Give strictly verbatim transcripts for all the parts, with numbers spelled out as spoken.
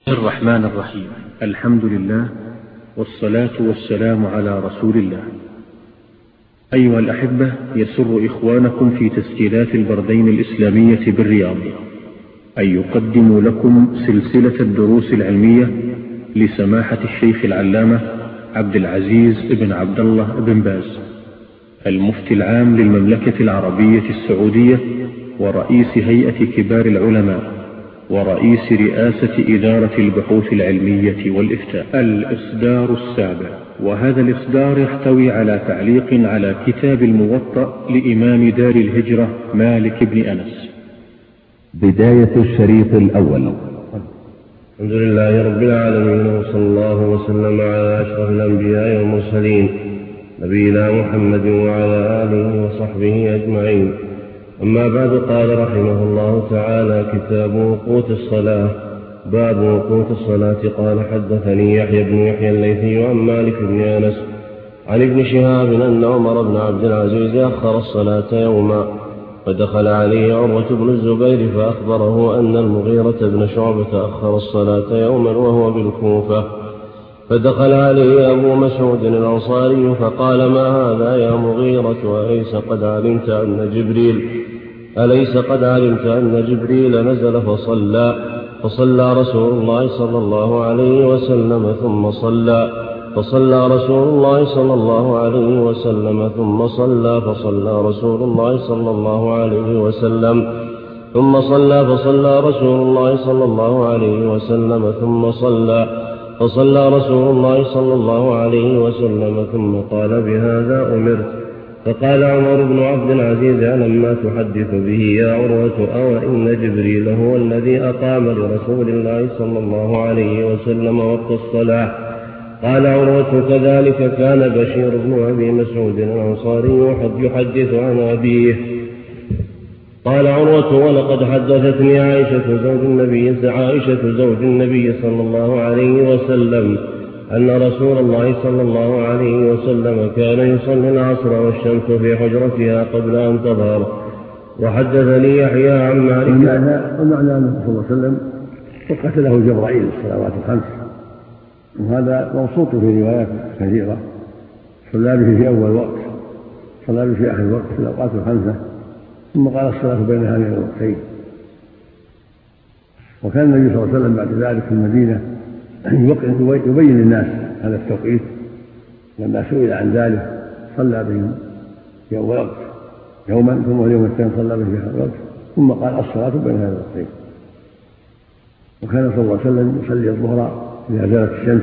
الرحمن الرحيم. الحمد لله والصلاة والسلام على رسول الله. أيها الأحبة، يسر إخوانكم في تسجيلات البردين الإسلامية بالرياض أن يقدموا لكم سلسلة الدروس العلمية لسماحة الشيخ العلامة عبد العزيز بن عبد الله بن باز، المفتي العام للمملكة العربية السعودية ورئيس هيئة كبار العلماء ورئيس رئاسة إدارة البحوث العلمية والإفتاء. الإصدار السابع، وهذا الإصدار يحتوي على تعليق على كتاب الموطأ لإمام دار الهجرة مالك بن أنس. بداية الشريط الأول. الحمد لله رب العالمين، وصلى الله وسلم على أشرف الأنبياء والمرسلين نبينا محمد وعلى آله وصحبه أجمعين. أما بعد، قال رحمه الله تعالى: كتاب وقوت الصلاة. باب وقوت الصلاة. قال: حدثني يحيى بن يحيى الليثي عن مالك بن أنس عن ابن شهاب أن عمر بن عبد العزيز أخر الصلاة يوما، فدخل عليه عروة بن الزبير فأخبره أن المغيرة بن شعبة أخر الصلاة يوما وهو بالكوفة، فدخل عليه أبو مسعود الأنصاري فقال: ما هذا يا مغيرة؟ أليس قد علمت أن جبريل أليس قد علمت أن جبريل نزل فصلى فصلى رسول الله صلى الله عليه وسلم ثم صلى فصلى رسول الله صلى الله عليه وسلم ثم صلى فصلى رسول الله صلى الله عليه وسلم ثم صلى فصلى رسول الله صلى الله عليه وسلم ثم صلى فصلى رسول الله صلى الله عليه وسلم ثم قال: بهذا أمرت. فقال عمر بن عبد العزيز: ألما تحدث به يا عروة؟ أو إن جبريل هو الذي أقام لرسول الله صلى الله عليه وسلم وقت الصلاة؟ قال عروة: كذلك كان بشير بن أبي مسعود الأنصاري يحدث عن أبيه. قال عروة: ولقد حدثتني عائشة زوج النبي عائشة زوج النبي صلى الله عليه وسلم أن رسول الله صلى الله عليه وسلم كان يصلي العصر والشمس في حجرتها قبل أن تظهر. وحدثني يحيى عن مالك. والمعنى أنه صلى الله عليه وسلم وقت له جبرائيل الصلوات الخمس، وهذا موصوط في روايات كثيرة. صلى به في أول وقت، صلى به في آخر الوقت في الأوقات الخمسة، ثم قال: الصلاة بين هذين الوقتين. وكان النبي صلى الله عليه وسلم بعد ذلك في المدينة يبين للناس هذا التوقيت. لما سئل عن ذلك صلى بهم في أول وقت يوما، ثم اليوم الثاني صلى به في آخر الوقت، ثم قال: الصلاة بين هذين الوقتين. وكان صلى الله عليه وسلم يصلي الظهر إذا زالت الشمس،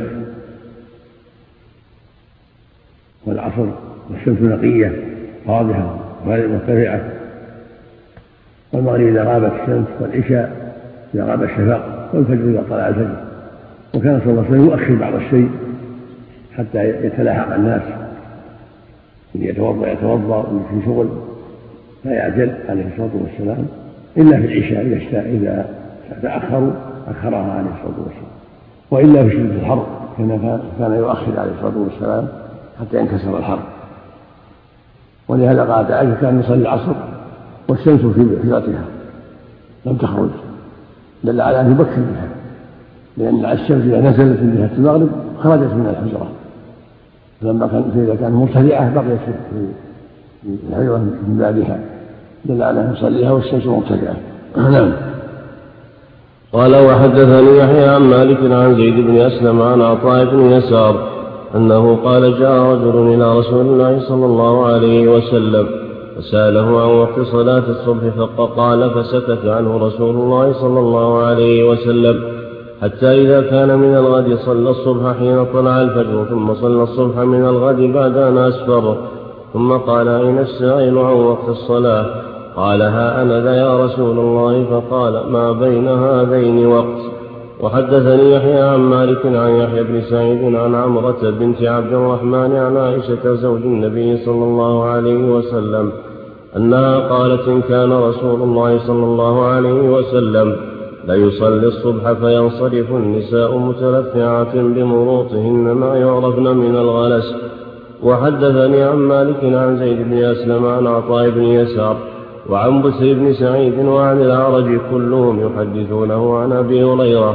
والعصر والشمس نقية واضحة غير مرتفعة، والمغرب إذا غابت الشمس، والعشاء إذا غاب الشفق، والفجر إذا طلع الفجر. وكان صلى الله عليه وسلم يؤخر بعض الشيء حتى يتلاحق الناس، إن يتوضأ يتوضأ في شغل لا يعجل عليه الصلاة والسلام، إلا في العشاء إذا اشتاء إذا تأخروا أخرها عليه الصلاة والسلام، وإلا في شدة الحر كان يؤخر عليه الصلاة والسلام حتى ينكسر الحر. ولهذا قالت عائشة: كان يصلي العصر والشمس في حجرتها لم تخرج، دل على أن يبكر بها، لأن الشمس إذا نزلت من جهة المغرب خرجت من الحجرة، فلما كان إذا كانت مرتفعة بقيت في الحجرة من بعدها، دل على أن يصليها والشمس مرتفعة. نعم. قال: وحدثني يحيى عن مالك عن زيد بن أسلم عن عطاء بن يسار أنه قال: جاء رجل إلى رسول الله صلى الله عليه وسلم فسأله عن وقت صلاة الصبح، فقال فسكت عنه رسول الله صلى الله عليه وسلم حتى إذا كان من الغد صلى الصبح حين طلع الفجر، ثم صلى الصبح من الغد بعد أن أسفر، ثم قال: أين السائل عن وقت الصلاة؟ قال: ها أنا ذا يا رسول الله. فقال: ما بين هذين وقت. وحدثني يحيى عن مالك عن يحيى بن سعيد عن عمرة بنت عبد الرحمن عن عائشة زوج النبي صلى الله عليه وسلم أنها قالت: إن كان رسول الله صلى الله عليه وسلم لا يصلي الصبح فينصرف النساء متلفعات بمروطهن ما يعرفن من الغلس. وحدثني عن مالك عن زيد بن أسلم عن عطاء بن يسار وعن بسر بن سعيد وعن الأعرج كلهم يحدثونه عن أبي هريرة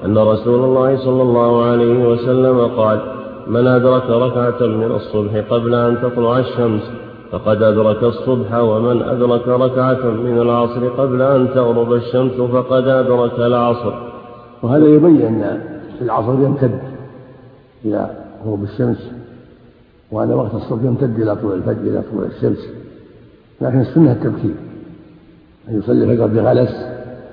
أن رسول الله صلى الله عليه وسلم قال: من أدرك ركعة من الصبح قبل أن تطلع الشمس فقد أدرك الصبح، ومن أدرك ركعة من العصر قبل أن تغرب الشمس فقد أدرك العصر. وهذا يبين أن العصر يمتد إلى غروب الشمس، وأن وقت الصبح يمتد إلى طلوع الفجر إلى طلوع الشمس، لكن السنة التبكير، أن يصلي الفجر بغلس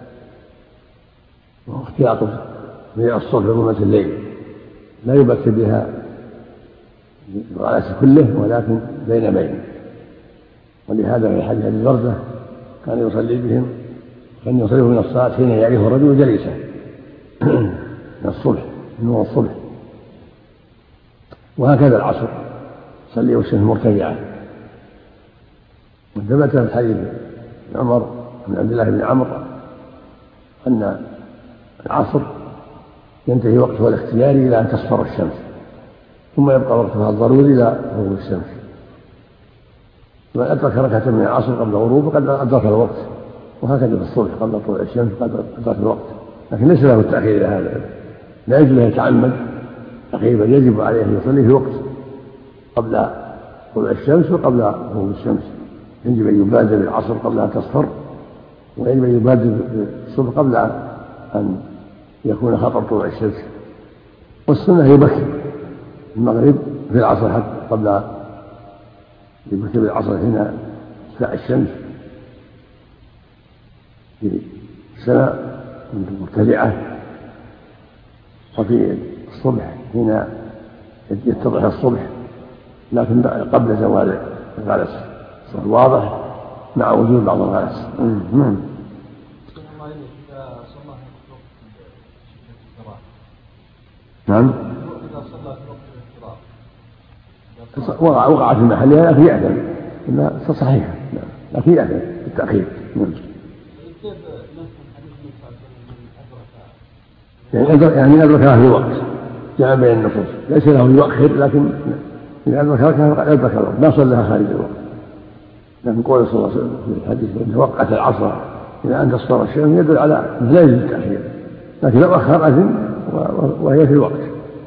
واختلاط بين الصبح وظلمة الليل، لا يبكر بها الغلس كله ولكن بين بين. ولهذا في حديث أبي برزة كان يصلي بهم كان يصلي من الصلاة حين يعرف الرجل جليسا من الصبح من نور الصبح. وهكذا العصر صلي والشمس مرتفعة. وثبت في الحديث عمر بن عبد الله بن عمرو أن العصر ينتهي وقتها الاختياري إلى أن تصفر الشمس، ثم يبقى وقتها الضروري إلى غروب الشمس. من أدرك ركعة من العصر قبل غروبه قد أدرك الوقت، وهكذا في الصبح قبل طلوع الشمس قد أدرك الوقت، لكن ليس له التأخير إلى هذا، لا يجب له يتعمد تأخير، بل يجب عليه أن يصلي في وقت قبل طلوع الشمس وقبل غروب الشمس. يجب أن يبادر بالعصر قبل أن تصفر، ويجب أن يبادر بالصبح قبل أن يكون خطر طلوع الشمس. والسنة يبكر المغرب في العصر حتى قبل يبكر بالعصر حين تطلع الشمس في السماء مرتفعة، وفي الصبح حين يتضح الصبح لكن قبل زوال الغلس واضح مع وجود بعض الغلس. نعم وقعت في محلها لكن يأثم، إنها صحيحة لكن يأثم بالتأخير. يعني أدركها في الوقت جمع بين النصوص، ليس له يؤخر، لكن إذا أدركها فقد أدرك الوقت، ما صلىها خارج الوقت. لكن قول صلى الله عليه وسلم في الحديث إن وقت العصر إلى أن تصفر الشمس يدل على لا يجوز التأخير، لكن لو أخر أذن وهي في الوقت.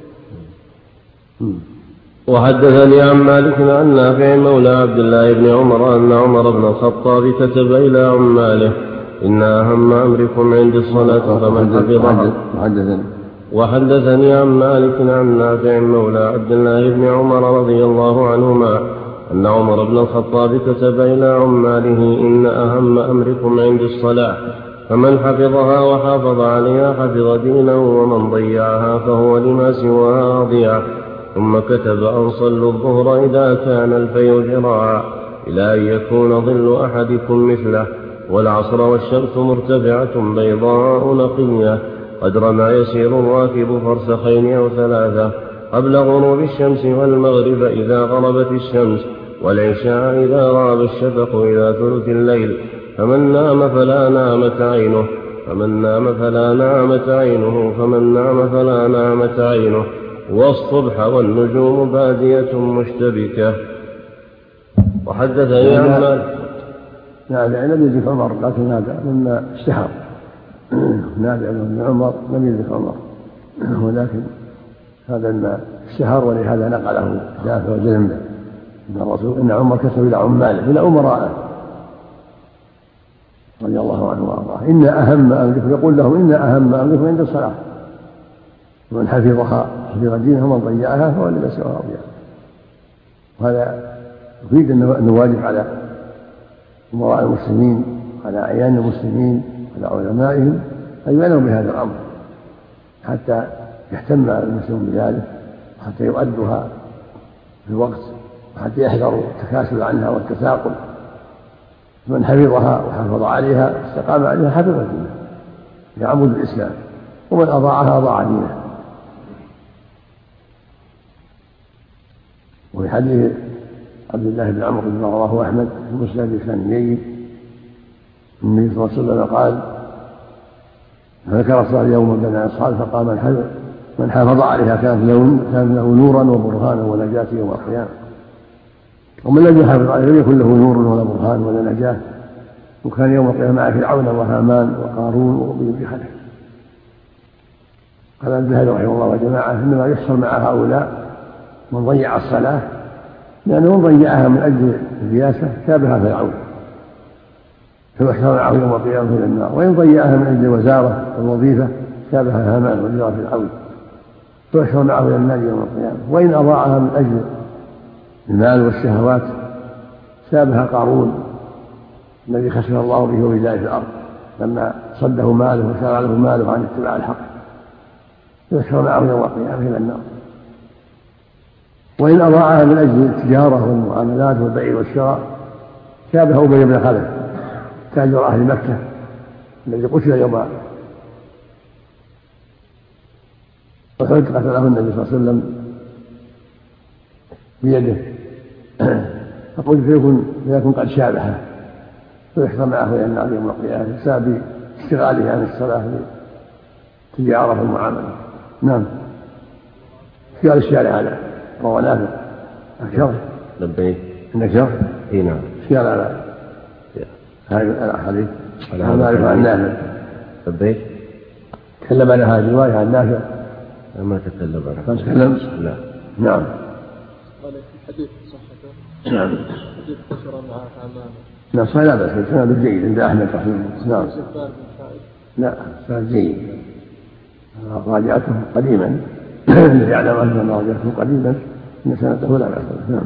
وحدثني عن مالك عن نافع مولى عبد الله بن عمر أن عمر بن الخطاب كتب إلى عماله: إن أهم أمركم عند الصلاة فمن حفظها. وحدثني عن مالك عن نافع مولى عبد الله بن عمر رضي الله عنهما أن عمر بن الخطاب كتب إلى عماله: إن أهم أمركم عند الصلاة فمن حفظها وحافظ عليها حفظ دينه، ومن ضيعها فهو لما سواها ضيع. ثم كتب أن صلوا الظهر إذا كان الفيء ذراعا إلى أن يكون ظل أحدكم مثله، والعصر والشمس مرتفعة بيضاء نقية قدر ما يسير الراكب فرسخين أو ثلاثة، قبل غروب الشمس، والمغرب إذا غربت الشمس، والعشاء إذا غاب الشفق إلى ثلث الليل. فمن نام فلا نامت عينه فمن نام فلا نامت عينه فمن نام فلا نامت عينه والصبح والنجوم بادية مشتبكة. وحدثني عن مالك نافع لم يدرك عمر، لكن هذا مما اشتهر. نافع بن عمر لم يدرك عمر، ولكن هذا ما اشتهر، ولهذا نقله نافع وزلمه ان الرسول ان عمر كتب الى عماله الى امرائه رضي الله عنه وارضاه: ان اهم امركم، يقول لهم: ان اهم امركم عند الصلاه، ومن حفظها حفظ دينه، ومن ضيعها فهو لما سواها ضيع. وهذا يفيد انه واجب على امراء المسلمين، على اعيان المسلمين، على علمائهم ان يعنوا بهذا الامر حتى يهتم المسلمون بذلك، وحتى يؤدوها في الوقت، وحتى يحذروا التكاسل عنها والتثاقل. من حفظها وحافظ عليها استقام عليها حفظ دينه في عمود الإسلام، ومن أضاعها أضاع دينه. وفي حديث عبد الله بن عمرو بن رواه أحمد في مسند بإسناد جيد النبي صلى الله عليه وسلم قال: فذكر الصلاة يوما بين أصحابه فقال: من حفظ من حافظ عليها كان له نورا وبرهانا ونجاة يوم القيامة، ومن لم يحافظ عليه لم يكن له نور ولا برهان ولا نجاة، وكان يوم القيامة مع فرعون وهامان وقارون وأبي بن خلف. قال الذهبي رحمه الله وجماعة إنما يحصل مع هؤلاء من ضيع الصلاة، لأنه من ضيعها من أجل الرياسة شابها في العون فيحشر معه يوم القيامة إلى النار، وإن ضيعها من أجل الوزارة والوظيفة شابها هامان وزيرة في العون فيحشر معه إلى النار يوم القيامة، وإن أضاعها من أجل المال والشهوات شابها قارون الذي خسر الله به وبداية الأرض لما صده ماله وشغله ماله عن اتباع الحق يحشر معه يوم القيامة إلى النار. وإن أضاعها من أجل التجارة والمعاملات والبيع والشراء شابه أبي بن خلف تاجر أهل مكة الذي قتل يوم أحد قتله النبي صلى الله عليه وسلم بيده فقلت فيكون فيكون قد شابه فيحشر معه إلى النار يوم القيامة بسبب اشتغاله عن الصلاة للتجارة والمعاملة. نعم. في الشارع هذا وهو نافع. شرح لبيك عندك شرح؟ اي نعم. في على هذه الأحاديث أنا ما أعرف عن نافع. لبيك تكلم عن هذه الرواية عن نافع؟ ما تكلم عنها. ما تكلم؟ لا. نعم. قال في حديث صحته. نعم. حديث كسر مع حمامه. نعم صحيح لا بأس سند جيد عند أحمد رحمه الله. نعم. لا سند جيد راجعته قديما الذي يعلم أن راجعته قديما إن سنته لا بأس. نعم.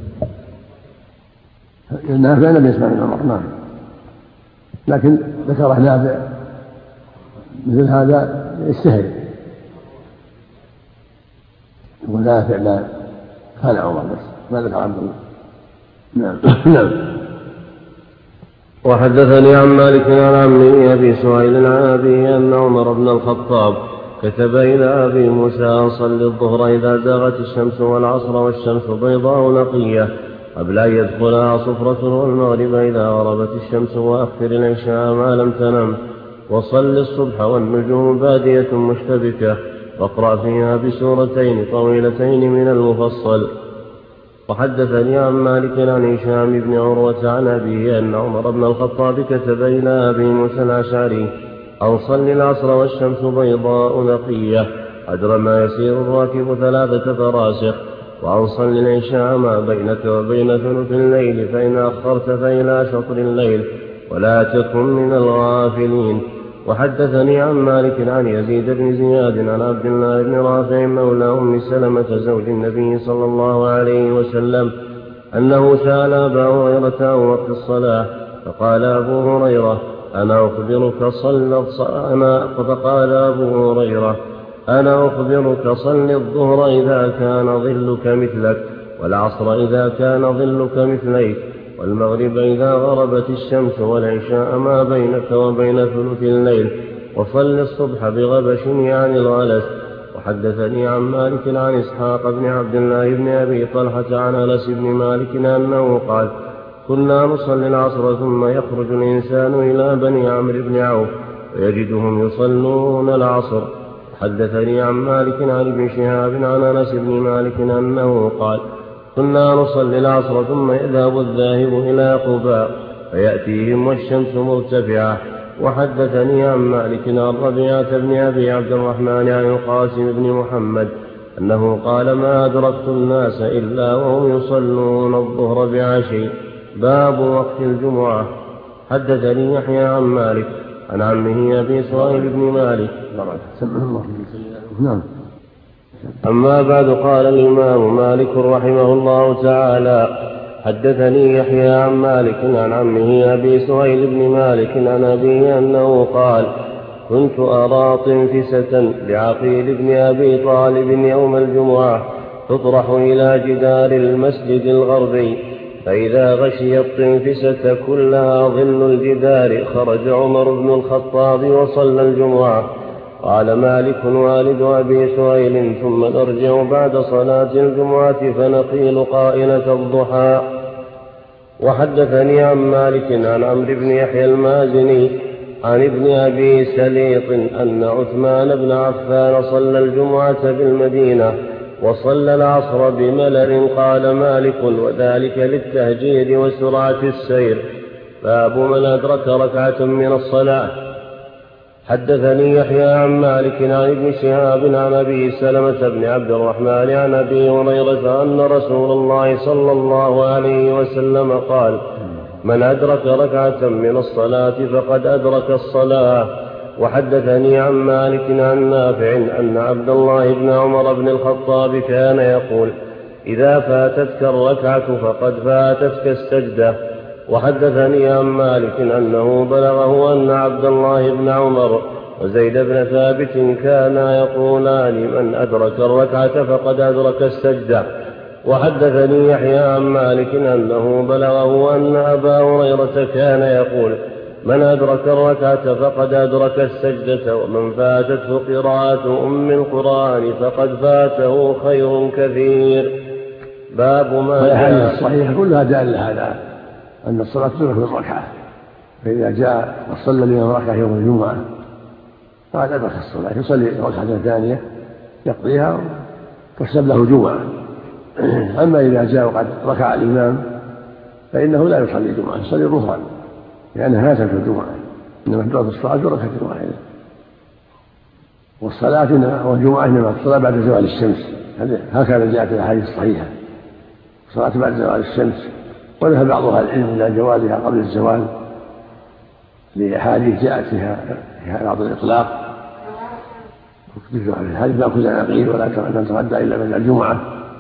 نافع لم يسمع من عمر. نعم. لكن ذكره نافع مثل هذا يستهل ونافع ما كان عمر بس ما ذكر عبد الله. نعم. نعم. وحدثني عن مالك عن عمه أبي سهيل عن أبيه أن عمر بن الخطاب كتب إلى أبي موسى صل الظهر إذا زاغت الشمس والعصر والشمس بيضاء نقية قبل أن يدخلها صفرة والمغرب إذا غربت الشمس وأخر العشاء ما لم تنم وصل الصبح والنجوم بادية مشتبكة واقرأ فيها بسورتين طويلتين من المفصل. وحدثني عن مالك عن هشام بن عروة عن أبيه أن عمر بن الخطاب كتب إلى أبي موسى الأشعري أن صل العصر والشمس بيضاء نقية قدر ما يسير الراكب ثلاثة فراسخ وأن صل العشاء ما بينك وبين ثلث الليل فإن أخرت فإلى شطر الليل ولا تكن من الغافلين. وحدثني عن مالك عن يزيد بن زياد عن عبد الله بن رافع مولى أم سلمة زوج النبي صلى الله عليه وسلم أنه سأل أبا هريرة عن وقت الصلاة فقال أبو هريرة أنا أخبرك صل أنا فقال أبو هريرة أنا أخبرك صل الظهر إذا كان ظلك مثلك والعصر إذا كان ظلك مثليك والمغرب إذا غربت الشمس والعشاء ما بينك وبين ثلث الليل وصل الصبح بغبش يعني الغلس. وحدثني عن مالك عن إسحاق بن عبد الله بن أبي طلحة عن أنس بن مالك أنه قال كنا نصلي العصر ثم يخرج الإنسان إلى بني عمرو بن عوف ويجدهم يصلون العصر. حدثني عن مالك عن ابن شهاب عن أنس بن مالك أنه قال كنا نصلي العصر ثم يذهب الذاهب إلى قباء فيأتيهم والشمس مرتفعة. وحدثني عن مالك عن ربيعة بن أبي عبد الرحمن عن القاسم بن محمد أنه قال ما أدركت الناس إلا وهم يصلون الظهر بعشي. باب وقت الجمعة. حدثني يحيى عن مالك عن عمه أبي سهيل بن مالك. نعم. أما بعد قال الإمام مالك رحمه الله تعالى حدثني يحيى عن مالك عن عمه أبي سهيل بن مالك عن أبيه أنه قال كنت أرى طنفسة لعقيل بن أبي طالب يوم الجمعة تطرح إلى جدار المسجد الغربي فإذا غشي الطنفسة كلها ظل الجدار خرج عمر بن الخطاب وصلى الجمعة. قال مالك والد أبي سهيل ثم نرجع بعد صلاة الجمعة فنقيل قائلة الضحى. وحدثني عن مالك عن عمرو بن يحيى المازني عن ابن أبي سليط أن عثمان بن عفان صلى الجمعة بالمدينة وصلى العصر بملل. قال مالك وذلك للتهجير وسرعة السير. باب من أدرك ركعة من الصلاة. حدثني يحيى عن مالك عن ابن شهاب عن أبي سلمة بن عبد الرحمن عن أبي هريرة أن رسول الله صلى الله عليه وسلم قال: من أدرك ركعة من الصلاة فقد أدرك الصلاة. وحدثني عن مالك عن نافع أن عبد الله بن عمر بن الخطاب كان يقول: إذا فاتتك الركعة فقد فاتتك السجدة. وحدثني عن مالك أنه بلغه أن عبد الله بن عمر وزيد بن ثابت كانا يقولان: من أدرك الركعة فقد أدرك السجدة. وحدثني يحيى عن مالك أنه بلغه أن أبا هريرة كان يقول: من أدرك الركعة فقد أدرك السجدة، ومن فاتته قراءة أم القرآن فقد فاته خير كثير. باب ما جاء الصحيح كلها دال على أن الصلاة تدرك بالركعة، فإذا جاء وصلى الإمام ركعة يوم الجمعة فقد أدرك الصلاة، يصلي ركعة ثانية يقضيها تحسب له جمعة. أما إذا جاء وقد ركع الإمام فإنه لا يصلي جمعة، يصلي ظهرا لأنها فاتت الجمعة، إنما تدرك الصلاة بركعة واحدة. والصلاة والجمعة إنما الصلاة بعد زوال الشمس، هكذا جاءت الأحاديث الصحيحة، الصلاة بعد زوال الشمس. وذهب بعض أهل العلم إلى جوازها قبل الزوال لأحاديث جاءت فيها بعض الإطلاق، الحديث لا كل عقيل ولا تغدى إلا بعد الجمعة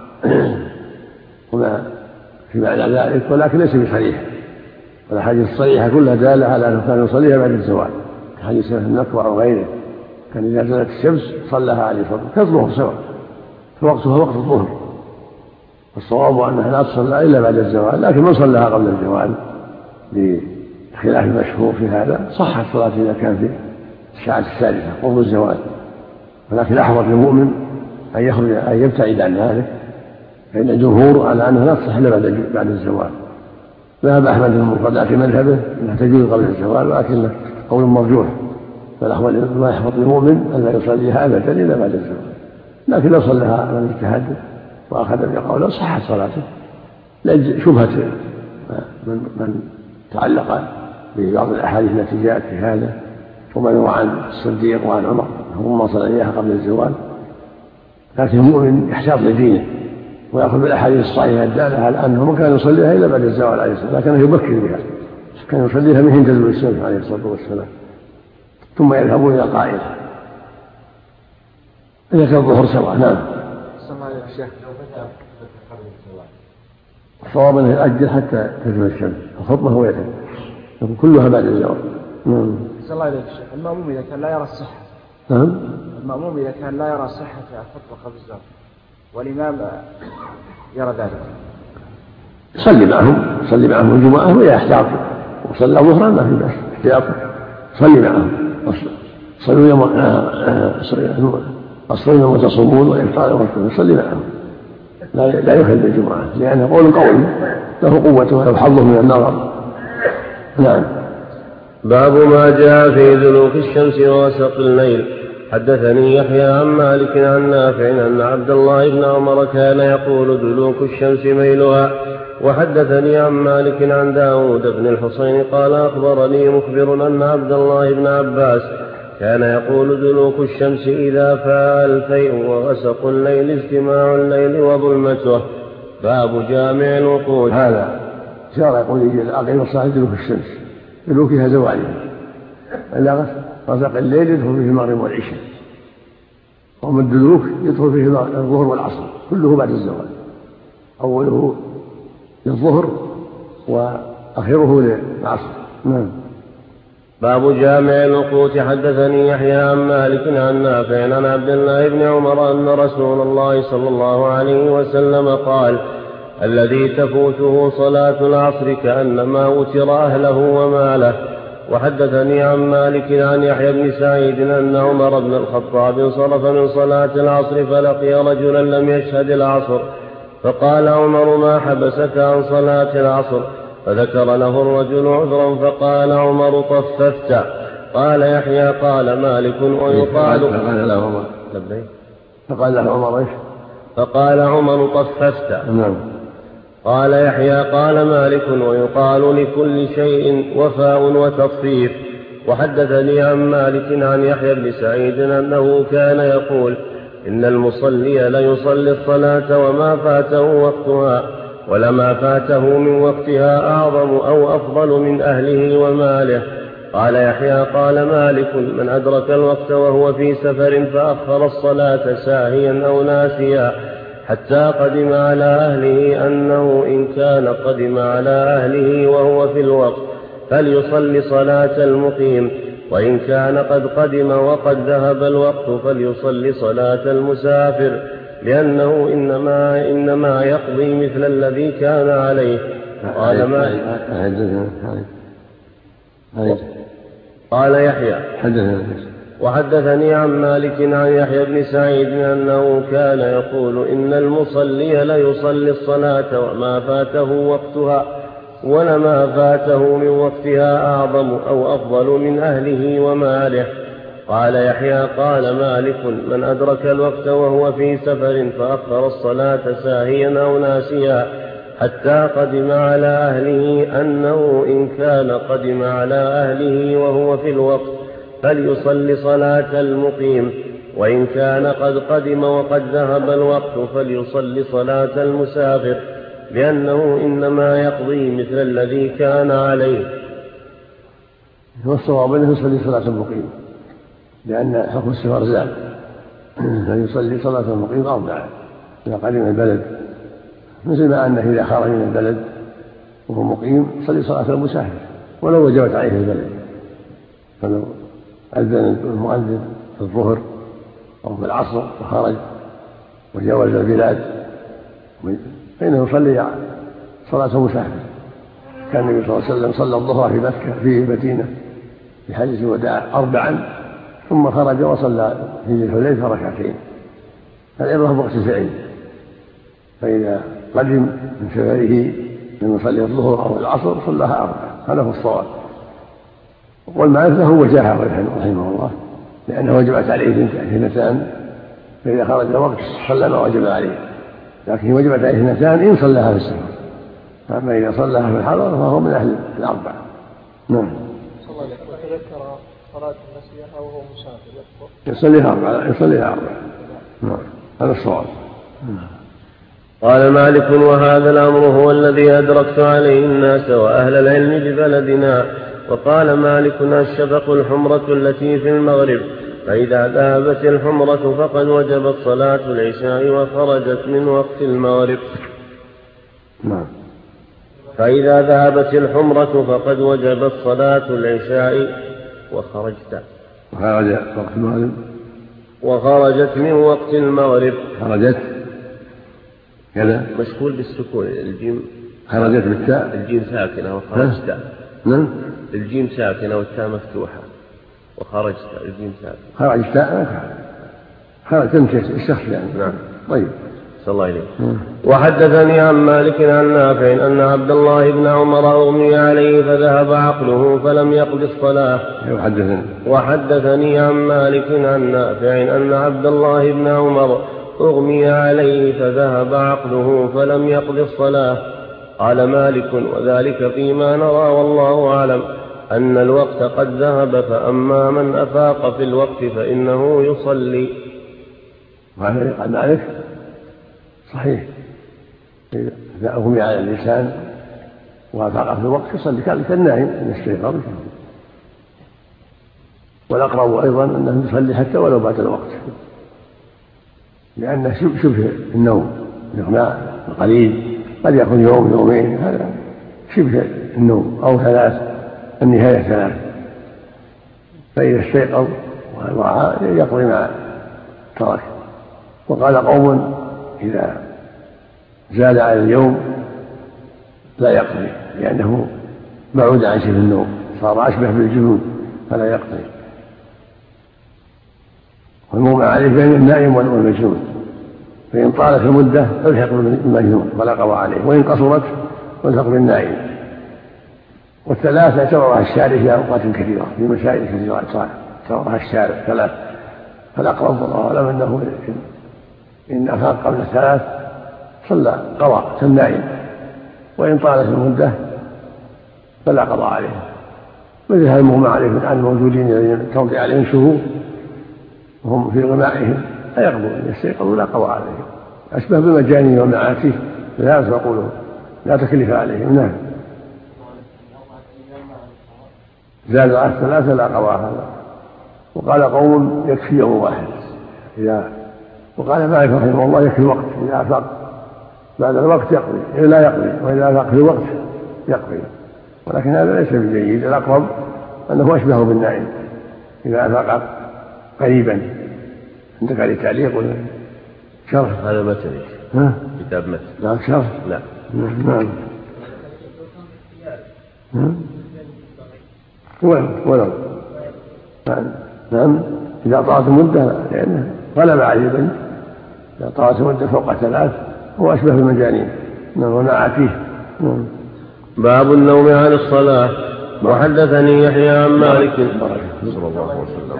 وما في معنى ذلك، ولكن ليس بصريح. والأحاديث الصريحة كلها دالة على أنه كان يصليها بعد الزوال، حديث النكوى أو غيره، كان إذا زالت الشمس صلىها عليه الصلاة كالظهر سواء، فوقتها وقت الظهر. الصواب أنها لا تصلى إلا بعد الزوال، لكن من صلىها قبل الزوال بخلاف المشهور في هذا صحت الصلاة إذا كان في الساعة السادسة قرب الزوال. ولكن أحوط للمؤمن أن يخرج أن يبتعد عن ذلك، فإن الجمهور على أنها لا تصح إلا بعد الزوال. ذهب أحمد بن المرقدة في مذهبه أنها تجوز قبل الزوال، ولكن قول مرجوح، فالأحوال ما يحفظ للمؤمن أن لا يصليها أبدا إلا بعد الزوال. لكن لو صلىها من اجتهد وأخذ بقوله صحت صلاته، لأجل شبهة من, من تعلق ببعض الأحاديث التي جاءت في هذا، ومن عن الصديق وعن عمر هم صلى إياها قبل الزوال. لكن المؤمن يحتاط لدينه ويأخذ بالأحاديث الصحيحة الدالة على أنه ما كان يصليها إلا بعد الزوال عليه الصلاة والسلام، لكنه يبكر بها، كان يصليها من حين تزول الشمس عليه الصلاة والسلام، ثم يذهب إلى قائلها إذا كان الظهر سواء. نعم. الصواب أنه يؤجل حتى تزول الشمس، الخطبة هو يتم لكن كلها بعد الزوال. نعم. صلى الله عليه وسلم. المأموم إذا كان لا يرى الصحة، نعم، المأموم إذا كان لا يرى الصحة في الخطبة قبل الزوال والإمام يرى ذلك، صلي معهم، صلي معهم الجمعة ويا احتياط، وصلى ظهرا ما في بأس احتياط، صلي معهم، صلوا يوم أصلوا يوم تصومون وإفطار يوم، صلي معهم، لا لا يخل بالجمعة، لأنه قول قوي له قوته ولو حظه من النظر. نعم. باب ما جاء في دلوك الشمس ووسط الليل. حدثني يحيى عن مالك عن نافع أن عبد الله بن عمر كان يقول دلوك الشمس ميلها. وحدثني عن مالك عن داود بن الحصين قال أخبرني مخبر أن عبد الله بن عباس كان يقول دلوك الشمس إذا فاء الفيء ووسط الليل اجتماع الليل وظلمته. باب جامع الوقود. هذا شارع يقول أقيم الصلاة دلوك الشمس، دلوكها زوالها، إلا غسق الليل يدخل فيه المغرب والعشاء، ومن الدلوك يدخل فيه الظهر والعصر، كله بعد الزوال، أوله للظهر وآخره للعصر. نعم. باب جامع الوقوت. حدثني يحيى عن مالك عن نافع عن عبد الله بن عمر أن رسول الله صلى الله عليه وسلم قال: الذي تفوته صلاة العصر كأنما وتر أهله وماله. وحدثني عن مالك عن يحيى بن سعيد أن عمر بن الخطاب انصرف من صلاة العصر فلقي رجلا لم يشهد العصر، فقال عمر: ما حبسك عن صلاة العصر؟ فذكر له الرجل عذرا، فقال عمر: طففت. قال يحيى: قال مالك ويقال فقال له عمر فقال له عمر ايش؟ فقال عمر: طففت. نعم. قال يحيى: قال مالك ويقال لكل شيء وفاء وتطفيف. وحدثني عن مالك عن يحيى بن سعيد أنه كان يقول إن المصلي ليصلي الصلاة وما فاته وقتها ولما فاته من وقتها أعظم أو أفضل من أهله وماله. قال يحيى قال مالك من أدرك الوقت وهو في سفر فأخر الصلاة ساهيا أو ناسيا حتى قدم على أهله أنه إن كان قدم على أهله وهو في الوقت فليصلي صلاة المقيم، وإن كان قد قدم وقد ذهب الوقت فليصلي صلاة المسافر، لأنه إنما, إنما يقضي مثل الذي كان عليه. قال ما قال يحيى وحدثني عن مالك عن يحيى بن سعيد أنه كان يقول إن المصلي ليصلي الصلاة وما فاته وقتها ولما فاته من وقتها أعظم أو أفضل من أهله وماله. قال يحيى قال مالك من أدرك الوقت وهو في سفر فأخر الصلاة ساهيا أو ناسيا حتى قدم على أهله أنه إن كان قدم على أهله وهو في الوقت فليصلي صلاة المقيم، وإن كان قد قدم وقد ذهب الوقت فليصلي صلاة المسافر، لأنه إنما يقضي مثل الذي كان عليه. والصواب أنه يصلي صلاة المقيم، لأن حكم السفر زاد، فيصلي صلاة المقيم أربعة إذا قدم البلد، مثل ما أنه إذا خرج من البلد وهو مقيم يصلي صلاة المسافر ولو وجبت عليه البلد. فلو أذن المؤذن في الظهر أو في العصر وخرج وجاوز البلاد فإنه يصلي صلاة المسافر. كان النبي صلى الله عليه وسلم صلى الظهر في مكة في مدينة في حجة الوداع أربعا ثم خرج وصلى في الحليفة ركعتين، فالعبرة بوقت، فإذا قدم من سفره من يصلي الظهر أو العصر صلىها أربعا، هذا هو الصواب. والمعنى هو وجاهه رحمه الله، لأنه وجبت عليه اثنتان، فإذا خرج الوقت صلى ما وجب عليه، لكن وجبت عليه اثنتان إن صلىها في السفر، أما إذا صلىها في الحضر فهو من أهل الأربعة. نعم. وتذكر صلاة النسيئة وهو مسافر يصليها أربعة يصليها أربعة نعم، هذا الصواب. قال مالك وهذا الأمر هو الذي أدركت عليه الناس وأهل العلم ببلدنا. وقال مالك الشفق الحمرة التي في المغرب، فإذا ذهبت الحمرة فقد وجبت صلاة العشاء وخرجت من وقت المغرب. نعم. فإذا ذهبت الحمرة فقد وجبت صلاة العشاء وخرجت وخرج وقت المغرب وخرجت من وقت المغرب. خرجت كذا مشغول بالسكون، الجيم خرجت بالتاء، الجيم ساكنة وخرجت. نعم. الجيم ساكنة والتاء مفتوحة وخرجت الجيم ساكنة. خرجت خرجت انت الشخص يعني. نعم. طيب. صلى الله عليه. وحدثني عن مالك عن نافع أن عبد الله بن عمر أغمي عليه فذهب عقله فلم يقض الصلاة. وحدثني وحدثني عن مالك عن نافع أن عبد الله بن عمر أغمي عليه فذهب عقله فلم يقض الصلاة. قال مالك وذلك فيما نرى والله أعلم أن الوقت قد ذهب، فأما من أفاق في الوقت فإنه يصلي. وهذا قال مالك صحيح، إذا أغمي على اللسان وأفاق في الوقت يصلي كالنائم من الشيطان. والأقرب أيضا أنه يصلي حتى ولو بعد الوقت، لأنه شبه النوم، الإغماء القليل قد يكون يوم يومين، هذا شبه النوم، أو ثلاث، النهاية ثلاث، فإذا استيقظ ووعى يقضي ما ترك. وقال قوم إذا زاد على اليوم لا يقضي، لأنه بعد عن شبه النوم، صار أشبه بالجنون فلا يقضي. والموقع عليه بين النائم والمجنون، فإن طالت المدة تلحق بالمجنون ولا قضاء عليه، وإن قصرت تلحق بالنائم. والثلاث اعتبرها الشارع في أوقات كثيرة، في مسائل كثيرة اعتبرها الشارع ثلاث، فالأقرب والله أعلم أنه إن أفاق قبل الثلاث صلى قضاء كالنائم، وإن طالت المدة فلا قضاء عليه. مثل هذا المغمى عليهم عن الموجودين الذين تمضي عليهم شهور وهم في غمائهم لا يقضون أن يستيقظوا لا قضاء عليهم، أشبه بالمجانين والمعاتيه لا يسبقونهم لا تكلف عليهم. نعم. زادوا على الثلاثة لا قضاء هذا. وقال قوم يكفي يوم واحد إذا، وقال مالك رحمه الله يكفي الوقت إذا أفاق بعد الوقت يقضي لا يقضي، وإذا أفاق في الوقت يقضي، ولكن هذا ليس بجيد. الأقرب أنه أشبه بالنائم إذا أفاق قريبا. عندك عليه تعليق ولا شرح؟ هذا متن ها؟ كتاب متن. لا شرح؟ لا. نعم. ولو ولو نعم نعم إذا طالت المدة لأنه غلب عليه بل إذا طالت المدة فوق ثلاث هو أشبه بالمجانين. نعم ونعاتيه. نعم. باب النوم عن الصلاة. وحدثني يحيى عن مالك صلى الله عليه وسلم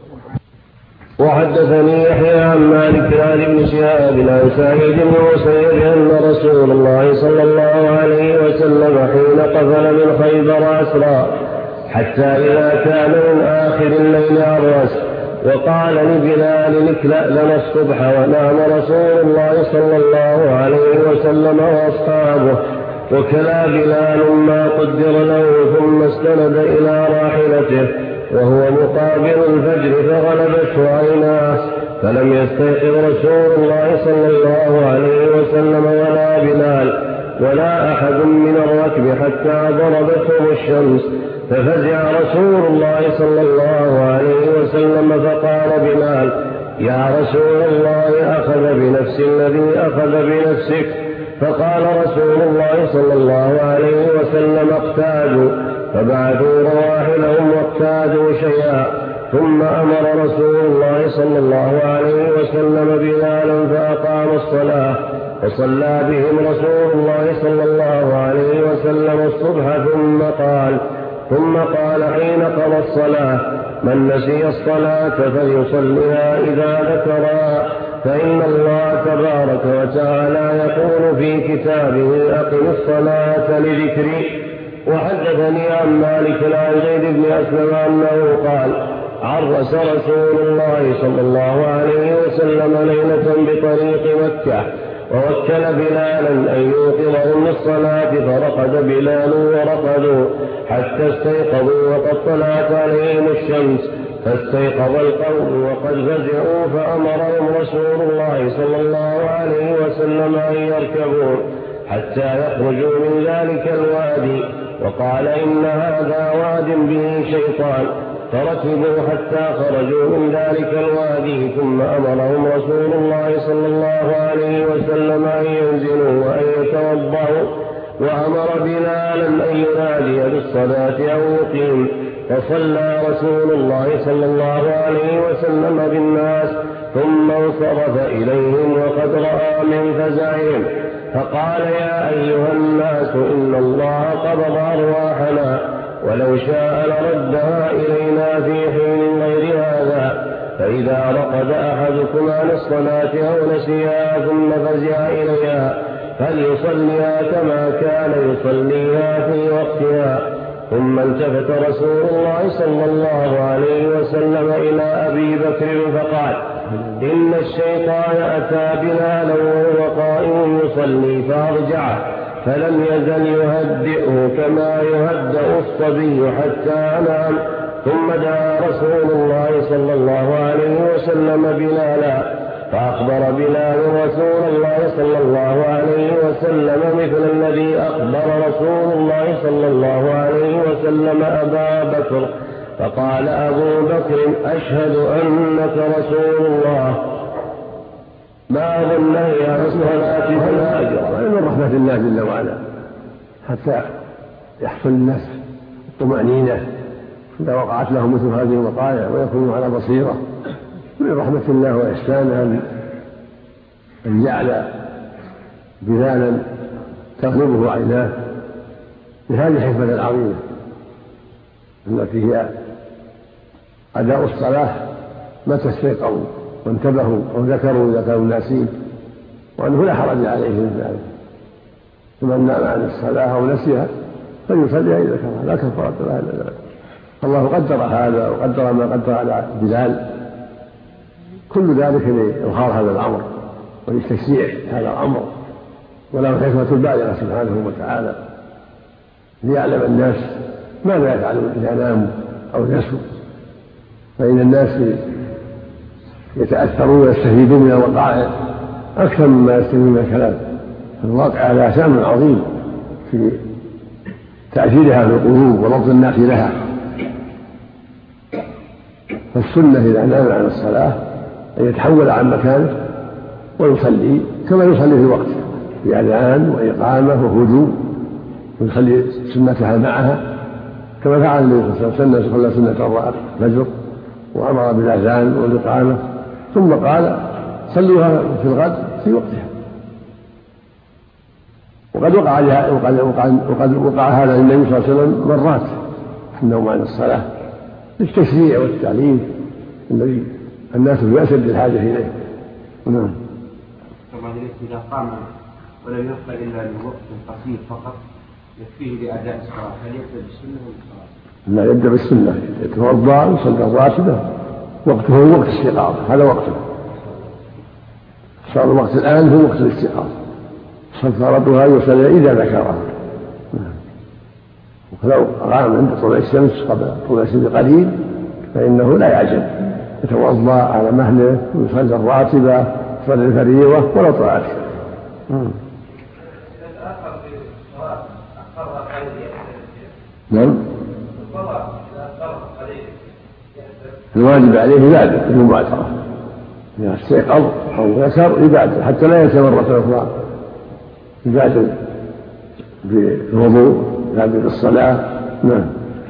وحدثني يحيى عن مالك عن ابن شهاب عن سعيد بن مسيب أن رسول الله صلى الله عليه وسلم حين قفل من خيبر أسرى حتى إذا كان من آخر الليل عرس وقال لبلال اكلأ لنا الصبح، ونام رسول الله صلى الله عليه وسلم وأصحابه، وكلا بلال ما قدر له ثم استند إلى راحلته وهو مقابل الفجر فغلبته عيناه فلم يستيقظ رسول الله صلى الله عليه وسلم ولا بلال ولا أحد من الركب حتى ضربتهم الشمس، ففزع رسول الله صلى الله عليه وسلم فقال بلال يا رسول الله أخذ بنفس الذي أخذ بنفسك، فقال رسول الله صلى الله عليه وسلم اقتادوا، فبعثوا رواحلهم واقتادوا شيئا، ثم أمر رسول الله صلى الله عليه وسلم بلالا فأقام الصلاة، وصلى بهم رسول الله صلى الله عليه وسلم الصبح ثم قال ثم قال حين قضى الصلاة من نسي الصلاة فليصلها إذا ذكرها، فإن الله تبارك وتعالى يقول في كتابه أقم الصلاة لذكري. وحدثني عن مالك عن زيد بن أسلم أنه قال عرس رسول الله صلى الله عليه وسلم ليلة بطريق مكة ووكل بلالا أن يوقظهم للصلاة، فرقد بلال ورقدوا حتى استيقظوا وقد طلعت عليهم الشمس، فاستيقظ القوم وقد فزعوا، فأمرهم رسول الله صلى الله عليه وسلم أن يركبوا حتى يخرجوا من ذلك الوادي، وقال إن هذا واد به شيطان، فركبوا حتى خرجوا من ذلك الوادي، ثم أمرهم رسول الله صلى الله عليه وسلم أن ينزلوا وأن يتوضأوا، وأمر بلالا أن ينادي بالصلاة أو يقيم، فصلى رسول الله صلى الله عليه وسلم بالناس ثم انصرف إليهم وقد رأى من فزعهم فقال يا أيها الناس إن الله قبض أرواحنا ولو شاء لردها إلينا في حين غير هذا، فإذا رقد أحدكم عن الصلاة أو نسيها ثم فزع إليها فليصليها كما كان يصليها في وقتها. ثم التفت رسول الله صلى الله عليه وسلم إلى أبي بكر فقال إن الشيطان أتى بلالا وهو قائم يصلي فأرجعه، فلم يزل يهدئه كما يهدأ الصبي حتى نام، ثم دعا رسول الله صلى الله عليه وسلم بلالا، فأخبر بلال رسول الله صلى الله عليه وسلم مثل الذي أخبر رسول الله صلى الله عليه وسلم أبا بكر، فقال أبو بكر أشهد أنك رسول الله، ما أظن يا الصلاة فلا أجر. من رحمة الله جل وعلا حتى يحصل الناس الطمأنينة إذا وقعت لهم مثل هذه الوقائع ويكونوا على بصيرة. من رحمة الله وإحسانه أن جعل بلالا تغلبه عيناه بهذه الحكمة العظيمة التي هي أداء الصلاة متى استيقظوا وانتبهوا وذكروا إذا كانوا ناسين، وأنه لا حرج عليه من ذلك. فمن نام عن الصلاة أو نسيها فليصليها إذا ذكرها لا كفارة لها إلا ذلك. الله قدر هذا وقدر ما قدر على بلال، كل ذلك لإظهار هذا الأمر ولتشريع هذا الأمر، وله حكمة بالغة سبحانه وتعالى ليعلم الناس ما لا يفعلون إذا ناموا أو نسوا. فإن الناس يتأثرون ويستفيدون من الوقائع أكثر مما يستفيدون من الكلام. الواقع لها شأن عظيم في تأثيرها في القلوب وربط الناس لها. فالسنة إذا نام عن الصلاة أن يتحول عن مكانه ويصلي كما يصلي في وقته، بأذان وإقامة وهدوء، ويصلي سنتها معها كما فعل النبي صلى الله عليه وسلم، صلى سنة الفجر وأمر بالأذان والإقامة، ثم قال صلوها في الغد في وقتها. وقد وقع, وقد وقع, وقد وقع هذا للنبي صلى الله عليه وسلم مرات النوم عن الصلاة للتشريع والتعليم الذي الناس في أشد الحاجة إليه. نعم. إذا قام ولم يبق إلا لوقت قصير فقط يكفيه بأداء الصلاة، هل يبدأ بالسنة ولا الصلاة؟ لا، يبدأ بالسنة، يتوضأ ويصلي الراتبة، وقته هو وقت الاستيقاظ، هذا وقته. صار الوقت الآن هو وقت الاستيقاظ، فرضها يصلي إذا ذكرها. ولو قام عند طلوع الشمس قبل طلوع الشمس قليل فإنه لا يعجل، يتوضأ على مهله ويصلي الراتبة، يصلي الفريضة ولو طلعت. نعم. الواجب عليه يبادر بالمبادرة، إذا استيقظ أو ذكر يبادر حتى لا ينسى مرة أخرى، يبادر بالوضوء يبادر بالصلاة. نعم.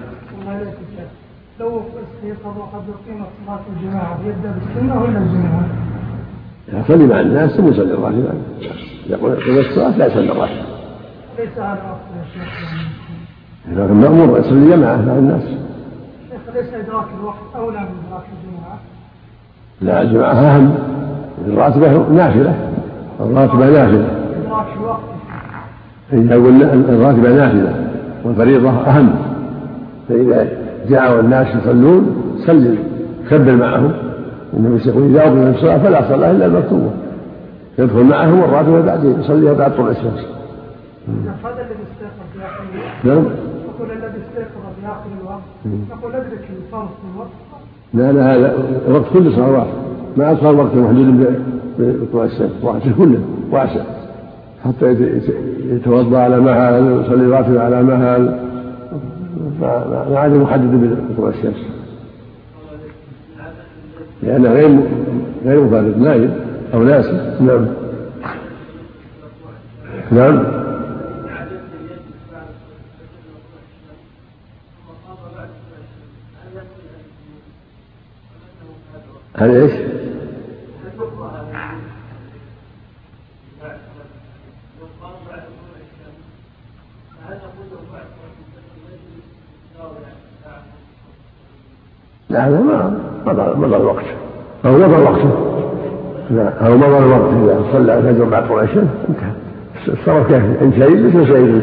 لو استيقظ وقد أقيمت صلاة الجماعة يبدأ بالسنة ولا الجماعة؟ يصلي مع الناس ثم يصلي الراتبة. يقول الصلاة لا يصلي الراتبة. ليس هذا أفضل يا شيخ؟ لكن مأمور يصلي جماعة مع الناس. شيخ ليس إدراك الوقت أولى من إدراك الجماعة؟ لا، الجماعة أهم، الراتبة نافلة، الراتبة نافلة. إدراك الوقت. إذا قلنا الراتبة نافلة والفريضة أهم، فإذا جاءوا الناس يصلون صلي كبر معهم. النبي يقول إذا أقيمت الصلاة فلا صلاة إلا المكتوبة، يدخل معهم والراتبة بعدين يصليها بعد طلوع الشمس. هذا الذي استيقظ في آخر الوقت. نعم. نقول الذي استيقظ في آخر الوقت نقول أدرك الفرض في الوقت. لا لا هذا وقت كل صلوات، ما أصغر وقت محدود بطلوع الشمس، وقت كله واسع حتى يتوضأ على مهل ويصلي الراتبة على مهل، ما عاد محدد بطلوع الشمس لأنه غير غير مفارق، نايم أو ناسي. نعم. نعم. هل ايش؟ لا هذا ما مضى الوقت، أو مضى وقته. لا، أو مضى الوقت إذا صلى الفجر بعد طلوع الشمس انتهى، صار كافي إن شيء مثل شيء.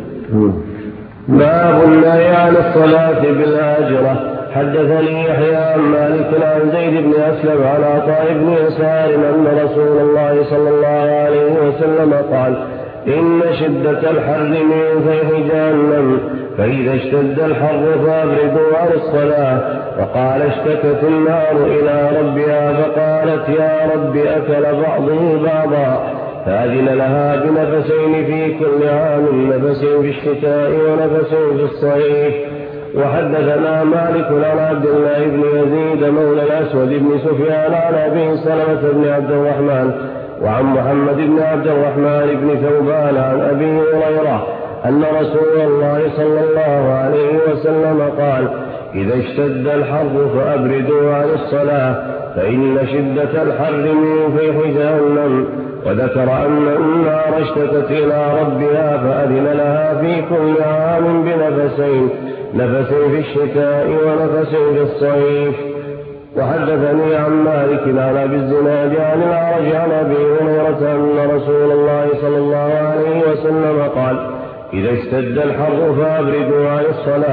باب النهي عن الصلاة بالهاجرة. حدثني يحيى عن مالك عن زيد بن أسلم عن عطاء بن يسار أن رسول الله صلى الله عليه وسلم قال: إن شدة الحر من فيح جهنم، فإذا اشتد الحر فأبردوا عن الصلاة. وقال: اشتكت النار إلى ربها فقالت: يا رب أكل بعضه بعضا، فأذن لها بنفسين في كل عام، نفس في الشتاء ونفس في الصيف. وحدثنا مالك عن عبد الله بن يزيد مولى الأسود بن سفيان عن أبي سلمة بن عبد الرحمن وعن محمد بن عبد الرحمن بن ثوبان عن أبي هريرة أن رسول الله صلى الله عليه وسلم قال: إذا اشتد الحر فأبردوا عن الصلاة، فإن شدة الحر من فيح جهنم. وذكر أن النار اشتكت إلى ربها فأذن لها في كل عام بنفسين، نفس في الشتاء ونفس في الصيف. وحدثني عن مالك عن أبي الزناد عن الأعرج عن أبي هريرة أن رسول الله صلى الله عليه وسلم قال: إذا اشتد الحر فأبردوا عن الصلاة،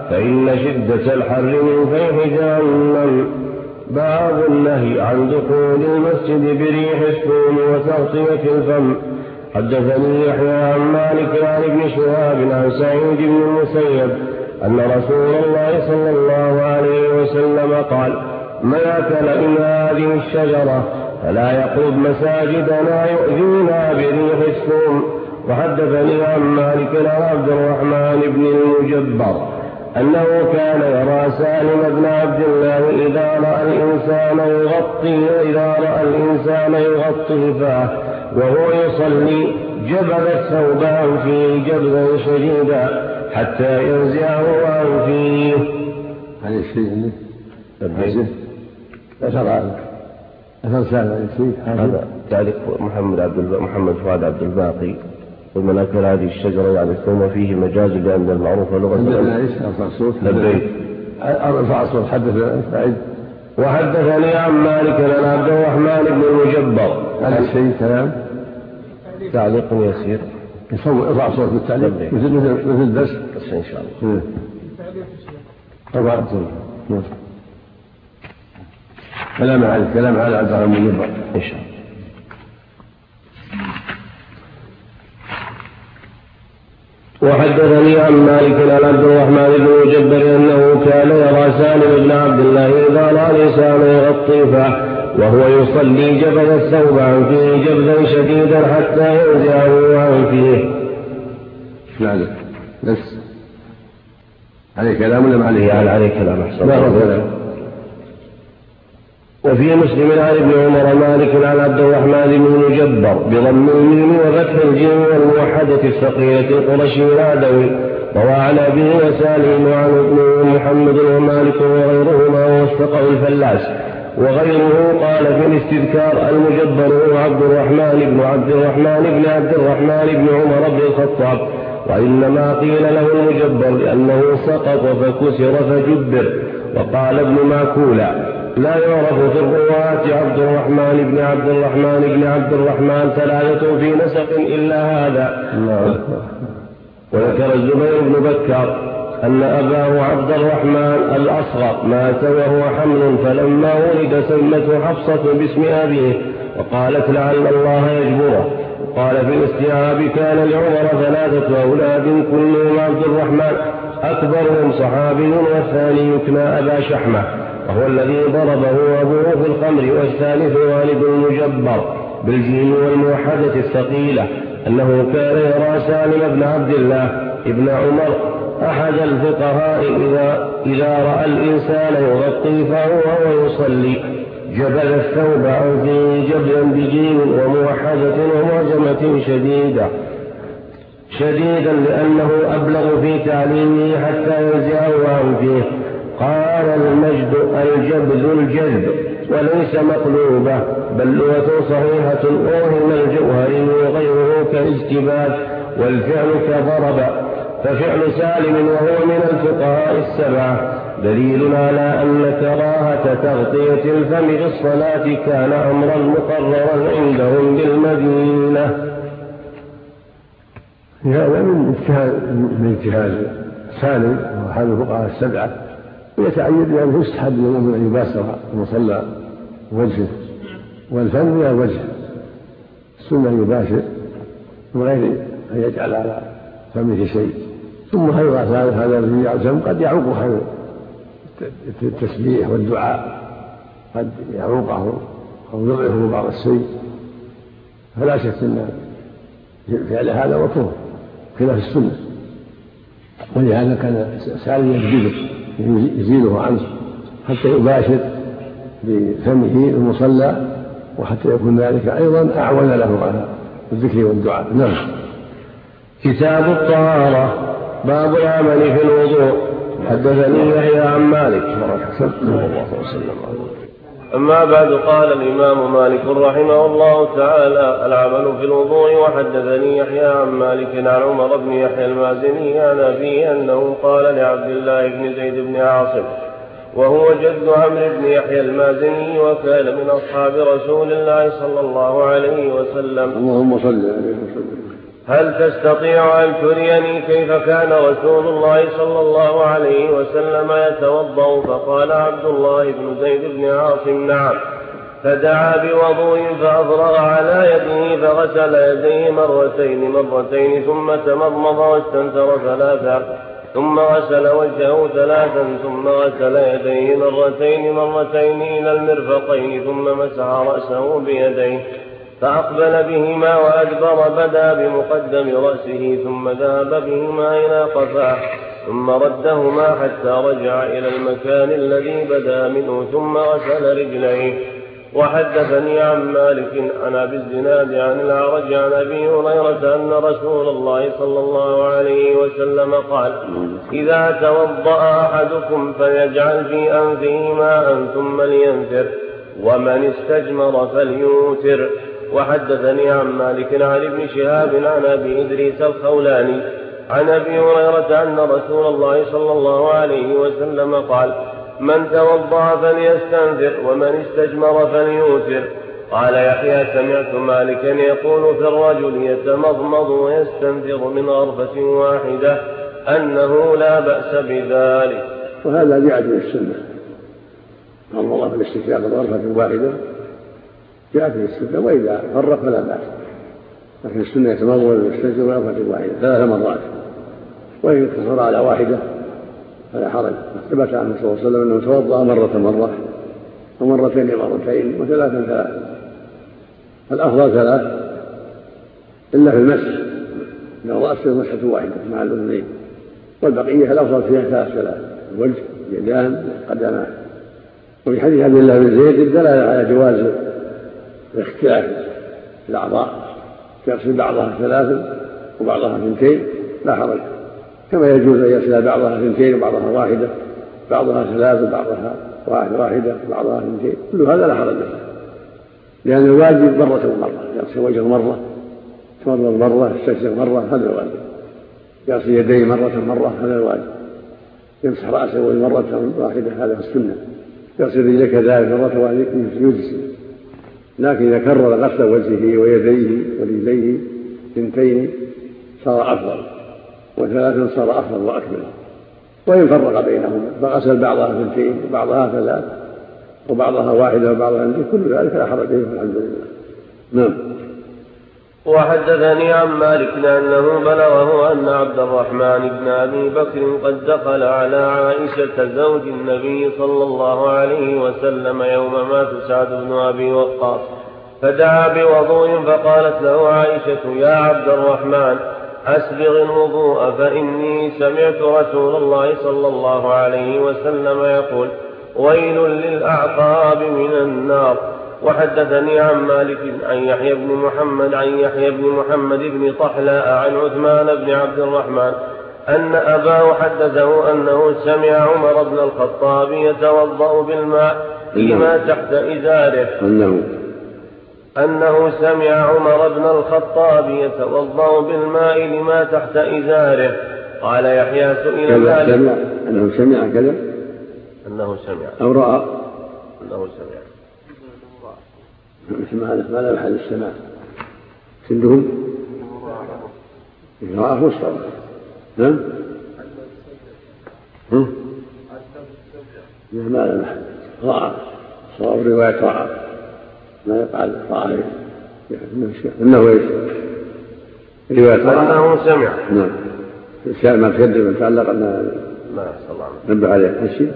فإن شدة الحر من فيح جهنم. باب النهي عن دخول المسجد بريح الثوم وتغطية الفم. حدثني يحيى عن مالك عن ابن شهاب عن سعيد بن المسيب أن رسول الله صلى الله عليه وسلم قال: من أكل من هذه الشجرة فلا يقرب مساجدنا يؤذينا بريح الثوم. وحدثني عن مالك عن عبد الرحمن بن المجبر أنه كان يرى سالم بن عبد الله إذا رأى الإنسان يغطي إذا رأى الإنسان يغطي فاه وهو يصلي جبل الثوب عن فيه جبلا شديدا حتى ينزعه عن فيه. هذا الشيء اللي أثر أثر سالم الشيء هذا تعليق محمد عبد محمد فؤاد عبد الباقي. ومن أكل هذه الشجرة يعني الثوم فيه مجاز لأن المعروف لغة لبيك أرفع الصوت. حدث سعيد. وحدثني عن مالك عن عبد الرحمن بن المجبر. هذا الشيء كلام تعليق يسير يصور ارفع صوت بالتعليق مثل مثل مثل الدرس بس إن شاء الله. ارفع صوت. كلام على كلام على عبد الرحمن بن المجبر إن شاء الله. وحدثني عن مالك عن عبد الرحمن بن المجبر أنه كان يرى سالم بن عبد الله إذا رأى الإنسان يغطي فاه وهو يصلي جبل الثوب عن فيه جبلا شديدا حتى ينزعه عن فيه. نعم بس عليه كلام ولا ما عليه؟ يعني عليه كلام أحسن. وفي مسلم عن ابن عمر مالك عن عبد الرحمن بن المجبر بضم الميم وفتح الجيم والموحدة الثقيلة القرشي العدوي روى عن أبيه وسالم وعن ابنه محمد ومالك وغيرهما ووثقه الفلاس وغيره. قال في الاستذكار: المجبر هو عبد الرحمن بن عبد الرحمن بن عبد الرحمن بن عمر بن الخطاب، وإنما قيل له المجبر لأنه سقط فكسر فجبر. وقال ابن ماكولا: لا يعرف في الرواة عبد الرحمن بن عبد الرحمن بن عبد الرحمن ثلاثة في نسق إلا هذا. وذكر الزبير بن بكر أن أباه عبد الرحمن الأصغر مات وهو حمل، فلما ولد سمته حفصة باسم أبيه وقالت لعل الله يجبره. قال في الاستيعاب: كان لعمر ثلاثة أولاد كلهم عبد الرحمن، أكبرهم صحابي والثاني يكنى أبا شحمة وهو الذي ضربه أبوه في الخمر، والثالث والد المجبر بالجيم والموحدة الثقيلة أنه كان يرى سالم بن عبد الله ابن عمر أحد الفقهاء إذا, إذا رأى الإنسان يغطي فهو يصلي جبل الثوب عن فيه جبلا بجيم وموحدة ومعجمة شديدة شديدا لأنه أبلغ في تعليمه حتى ينزعه عن فيه. قال المجد الجبذ الجذب وليس مقلوبة بل لغة صحيحة أوهم الجوهري وغيره كاجتباد والفعل كضرب. ففعل سالم وهو من الفقهاء السبعة دليل على أن كراهة تغطية الفم في الصلاة كان أمرا مقررا عندهم بالمدينة. هذا من اجتهاد من اجتهاد سالم وأحد الفقهاء السبعة، ويتعين بأنه يستحب للمؤمن أن يباشر المصلى وجهه والفم من الوجه، السنة يباشر من غير أن يجعل على فمه شيء. ثم هذا هذا الذي يعزم قد يعوقه التسبيح والدعاء، قد يعوقه أو يضعفه بعض الشيء، فلا شك أن فعل هذا مكروه خلاف السنة. ولهذا كان سالم يجذبه يزيله عنه حتى يباشر بفمه المصلى، وحتى يكون ذلك أيضا أعون له على الذكر والدعاء. نعم. كتاب الطهارة. باب العمل في الوضوء. حدثني يحيى عن مالك. أما بعد، قال الإمام مالك رحمه الله تعالى: العمل في الوضوء. وحدثني يحيى عن مالك عن عمر بن يحيى المازني عن أبيه أنه قال لعبد الله بن زيد بن عاصم وهو جد عمرو بن يحيى المازني وكان من أصحاب رسول الله صلى الله عليه وسلم: اللهم صل عليه وسلم. هل تستطيع أن تريني كيف كان رسول الله صلى الله عليه وسلم يتوضأ؟ فقال عبد الله بن زيد بن عاصم نعم. فدعا بوضوء فأفرغ على يده فغسل يديه مرتين مرتين ثم تمضمض واستنثر ثلاثا ثم غسل وجهه ثلاثا ثم غسل يديه مرتين مرتين إلى المرفقين ثم مسح رأسه بيديه فأقبل بهما وأدبر، بدأ بمقدم رأسه ثم ذهب بهما إلى قفاه ثم ردهما حتى رجع إلى المكان الذي بدأ منه ثم غسل رجليه. وحدثني عن مالك عن أبي الزناد عن الأعرج عن أبي هريرة أن رسول الله صلى الله عليه وسلم قال: إذا توضأ أحدكم فليجعل في أنفه ماء ثم لينثر، ومن استجمر فليوتر. وحدثني عن مالك عن ابن شهاب عن أبي إدريس الخولاني عن أبي هريرة أن رسول الله صلى الله عليه وسلم قال: من توضأ فليستنثر، ومن استجمر فليوتر. قال يحيى: سمعت مالكا يقول في الرجل يتمضمض ويستنثر من غرفة واحدة أنه لا بأس بذلك. وهذا جاءت من السنة، أمر الله بالاستنثار من غرفة واحدة جاءت من السنة، وإذا فرق فلا بأس، لكن السنة يتمضمض ويستنثر من غرفة واحدة ثلاث مرات، وإن اقتصر على واحدة فلا حرج. ثبت عن صلى الله عليه وسلم أنه توضأ مرة مرة ومرتين مرتين وثلاثا ثلاثا. الأفضل ثلاث إلا في المسح، لو رأس مسحة واحدة مع الأذنين، والبقية الأفضل فيها ثلاث ثلاث: الوجه، اليدان، القدمان. وفي حديث عبد الله بن زيد الدلالة على جواز الاختلاف في الأعضاء، يغسل بعضها ثلاثا وبعضها اثنتين لا حرج، كما يجوز أن يغسل بعضها اثنتين وبعضها واحدة، بعضها ثلاث وبعضها واحدة وبعضها اثنتين، كل هذا لا حرج فيه، لأن الواجب مرة ومرة، يغسل وجهه مرة، يتمضمض مرة، يستنثر مرة، هذا الواجب. يغسل يديه مرة مرة، هذا الواجب. يمسح رأسه مرة واحدة، هذا السنة. يغسل رجله كذلك مرة واحدة يجزي. لكن إذا كرر غسل وجهه ويديه ورجليه اثنتين صار أفضل، وثلاثا صار أفضل وأكمل. وإن فرق بينهما فغسل بعضها اثنتين وبعضها ثلاث وبعضها واحدة وبعضها اثنتين، كل ذلك لا حرج فيه، الحمد لله. نعم. وحدثني عن مالك أنه بلغه أن عبد الرحمن بن أبي بكر قد دخل على عائشة زوج النبي صلى الله عليه وسلم يوم مات سعد بن أبي وقاص، فدعا بوضوء فقالت له عائشة: يا عبد الرحمن أسبغ الوضوء، فإني سمعت رسول الله صلى الله عليه وسلم يقول: ويل للأعقاب من النار. وحدثني عن مالك عن يحيى بن محمد عن يحيى بن محمد بن طحلاء عن عثمان بن عبد الرحمن أن أباه حدثه أنه سمع عمر بن الخطاب يتوضأ بالماء لما تحت إزاره أنه أنه سمع عمر بن الخطاب يتوضأ بالماء لما تحت إزاره. قال يحيى: سئل مالك أنه سمع كذا أنه سمع أو رأى أنه سمع ماذا محل السماع عندهم؟ رأى مصطفى. ها؟ ها؟ ماذا محل رأى؟ صواب رواية رأى، ما يقال رأى إنه إيش؟ رواية أنه سمع. نعم. الشيء ما تقدم يتعلق أن ما صلى الله نبه عليه الشيء.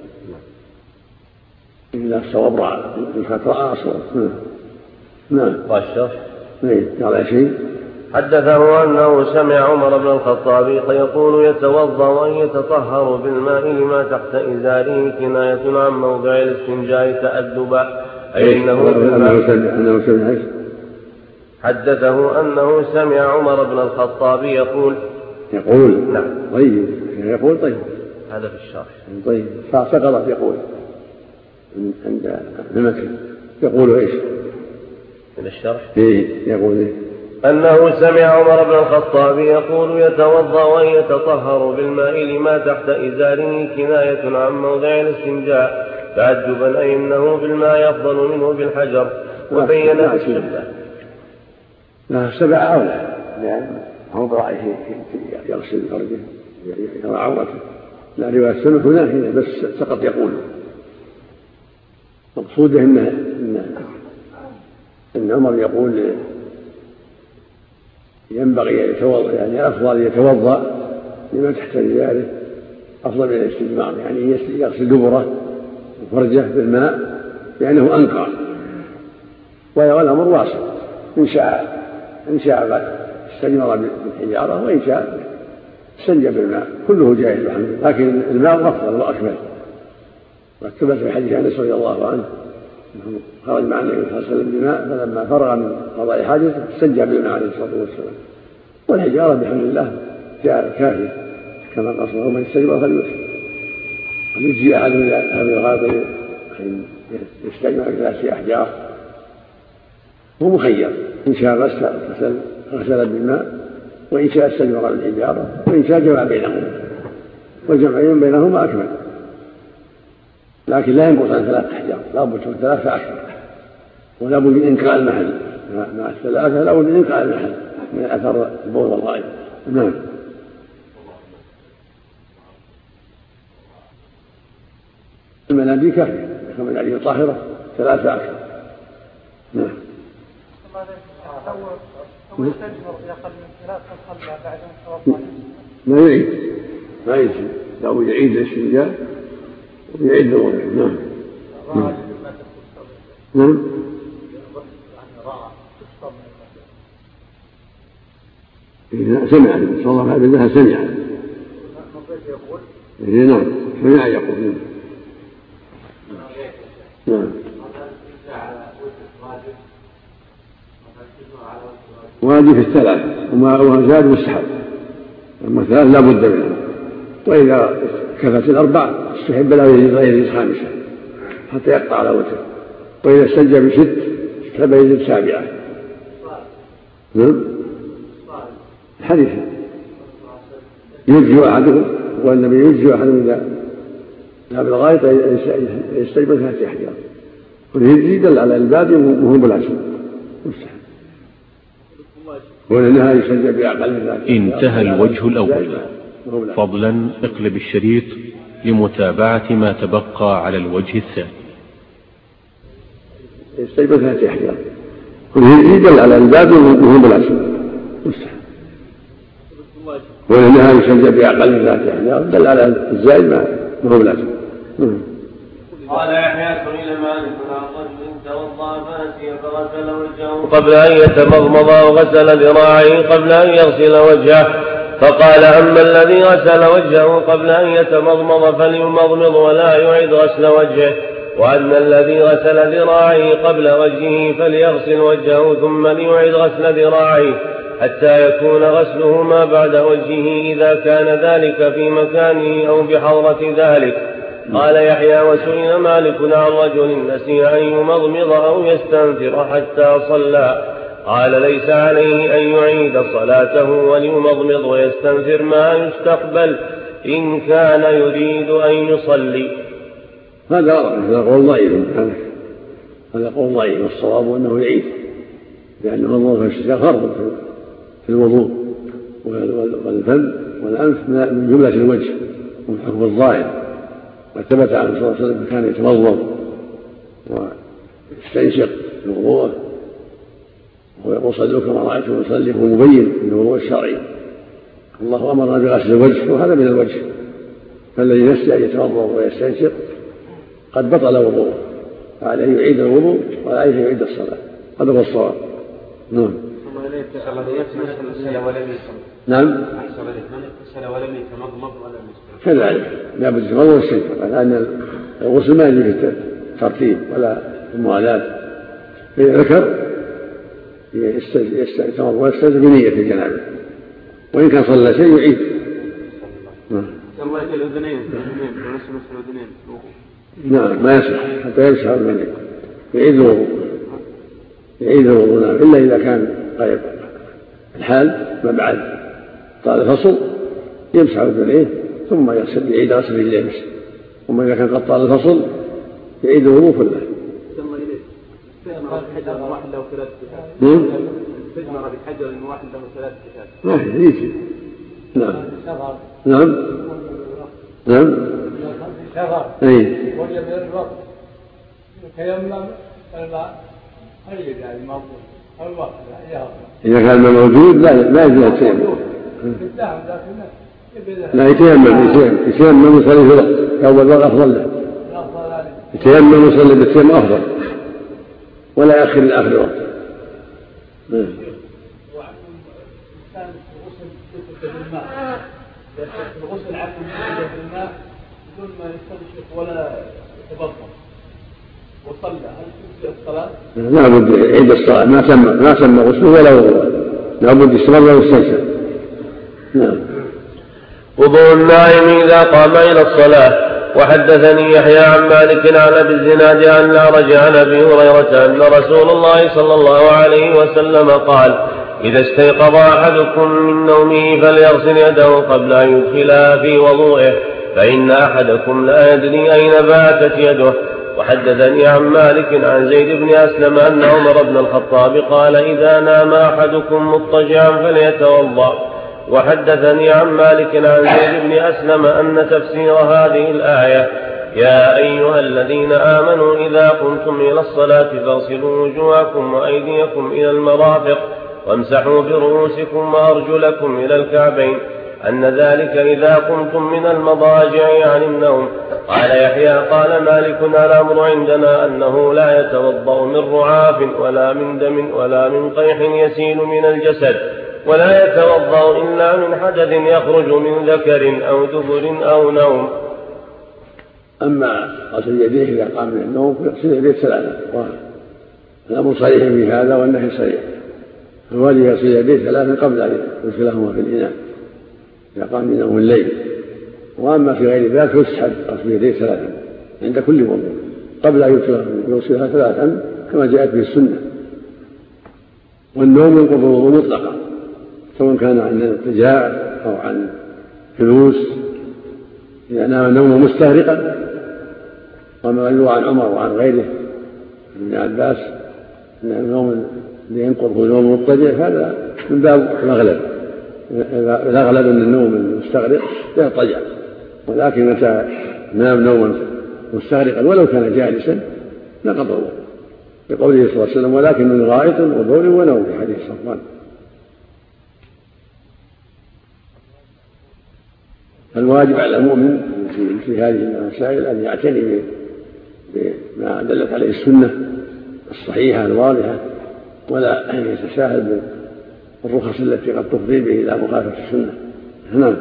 إذا الصواب رأى، الخطأ أصلا. نعم. والشرح على شيء. حدثه أنه سمع عمر بن الخطاب يقول: يتوضأ وأن يتطهر بالماء لما تحت إزاره، كناية عن موضع الاستنجاء تأدبا، أي إنه أنه سمع. حدثه أنه سمع عمر بن الخطاب يقول يقول نعم. طيب يقول طيب هذا في الشرح. طيب فسقطت يقول عند المتن يقول ايش من الشرح؟ ايه يقول إيه؟ أنه سمع عمر بن الخطاب يقول: يتوضأ وأن يتطهر بالماء لما تحت إزاره، كناية عن موضع الاستنجاء تعجبا، أي إنه بالماء أفضل منه بالحجر. وبين الشبه لا السبع أولى لأن هو برأيه يغسل فرجه يرى عورته، لا رواية السمك هنا بس فقط يقول مقصوده إن إن إن عمر يقول ينبغي يتوضأ، يعني أفضل يتوضأ لما تحت رجاله أفضل من الاستجمار، يعني يغسل دبره وفرجه بالماء لأنه أنقى، والأمر واسع، إن شاء إن شاء استجمر بالحجارة وإن شاء استنجى بالماء، كله جائز الحمد لله، لكن الماء أفضل وأكمل. وثبت في حديث أنس رضي الله عنه أنه خرج مع النبي صلى الله عليه وسلم بماء، فلما فرغ من قضاء حاجته استنجى بالماء عليه الصلاة والسلام، والحجارة بحمد الله كافية كما قصده من استجمر فليوسف. يجي أحد من أهل الغابة أن يستجمع بثلاث أحجار، هو مخير، إن شاء غسل غسل بالماء وإن شاء استجمر بالحجارة وإن شاء جمع بينهما، والجمعين بينهما أكمل، لكن لا ينقص عن ثلاث أحجار، لا بد من ثلاثة أكثر، ولا بد من إنقاء المحل مع الثلاثة، لا بد من إنقاء المحل من أثر البول والغائط. نعم. المناديل كافية كما العلي طاهرة، ثلاثة أكثر. نعم. لو يستجمر بأقل من ثلاث فصلى بعد أن توضأ ما يعيد ما يعيد لو يعيد الاستنجاء ويعيد الوضوء. نعم. نعم. إذا سمع صلى الله عليه وسلم سمع. نعم سمع يقول. نعم. واجب في الثلاث وما زاد مستحب، أما الثلاث لا بد منه، وإذا كفت الأربع استحب له غير خامسة حتى يقطع على وجهه، وإذا استنجى بست استحب يزيد سابعة. نعم. حديث يجزي أحدهم، والنبي يجزي أحدهم إذا ذهب الغائط يستجمع ثلاثة أحجار، والهجي دل على الباب وهو بالعشر مستحب، ولأنها يستنجى بأقل من ذلك. انتهى الوجه الأول. فضلا اقلب الشريط لمتابعة ما تبقى على الوجه الثاني. يستجمع ثلاثة أحجار، والهجي دل على الباب وهو بالعشر مستحب، ولأنها يستنجى بأقل من ذلك أحجار دل على الزائد ما هو بالعشر. قال يحيى سئل مالك عن رجل توضأ فنسي فغسل وجهه قبل أن يتمضمض وغسل ذراعيه قبل أن يغسل وجهه، فقال أما الذي غسل وجهه قبل أن يتمضمض فليمضمض ولا يعيد غسل وجهه، وأن الذي غسل ذراعيه قبل وجهه فليغسل وجهه ثم ليعيد غسل ذراعيه حتى يكون غسله ما بعد وجهه إذا كان ذلك في مكانه أو بحضرة ذلك. قال يحيى وسئل مالك عن رجل نسي أن يمضمض أو يستنثر حتى صلى، قال ليس عليه أن يعيد صلاته وليمضمض ويستنثر ما يستقبل إن كان يريد أن يصلي. هذا قول ضعيف، هذا قول ضعيف، والصواب أنه يعيد، لأن المضمضة والاستنثار فرض في الوضوء، والفم والأنف من جملة الوجه ومن حكم الظاهر، وثبت عنه صلى الله عليه وسلم كان يتمضمض ويستنشق في وضوءه ويقول صلوا كما رأيتم يصلي، هو مبين من الوضوء الشرعي. الله أمرنا بغسل الوجه وهذا من الوجه، فالذي نسي أن يتمضمض ويستنشق قد بطل وضوءه، فعليه يعيد الوضوء وعليه يعيد الصلاة، هذا هو الصواب. نعم. نعم. كذلك لا بد يتمضمض ويستنشق، لأن الغسل ما يجوز الترتيب ولا الموالاة، إذا ذكر يتمضمض ويستنشق بنية الجنابة، وإن كان صلى شيء يعيد. نعم ما يصح حتى يمسح الأذنين، يعيد الوضوء يعيد الوضوء إلا إذا كان غير الحال ما بعد طال الفصل يمسح الأذنين ثم يغسل يعيد غسل الرجلين، ثم إذا كان قد طال الفصل يعيد الوضوء كله. استجمر بحجر واحد له ثلاث كتاب. ما في يجي. نعم. نعم. نعم. أي. وجب الوقت. يتيمم الماء. أي يعني موجود. الوقت إذا كان ما موجود لا لا يجوز التيمم. لا يتيمم يتيمم يتيمم يصلي في الوقت أول وقت أفضل له. يتيمم يصلي بالتيمم أفضل ولا يأخر لآخر الوقت. الغسل عفوا بالماء بدون ما يستنشق ولا يتبطل وصلى هل تجزئ الصلاة؟ لا بد يعيد الصلاة ما سمى ما سمى غسله ولا وضوء لا بد يستمر ويستنشق. نعم. وضوء النائم إذا قام إلى الصلاة. وحدثني يحيى عن مالك عن أبي الزناد عن الأعرج عن أبي هريرة أن رسول الله صلى الله عليه وسلم قال: إذا استيقظ أحدكم من نومه فليغسل يده قبل أن يدخلها في وضوئه فإن أحدكم لا يدري أين باتت يده. وحدثني عن مالك عن زيد بن أسلم أن عمر بن الخطاب قال: إذا نام أحدكم مضطجعا فليتوضأ. وحدثني عن مالك عن زيد بن أسلم أن تفسير هذه الآية: يا أيها الذين آمنوا إذا قمتم إلى الصلاة فاغسلوا وجوهكم وأيديكم إلى المرافق وامسحوا برؤوسكم وأرجلكم إلى الكعبين، أن ذلك إذا قمتم من المضاجع عن النوم. قال يحيى: قال مالك: الأمر عندنا أنه لا يتوضأ من رعاف ولا من دم ولا من قيح يسيل من الجسد، ولا يتوضأ إلا من حدث يخرج من ذكر أو دبر أو نوم. أما غسل يديه إذا قام من النوم فيغسل يديه ثلاثة، الأمر صريح في هذا والنهي صريح. الواجب يغسل يديه ثلاثة قبل أن يغسلهما في الإناء إذا قام من نوم الليل. وأما في غير ذلك يسحب غسل يديه ثلاثة عند كل وضوء قبل أن يغسلها ثلاثا كما جاءت به السنة. والنوم ينقض الوضوء مطلقا سواء كان عن اضطجاع أو عن جلوس إذا نام نوما مستغرقا. وما يروى عن عمر وعن غيره ابن عباس أن النوم ينقض نوم مضطجع هذا من باب الأغلب. الأغلب أن النوم المستغرق يضطجع، ولكن متى نام نوما مستغرقا ولو كان جالسا نقض الوضوء بقوله صلى الله عليه وسلم: ولكن من غائط وبول ونوم في حديث صفوان. الواجب على المؤمن في هذه المسائل أن يعتني بما دلت عليه السنة الصحيحة الواضحة ولا أن يتساهل بالرخص التي قد تفضي به إلى مخالفة السنة. نعم.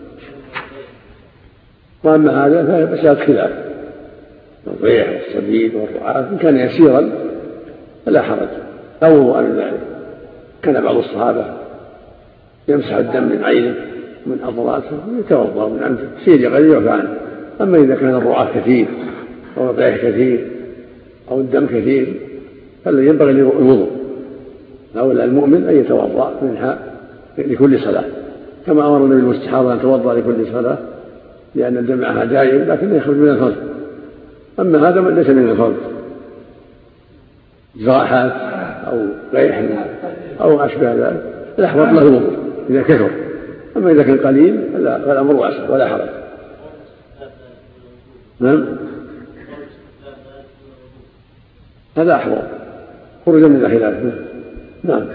وأما هذا فهي مسألة خلاف، الضيح والصديد والرعاف إن كان يسيرا فلا حرج أو عن ذلك. كان بعض الصحابة يمسح الدم من عينه من أضراته ويتوضأ من أنفه سير قليل يعفى عنه. أما إذا كان الرعاف كثير أو الضيح كثير أو الدم كثير فالذي ينبغي الوضوء. أولى المؤمن أن يتوضأ منها لكل صلاة كما أمر النبي المستحاضة أن توضأ لكل صلاة لأن الدم معها دائم لكن يخرج من الفرج. أما هذا ليس من الفرج، جراحات أو ريح أو أشبه ذلك الأحوط له الوضوء إذا كثر. أما إذا كان قليل فالأمر واسع ولا حرج. نعم. هذا أحوط خروجا من الخلاف. نعم.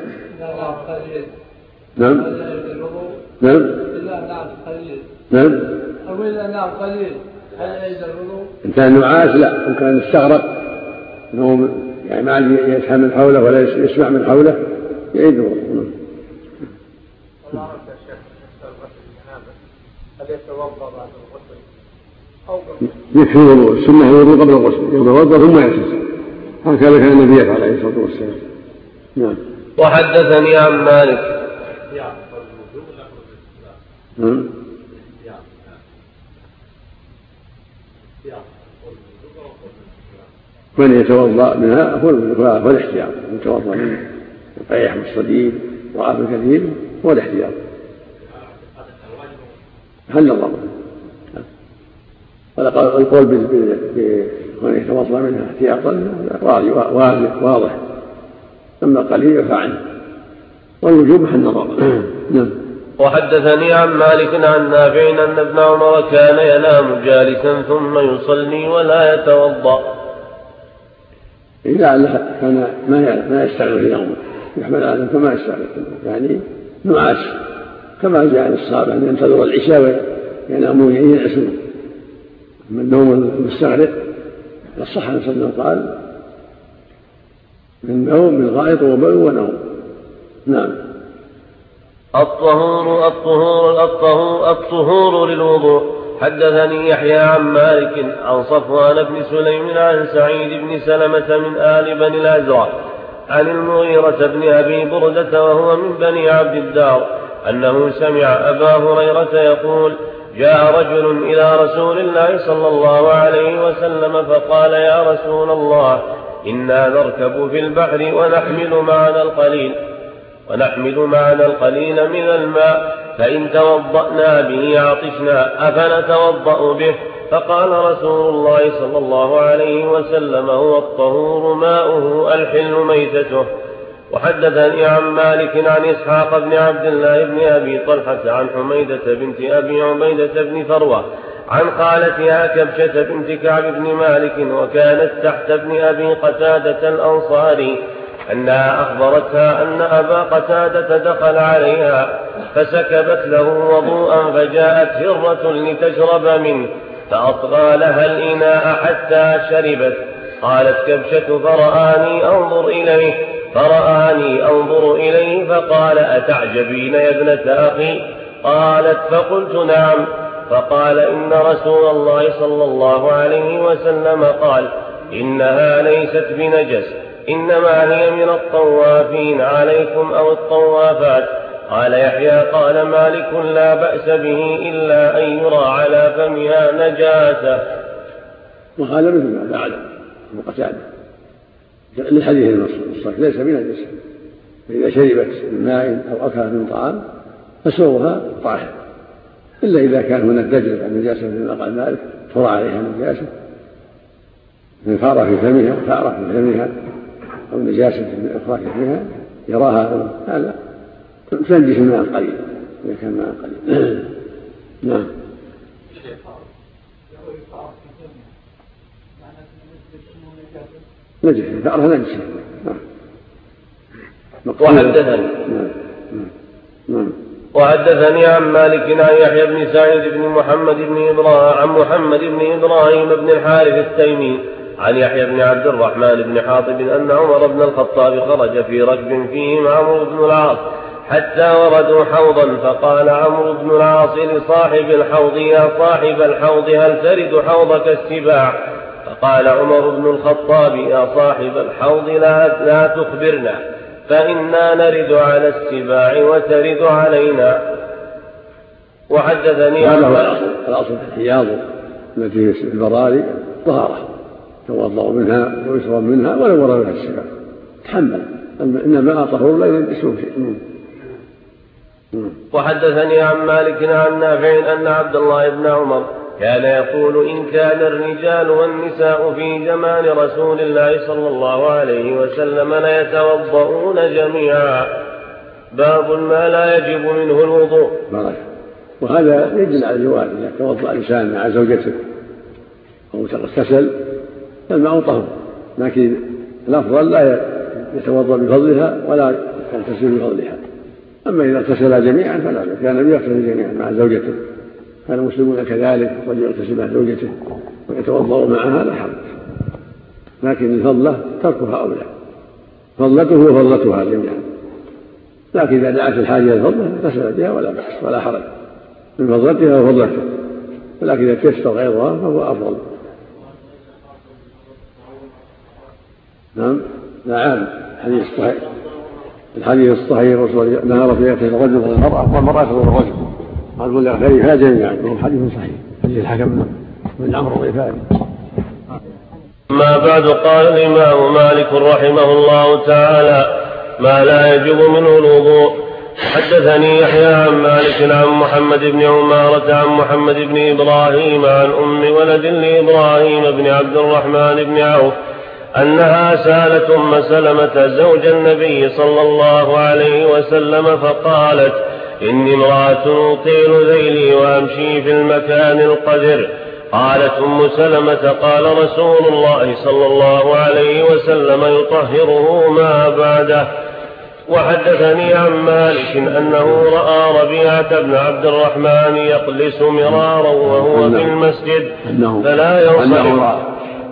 نعم. نعم. نعم. إن كان نعاس لا، إن كان استغرق أنه يعني ما يسمع من حوله ولا يسمع من حوله يعيد الوضوء. يكفي الوضوء، السنة الوضوء قبل الغسل، يتوضأ ثم يغتسل، هكذا كان النبي عليه الصلاة والسلام. نعم. وحدثني عن مالك نعم. من يتوضأ منها هو الاحتياط، يتوضأ من القيح والصديد وعاف الكثير هو الاحتياط. هل الله القول بمن يتوضأ منها احتياطا واضح، أما قليل يعفى عنه والوجوب محل نظر. نعم. وحدثني عن مالك عن نافع أن ابن عمر كان ينام جالسا ثم يصلي ولا يتوضأ. إذا كان ما يستعمل في يومه يحمل على فما يستعمل يعني نعاس كما جاء عن الصحابة أن ينتظروا العشاء وينامون ينعسون. أما النوم المستغرق الصح أن صلى الله قال من نوم من غائط وبول ونوم. نعم. الطهور الطهور الطهور الطهور للوضوء. حدثني يحيى عن مالك عن صفوان بن سليم عن سعيد بن سلمة من آل بني الأزرق عن المغيرة بن أبي بردة وهو من بني عبد الدار أنه سمع أبا هريرة يقول جاء رجل إلى رسول الله صلى الله عليه وسلم فقال يا رسول الله إنا نركب في البحر ونحمل معنا القليل ونحمل معنا القليل من الماء فإن توضأنا به عطشنا أفنتوضأ به؟ فقال رسول الله صلى الله عليه وسلم هو الطهور ماؤه الحل ميتته. وحدثني عن مالك عن إسحاق بن عبد الله بن أبي طلحة عن حميدة بنت أبي عبيدة بن فروة عن خالتها كبشة بنت كعب بن مالك وكانت تحت ابن أبي قتادة الأنصاري أنها أخبرتها أن أبا قتادة دخل عليها فسكبت له وضوءا فجاءت هرة لتشرب منه فأطغى لها الإناء حتى شربت. قالت كبشة فرآني أنظر إليه فرآني أنظر إليه فقال أتعجبين يا ابنة أخي؟ قالت فقلت نعم. فقال إن رسول الله صلى الله عليه وسلم قال إنها ليست بنجس إنما هي من الطوافين عليكم أو الطوافات. قال يحيى قال مالك لا بأس به إلا أن يرى على فمها نجاسة. وهذا مثل ما فعل ابن قتادة للحديث الصحيح ليس بنجس فإذا شربت من ماء أو أكلت من طعام فسوها طاهر إلا إذا كان هناك دجل عن نجاسة مثل قال مالك ترى عليها نجاسة من فارة في فمها فارة في فمها أو نجاسة من أخراج فمها يراها هذا تنجس الماء القليل إذا كان ماء قليل. نعم. نجس فأرها نجس. وحدثني وحدثني عن مالك عن يحيى بن سعيد بن محمد بن إبراهيم عن محمد بن إبراهيم بن الحارث التيمي عن يحيى بن عبد الرحمن بن حاطب أن عمر بن الخطاب خرج في ركب فيهم عمرو بن العاص حتى وردوا حوضا فقال عمرو بن العاص لصاحب الحوض يا صاحب الحوض هل ترد حوضك السباع؟ فقال عمر بن الخطاب يا صاحب الحوض لا, لا تخبرنا فإنا نرد على السباع وترد علينا. وحدثني هذا هو الأصل في الحياض التي في البراري طهارة توضأ منها ويشرب منها ولو ورد لها السباع تحمل إن الماء طهور لا ينجسه شيء. وحدثني عن مالك عن نافع أن عبد الله بن عمر كان يقول إن كان الرجال والنساء في زمان رسول الله صلى الله عليه وسلم ليتوضؤون جميعا. باب ما لا يجب منه الوضوء. وهذا يدل على الجواز إذا توضأ الإنسان مع زوجته أو اغتسل فالماء طهور لكن الأفضل لا يتوضأ بفضلها ولا يغتسل بفضلها. أما إذا اغتسلا جميعا فلا بأس كان النبي يغتسل جميعا مع زوجته كان المسلمون كذلك الرجل يغتسل مع زوجته ويتوضأ معها لا حرج لكن الفضلة تركها أولى فضلته وفضلتها جميعا لكن إذا دعت الحاجة إلى الفضلة اغتسل بها ولا بأس ولا حرج من فضلتها وفضلته ولكن إذا تيسر غيرها فهو أفضل. نعم نعم حديث صحيح الحديث الصحيح الرسول نهار في يغتسل الرجل والمرأة والمرأة والرجل قال يغتسلها جميعا وهو حديث صحيح حديث الحكم بن عمرو الغفاري. ما بعد قال الإمام مالك رحمه الله تعالى ما لا يجب منه الوضوء. حدثني يحيى عن مالك عن محمد بن عمارة عن محمد بن إبراهيم عن أم ولد لإبراهيم بن عبد الرحمن بن عوف أنها سالت أم سلمة زوج النبي صلى الله عليه وسلم فقالت: إني امرأة أطيل ذيلي وأمشي في المكان القذر. قالت أم سلمة: قال رسول الله صلى الله عليه وسلم: يطهره ما بعده. وحدثني عن مالك أنه رأى ربيعة بن عبد الرحمن يقلس مرارا وهو في المسجد فلا ينصرف.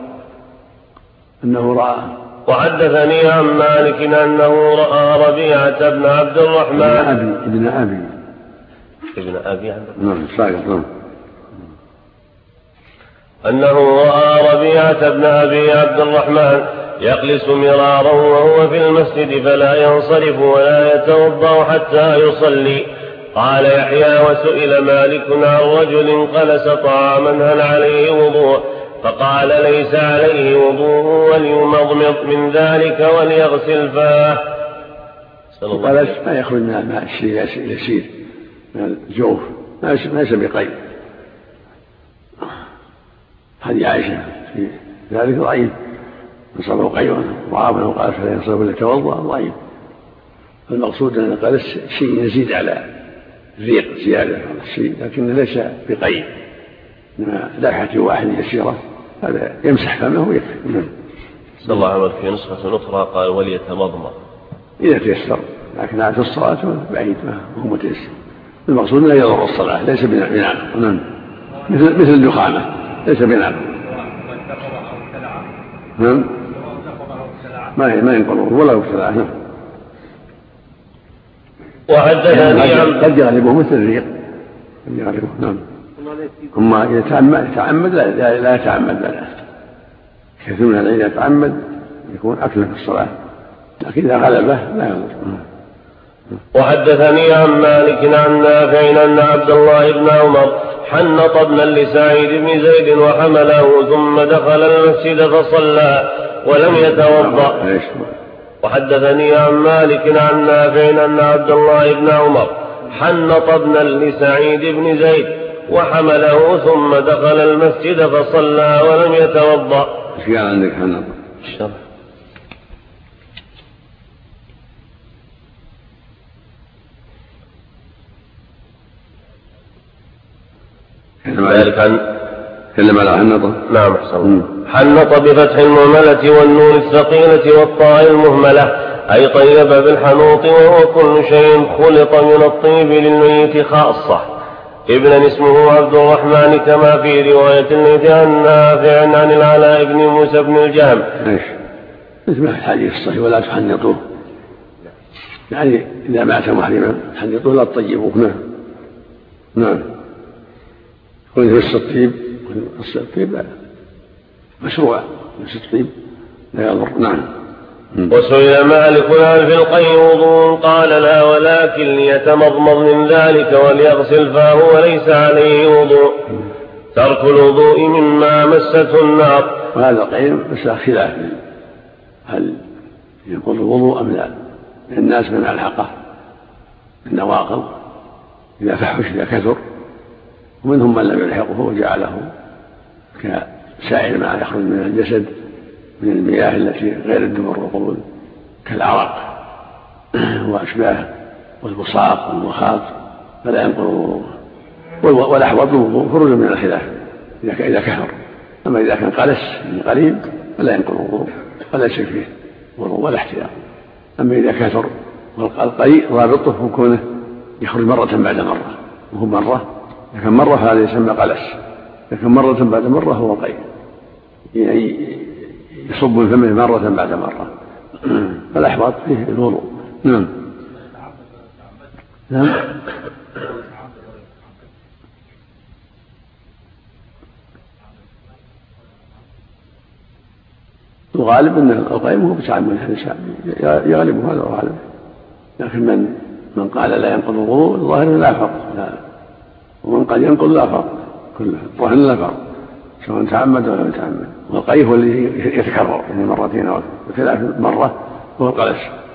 أنه رأى وحدثني عن مالك أنه رأى ربيعة بن عبد الرحمن ابن أبي ابن أبي نعم صحيح أنه رأى ربيعة بن أبي عبد الرحمن يقلس مرارا وهو في المسجد فلا ينصرف ولا يتوضأ حتى يصلي. قال يحيى: وسئل مالك عن رجل قلس طعاما هل عليه وضوء؟ فقال: ليس عليه وضوء وليمضمض من ذلك وليغسل فاه. قلس ما يخرج من الماء الشيء يسير من الجوف ليس بقيد. هذه عائشة في ذلك ضعيف، نصبه قيما ضعافا وقال فلا ينصرف ولا يتوضأ ضعيف. المقصود أن القلس شيء يزيد على الريق زيادة على الشيء لكنه ليس بقيد، إنما لفحة واحدة يسيرة هذا يمسح فمه ويكفي. صلى الله عليه وسلم في نسخة أخرى قال: وليتمضمض إذا تيسر، لكن عادة الصلاة بعيد ما هو متيسر. المقصود لا يضر الصلاة، ليس بنعم مثل مثل الدخانة ليس بنعم. نعم ما ما ينقضه ولا يبتلعه. نعم. وحدثني قد يغلبه مثل الريق قد يغلبه. نعم. أما إذا تعمد, تعمد لا, لا, لا يتعمد لا كثير من العلم يتعمد يكون أكله في الصلاة، لكن إذا غلبه لا يضر. وحدثني عن مالك عن نافع أن عبد الله بن عمر حنط ابنا لسعيد بن زيد وحمله ثم دخل المسجد فصلى ولم يتوضأ. وحدثني عن مالك عن نافع أن عبد الله بن عمر حنط ابنا لسعيد بن زيد وحمله ثم دخل المسجد فصلى ولم يتوضأ. ايش قال عندك حنط؟ الشرح. ذلك عن تكلم على حنطة. نعم أحسن. حنط بفتح المهملة والنون الثقيلة والطاء المهملة أي طيب بالحنوط، وهو كل شيء خلط من الطيب للميت خاصة. ابن اسمه عبد الرحمن كما في رواية الليث عن نافع عن العلاء بن موسى بن الجهم. ايش؟ مثل الحديث الصحيح ولا تحنطوه، يعني إذا مات محرما تحنطوه لا تطيبوه. نعم نعم. ويجلس الطيب الطيب لا مشروع، يجلس الطيب لا يضر. نعم. وسئل مالك هل في القي وضوء؟ قال لا، ولكن ليتمضمض من ذلك وليغسل فاه وليس عليه وضوء. ترك الوضوء مما مسته النار. وهذا القي مسألة خلاف هل ينقض الوضوء أم لا، الناس من الحقه النواقض إذا فحش إذا كثر، ومنهم من لم يلحقه وجعله كسائر ما يخرج من الجسد من المياه التي غير الدبر والقبول كالعرق وأشباه والبصاق والمخاط فلا ينقض الوضوء، والأحوط الوضوء خروج من الخلاف إذا كثر. أما إذا كان قلس من قليل فلا ينقض الوضوء ولا شيء فيه وضوء ولا احتياط. أما إذا كثر والقلي ضابطه كونه يخرج مرة بعد مرة، وهو مرة لكن مرة هذا يسمى قلس، لكن مرة بعد مرة هو قي، يعني يصب من فمه مرة بعد مرة فالأحوط فيه الوضوء. نعم نعم. الغالب أن القيم هو بتعمل يغلب هذا الغالب، لكن من من قال لا ينقض الوضوء الظاهر لا فرق لا، ومن قال ينقض لا فرق كله الظاهر لا فرق سواء تعمد ولا لم يتعمد. والقي هو الذي يتكرر يعني مرتين أو ثلاث مرة هو القلس.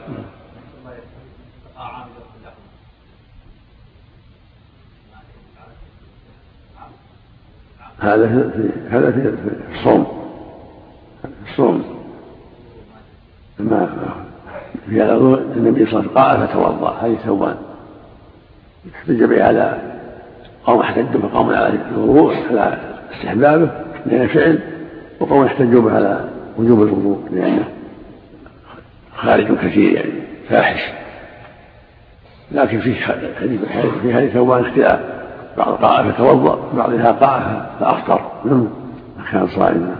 هذا في هذا في الصوم الصوم ما في هذا النبي صلى الله عليه وسلم قال فتوضأ، هذه ثوبان احتج به على قوم احتجوا بقوم على الوضوء على استحبابه لأنه فعل، وقوم احتجوا به على وجوب الوضوء لأنه خارج كثير يعني فاحش. لكن في في هذه ثوبان اختلاف، بعض قاعة فتوضأ، بعضها قاعة فأفطر كان صائما.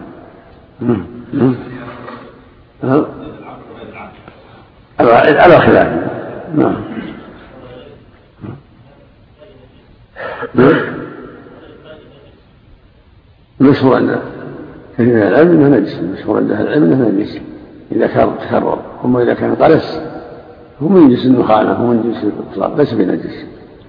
على خلاف. نعم. مشهور عند كثير من العلم انه نجس، مشهور عند اهل العلم انه نجس اذا كان تكرر، اما اذا كان قلس هو من جنس النخامه، هو من جنس الاطلاق ليس بنجس.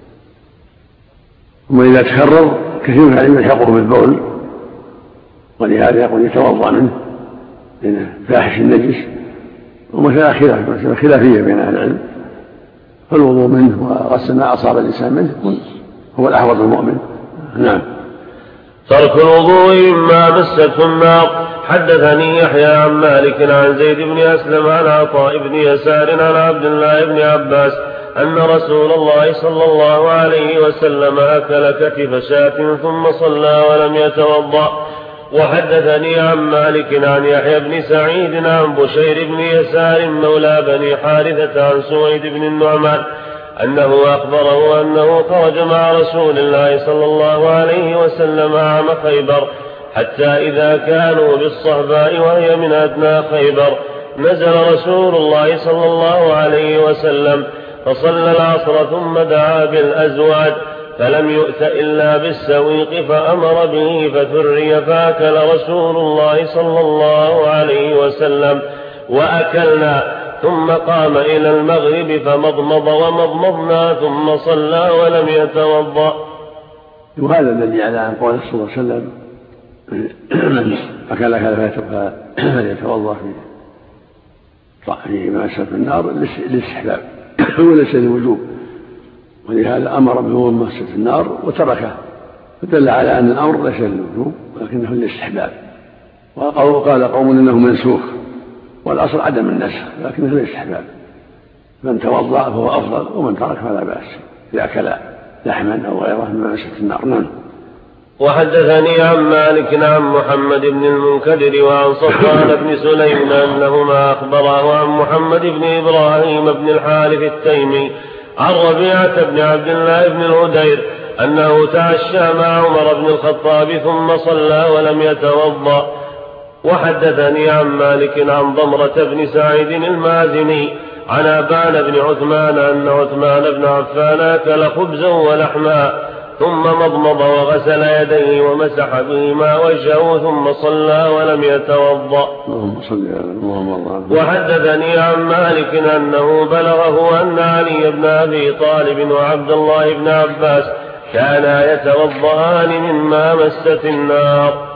اما اذا تكرر كثير من العلم يلحقه بالبول، ولهذا يقول يتوضا منه لانه فاحش النجس. ومسألة خلاف مسألة خلافية بين أهل العلم، فالوضوء منه وغسل ما أصاب الإنسان منه هو الأحوط المؤمن. نعم. ترك الوضوء مما مسته النار. حدثني يحيى عن مالك عن زيد بن أسلم عن عطاء بن يسار عن عبد الله بن عباس أن رسول الله صلى الله عليه وسلم أكل كتف شاة ثم صلى ولم يتوضأ. وحدثني عن مالك عن يحيى بن سعيد عن بشير بن يسار مولى بني حارثة عن سويد بن النعمان أنه أخبره أنه خرج مع رسول الله صلى الله عليه وسلم عام خيبر، حتى إذا كانوا بالصهباء وهي من أدنى خيبر نزل رسول الله صلى الله عليه وسلم فصلى العصر ثم دعا بالأزواج، فلم يؤت إلا بالسويق فأمر به فثري، فأكل رسول الله صلى الله عليه وسلم وأكلنا، ثم قام إلى المغرب فمضمض ومضمضنا ثم صلى ولم يتوضأ. وهذا الذي على عن قول صلى الله عليه وسلم من أكل أكل فليتوضأ في ماسة النار للاستحباب وليس للوجوب، ولهذا أمر بماسة النار وتركه، فدل على أن الأمر ليس للوجوب ولكنه للاستحباب. وقال قوم إنه منسوخ، والأصل عدم النسخ لكنه للاستحباب، من توضأ فهو أفضل ومن ترك فلا بأس إذا أكل لحما أو غيره من ماسة النار. نعم. وحدثني عن مالك عن محمد بن المنكدر وعن صفوان بن سليم أنهما أخبراه عن محمد بن إبراهيم بن الحارث التيمي عن ربيعة بن عبد الله بن الهدير أنه تعشى مع عمر بن الخطاب ثم صلى ولم يتوضأ. وحدثني عن مالك عن ضمرة بن سعيد المازني عن أبان بن عثمان أن عثمان بن عفان أكل خبزا ولحما ثم مضمض وغسل يديه ومسح بهما وجهه ثم صلى ولم يتوضأ. وحدثني عن مالك أنه بلغه أن علي بن أبي طالب وعبد الله بن عباس كانا يتوضأان مما مست النار.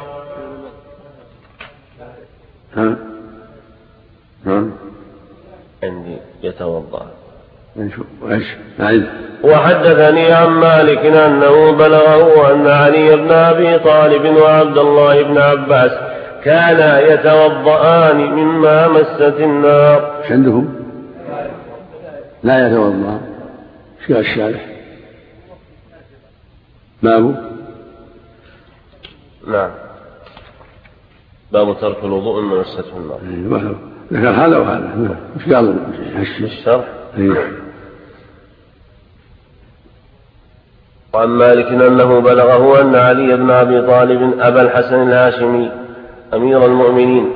ها ها عندي يتوضأ. وحدثني عن مالك أنه بلغه أن علي بن أبي طالب وعبد الله بن عباس كانا يتوضأان مما مست النار. عندهم لا يتوضأ في الشارع باب. نعم. باب ترك الوضوء مما مسته النار. ذكر هذا وهذا مش قال الشرح. وعن مالك أنه بلغه أن علي بن أبي طالب أبا الحسن الهاشمي أمير المؤمنين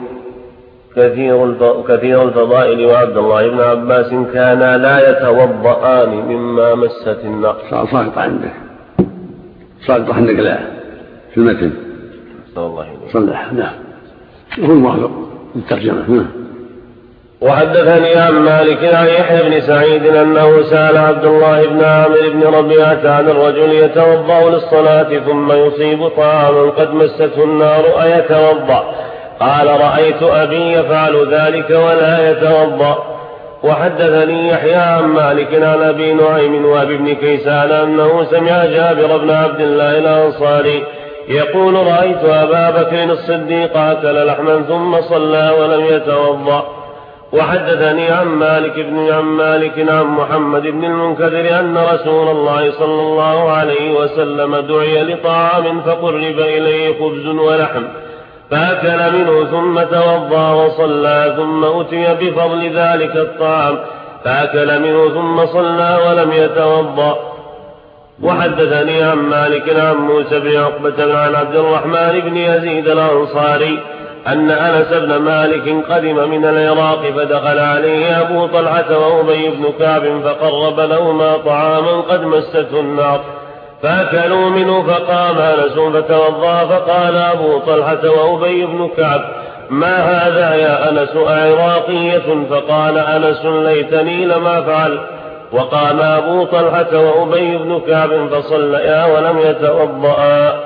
كثير الفضائل وعبد الله بن عباس كانا لا يتوضأان مما مست النار. صالح عندك صالح عندك لا في المتن صلح. نعم. هو الموافق للترجمة. وحدثني عن مالك عن يحيى بن سعيد أنه سأل عبد الله بن عامر بن ربيعة عن الرجل يتوضأ للصلاة ثم يصيب طعاما قد مسته النار أيتوضأ؟ قال رأيت أبي يفعل ذلك ولا يتوضأ. وحدثني يحيى عن مالك عن أبي نعيم وأبي بن كيسان أنه سمع جابر بن عبد الله الأنصاري يقول رأيت أبا بكر الصديق أكل لحما ثم صلى ولم يتوضأ. وحدثني عن مالك بن عن مالك عن محمد بن المنكدر أن رسول الله صلى الله عليه وسلم دعي لطعام فقرب إليه خبز ولحم فأكل منه ثم توضأ وصلى ثم أتي بفضل ذلك الطعام فأكل منه ثم صلى ولم يتوضأ. وحدثني عن مالك عن موسى بن عقبة عن عبد الرحمن بن يزيد الأنصاري أن أنس بن مالك قدم من العراق فدخل عليه أبو طلحة وأبي بن كعب فقرب لهما طعاما قد مسته النار فأكلوا منه فقام أنس فتوضأ فقال أبو طلحة وأبي بن كعب ما هذا يا أنس أعراقية؟ فقال أنس ليتني لما فعل. وقام أبو طلحة وأبي بن كعب فصليا ولم يتوضأ.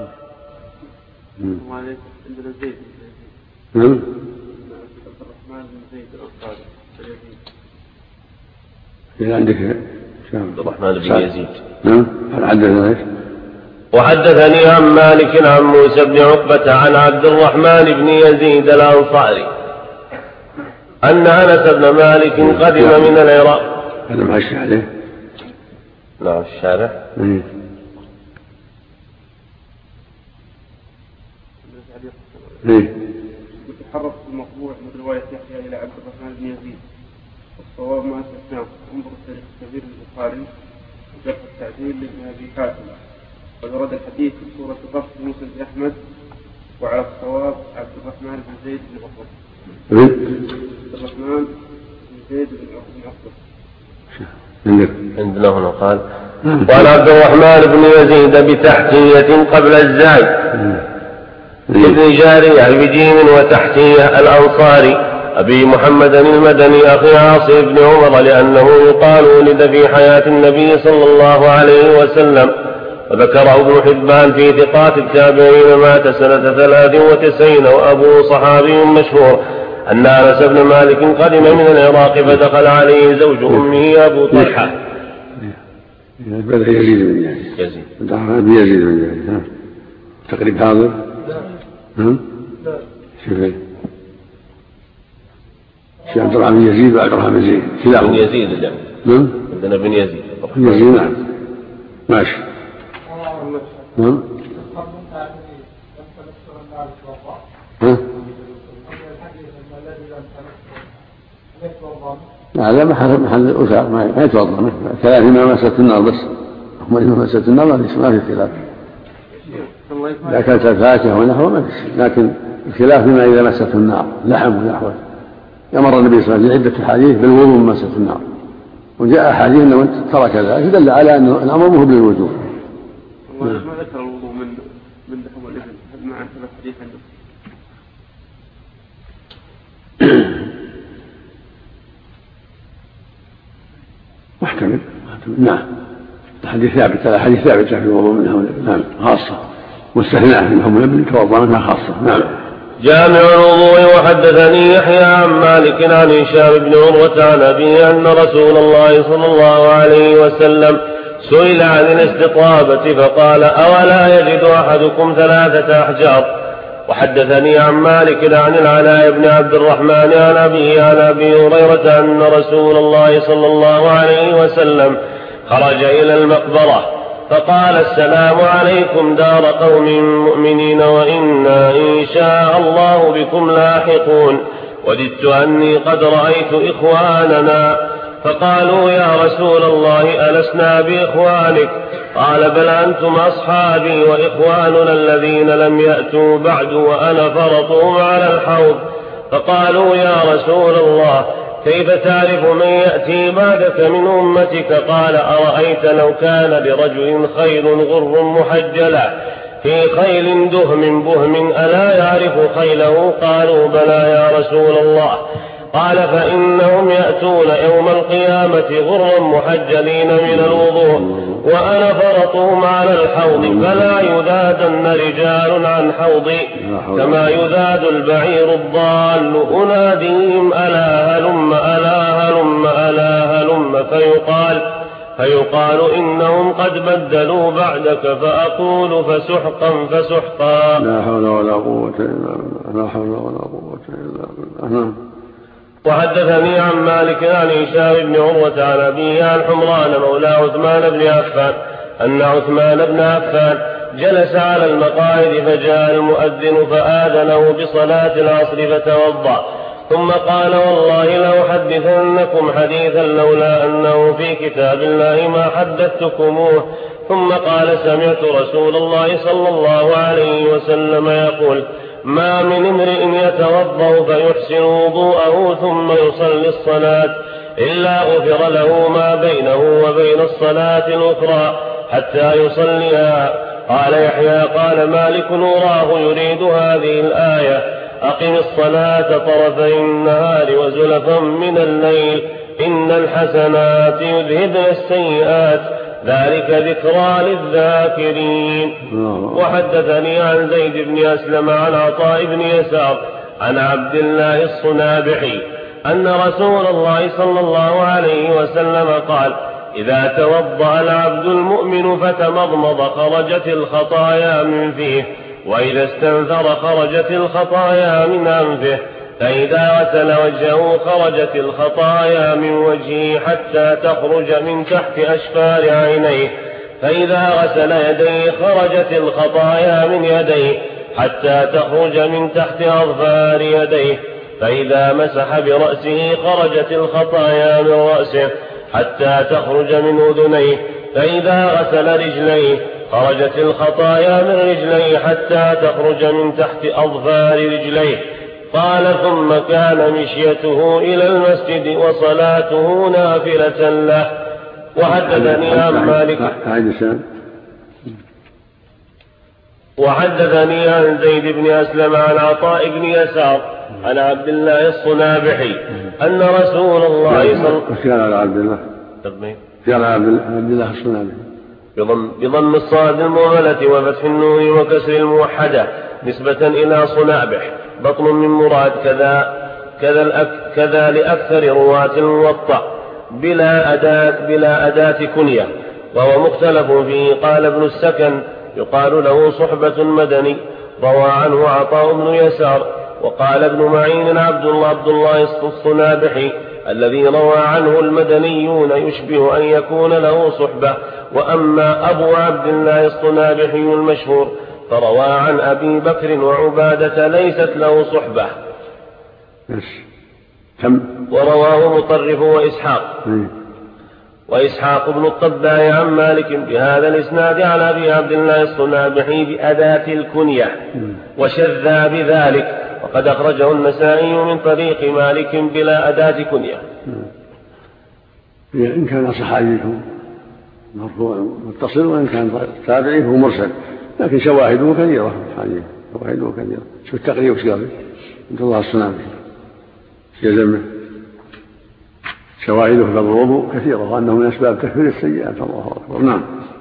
نعم. إذا عندك عبد الرحمن بن يزيد. نعم. حدثنا ايش؟ وحدثني عن مالك عن موسى بن عقبة عن عبد الرحمن بن يزيد الأنصاري أن أنس بن مالك قدم من العراق. هذا ماشي عليه. نعم الشارع. ايه. يتحرك في المطبوع من رواية يحيى إلى عبد الرحمن بن يزيد والصواب ما استثناه انظر التاريخ الكبير للبخاري وجرح التعديل لابن أبي حاتم قد ورد الحديث في سورة الرفض مسند أحمد وعلى الصواب عبد الرحمن بن زيد بن عقبة. عبد الرحمن بن زيد بن عقبة. عندنا هنا قال وعن عبد الرحمن بن يزيد بتحتية قبل الزاي ابن جارية بجيم وتحتية الأنصاري أبي محمد المدني أخي عاصم بن عمر لأنه يقال ولد في حياة النبي صلى الله عليه وسلم. وذكره ابن حبان في ثقات التابعين مات سنة ثلاث وتسعين وأبو صحابي مشهور أن أنس بن مالك قدم من العراق فدخل عليه زوج أمه أبو طلحة. بدأ يزيد بن يزيد. يزيد. يزيد بن يزيد. تقريب حاضر. نعم. شوف شيخ عبد الرحمن بن يزيد وعبد الرحمن بن زيد كلاهما. بن يزيد الآن. نعم. عندنا بن يزيد. بن يزيد نعم. ماشي. نعم. ها؟ هذا محل محل الأسر ما يتوضأ ثلاث ما مست النار بس هم ما مست النار ما في خلاف. إذا كانت الفاكهة ونحوه ما في، لكن الخلاف فيما إذا مسته النار لحم ونحوه. يمر النبي صلى الله عليه وسلم عدة حديث بالوضوء من مسة النار وجاء حديث أنه من ترك ذلك دل على أن الأمر مو بالوجوب. ما ذكر الوضوء من من لحم الإبل هل مع ثلاث حديث عنده؟ محتمل. نعم. الحديث ثابت هذا حديث ثابت في الوضوء من لحم الإبل نعم خاصة واستثناء من لحم الإبل توضأ منها خاصة. نعم. جامع الوضوء. وحدثني يحيى عن مالك عن هشام بن عروة عن أبيه أن رسول الله صلى الله عليه وسلم سئل عن الاستطابة فقال أولا يجد أحدكم ثلاثة أحجار. وحدثني عن مالك عن العلاء بن عبد الرحمن عن أبيه عن أبي هريرة أن رسول الله صلى الله عليه وسلم خرج إلى المقبرة فقال السلام عليكم دار قوم مؤمنين وإنا إن شاء الله بكم لاحقون وددت أني قد رأيت إخواننا. فقالوا يا رسول الله ألسنا بإخوانك؟ قال بل أنتم أصحابي وإخواننا الذين لم يأتوا بعد وأنا فرطهم على الحوض. فقالوا يا رسول الله كيف تعرف من يأتي بعدك من أمتك؟ قال أرأيت لو كان لرجل خيل غر محجلة في خيل دهم بهم ألا يعرف خيله؟ قالوا بلى يا رسول الله. قال فإنهم يأتون يوم القيامة غرا محجلين من الوضوء وأنا فرطهم على الحوض فلا يذادن رجال عن حوضي كما يذاد البعير الضال. أناديهم ألا هلم ألا هلم ألا هلم فيقال فيقال إنهم قد بدلوا بعدك فأقول فسحقا فسحقا. لا حول ولا قوة إلا بالله. لا حول ولا قوة إلا بالله. وحدثني عن مالك عن هشام بن عروة عن أبيه عن حمران مولى عثمان بن عفان أن عثمان بن عفان جلس على المقاعد فجاء المؤذن فآذنه بصلاة العصر فتوضأ ثم قال والله لأحدثنكم حديثا لولا أنه في كتاب الله ما حدثتكموه. ثم قال سمعت رسول الله صلى الله عليه وسلم يقول ما من امرئ يتوضأ فيحسن وضوءه ثم يصلي الصلاة إلا غفر له ما بينه وبين الصلاة الأخرى حتى يصليها. قال يحيى قال مالك نراه يريد هذه الآية أقم الصلاة طرفي النهار وزلفا من الليل إن الحسنات يذهبن السيئات ذلك ذكرى للذاكرين. وحدثني عن زيد بن أسلم عن عطاء بن يسار عن عبد الله الصنابحي أن رسول الله صلى الله عليه وسلم قال إذا توضأ العبد المؤمن فتمضمض خرجت الخطايا من فيه وإذا استنثر خرجت الخطايا من أنفه فإذا غسل وجهه خرجت الخطايا من وجهه حتى تخرج من تحت أشفار عينيه فإذا غسل يديه خرجت الخطايا من يديه حتى تخرج من تحت أظفار يديه فإذا مسح برأسه خرجت الخطايا من رأسه حتى تخرج من أذنيه فإذا غسل رجليه خرجت الخطايا من رجليه حتى تخرج من تحت أظفار رجليه. قال ثم كان مشيته إلى المسجد وصلاته نافلة له. وحدثني عن مالك وحدثني عن زيد بن أسلم عن عطاء بن يسار عن عبد الله الصنابحي أن رسول الله صلى الله عليه وسلم قال عبد الله الصنابحي بضم, بضم الصاد المهملة وفتح النون وكسر الموحدة نسبة إلى صنابح بطن من مراد كذا كذا, الأك كذا لأكثر رواة الموطأ بلا أداة, بلا أداة كنية وهو مختلف فيه. قال ابن السكن يقال له صحبة مدني روى عنه عطاء بن يسار. وقال ابن معين عبد الله عبد الله الصنابحي الذي روى عنه المدنيون يشبه أن يكون له صحبة. وأما أبو عبد الله الصنابحي المشهور فروى عن أبي بكر وعبادة ليست له صحبة. ورواه مطرف وإسحاق وإسحاق بن الطباع عن مالك بهذا الإسناد عن أبي عبد الله الصنابحي بأداة الكنية وشذ بذلك وقد أخرجه النسائي من طريق مالك بلا أداة كنية. إن كان صحابي مرفوع متصل وإن كان تابعي هو مرسل لكن شواهده كثيرة شواهده كثيرة. شو التقريب وش قال عبد الله الصنابحي يلزمه شواهده في الوضوء كثيرة وأنه من أسباب تكفير السيئات. الله أكبر. نعم.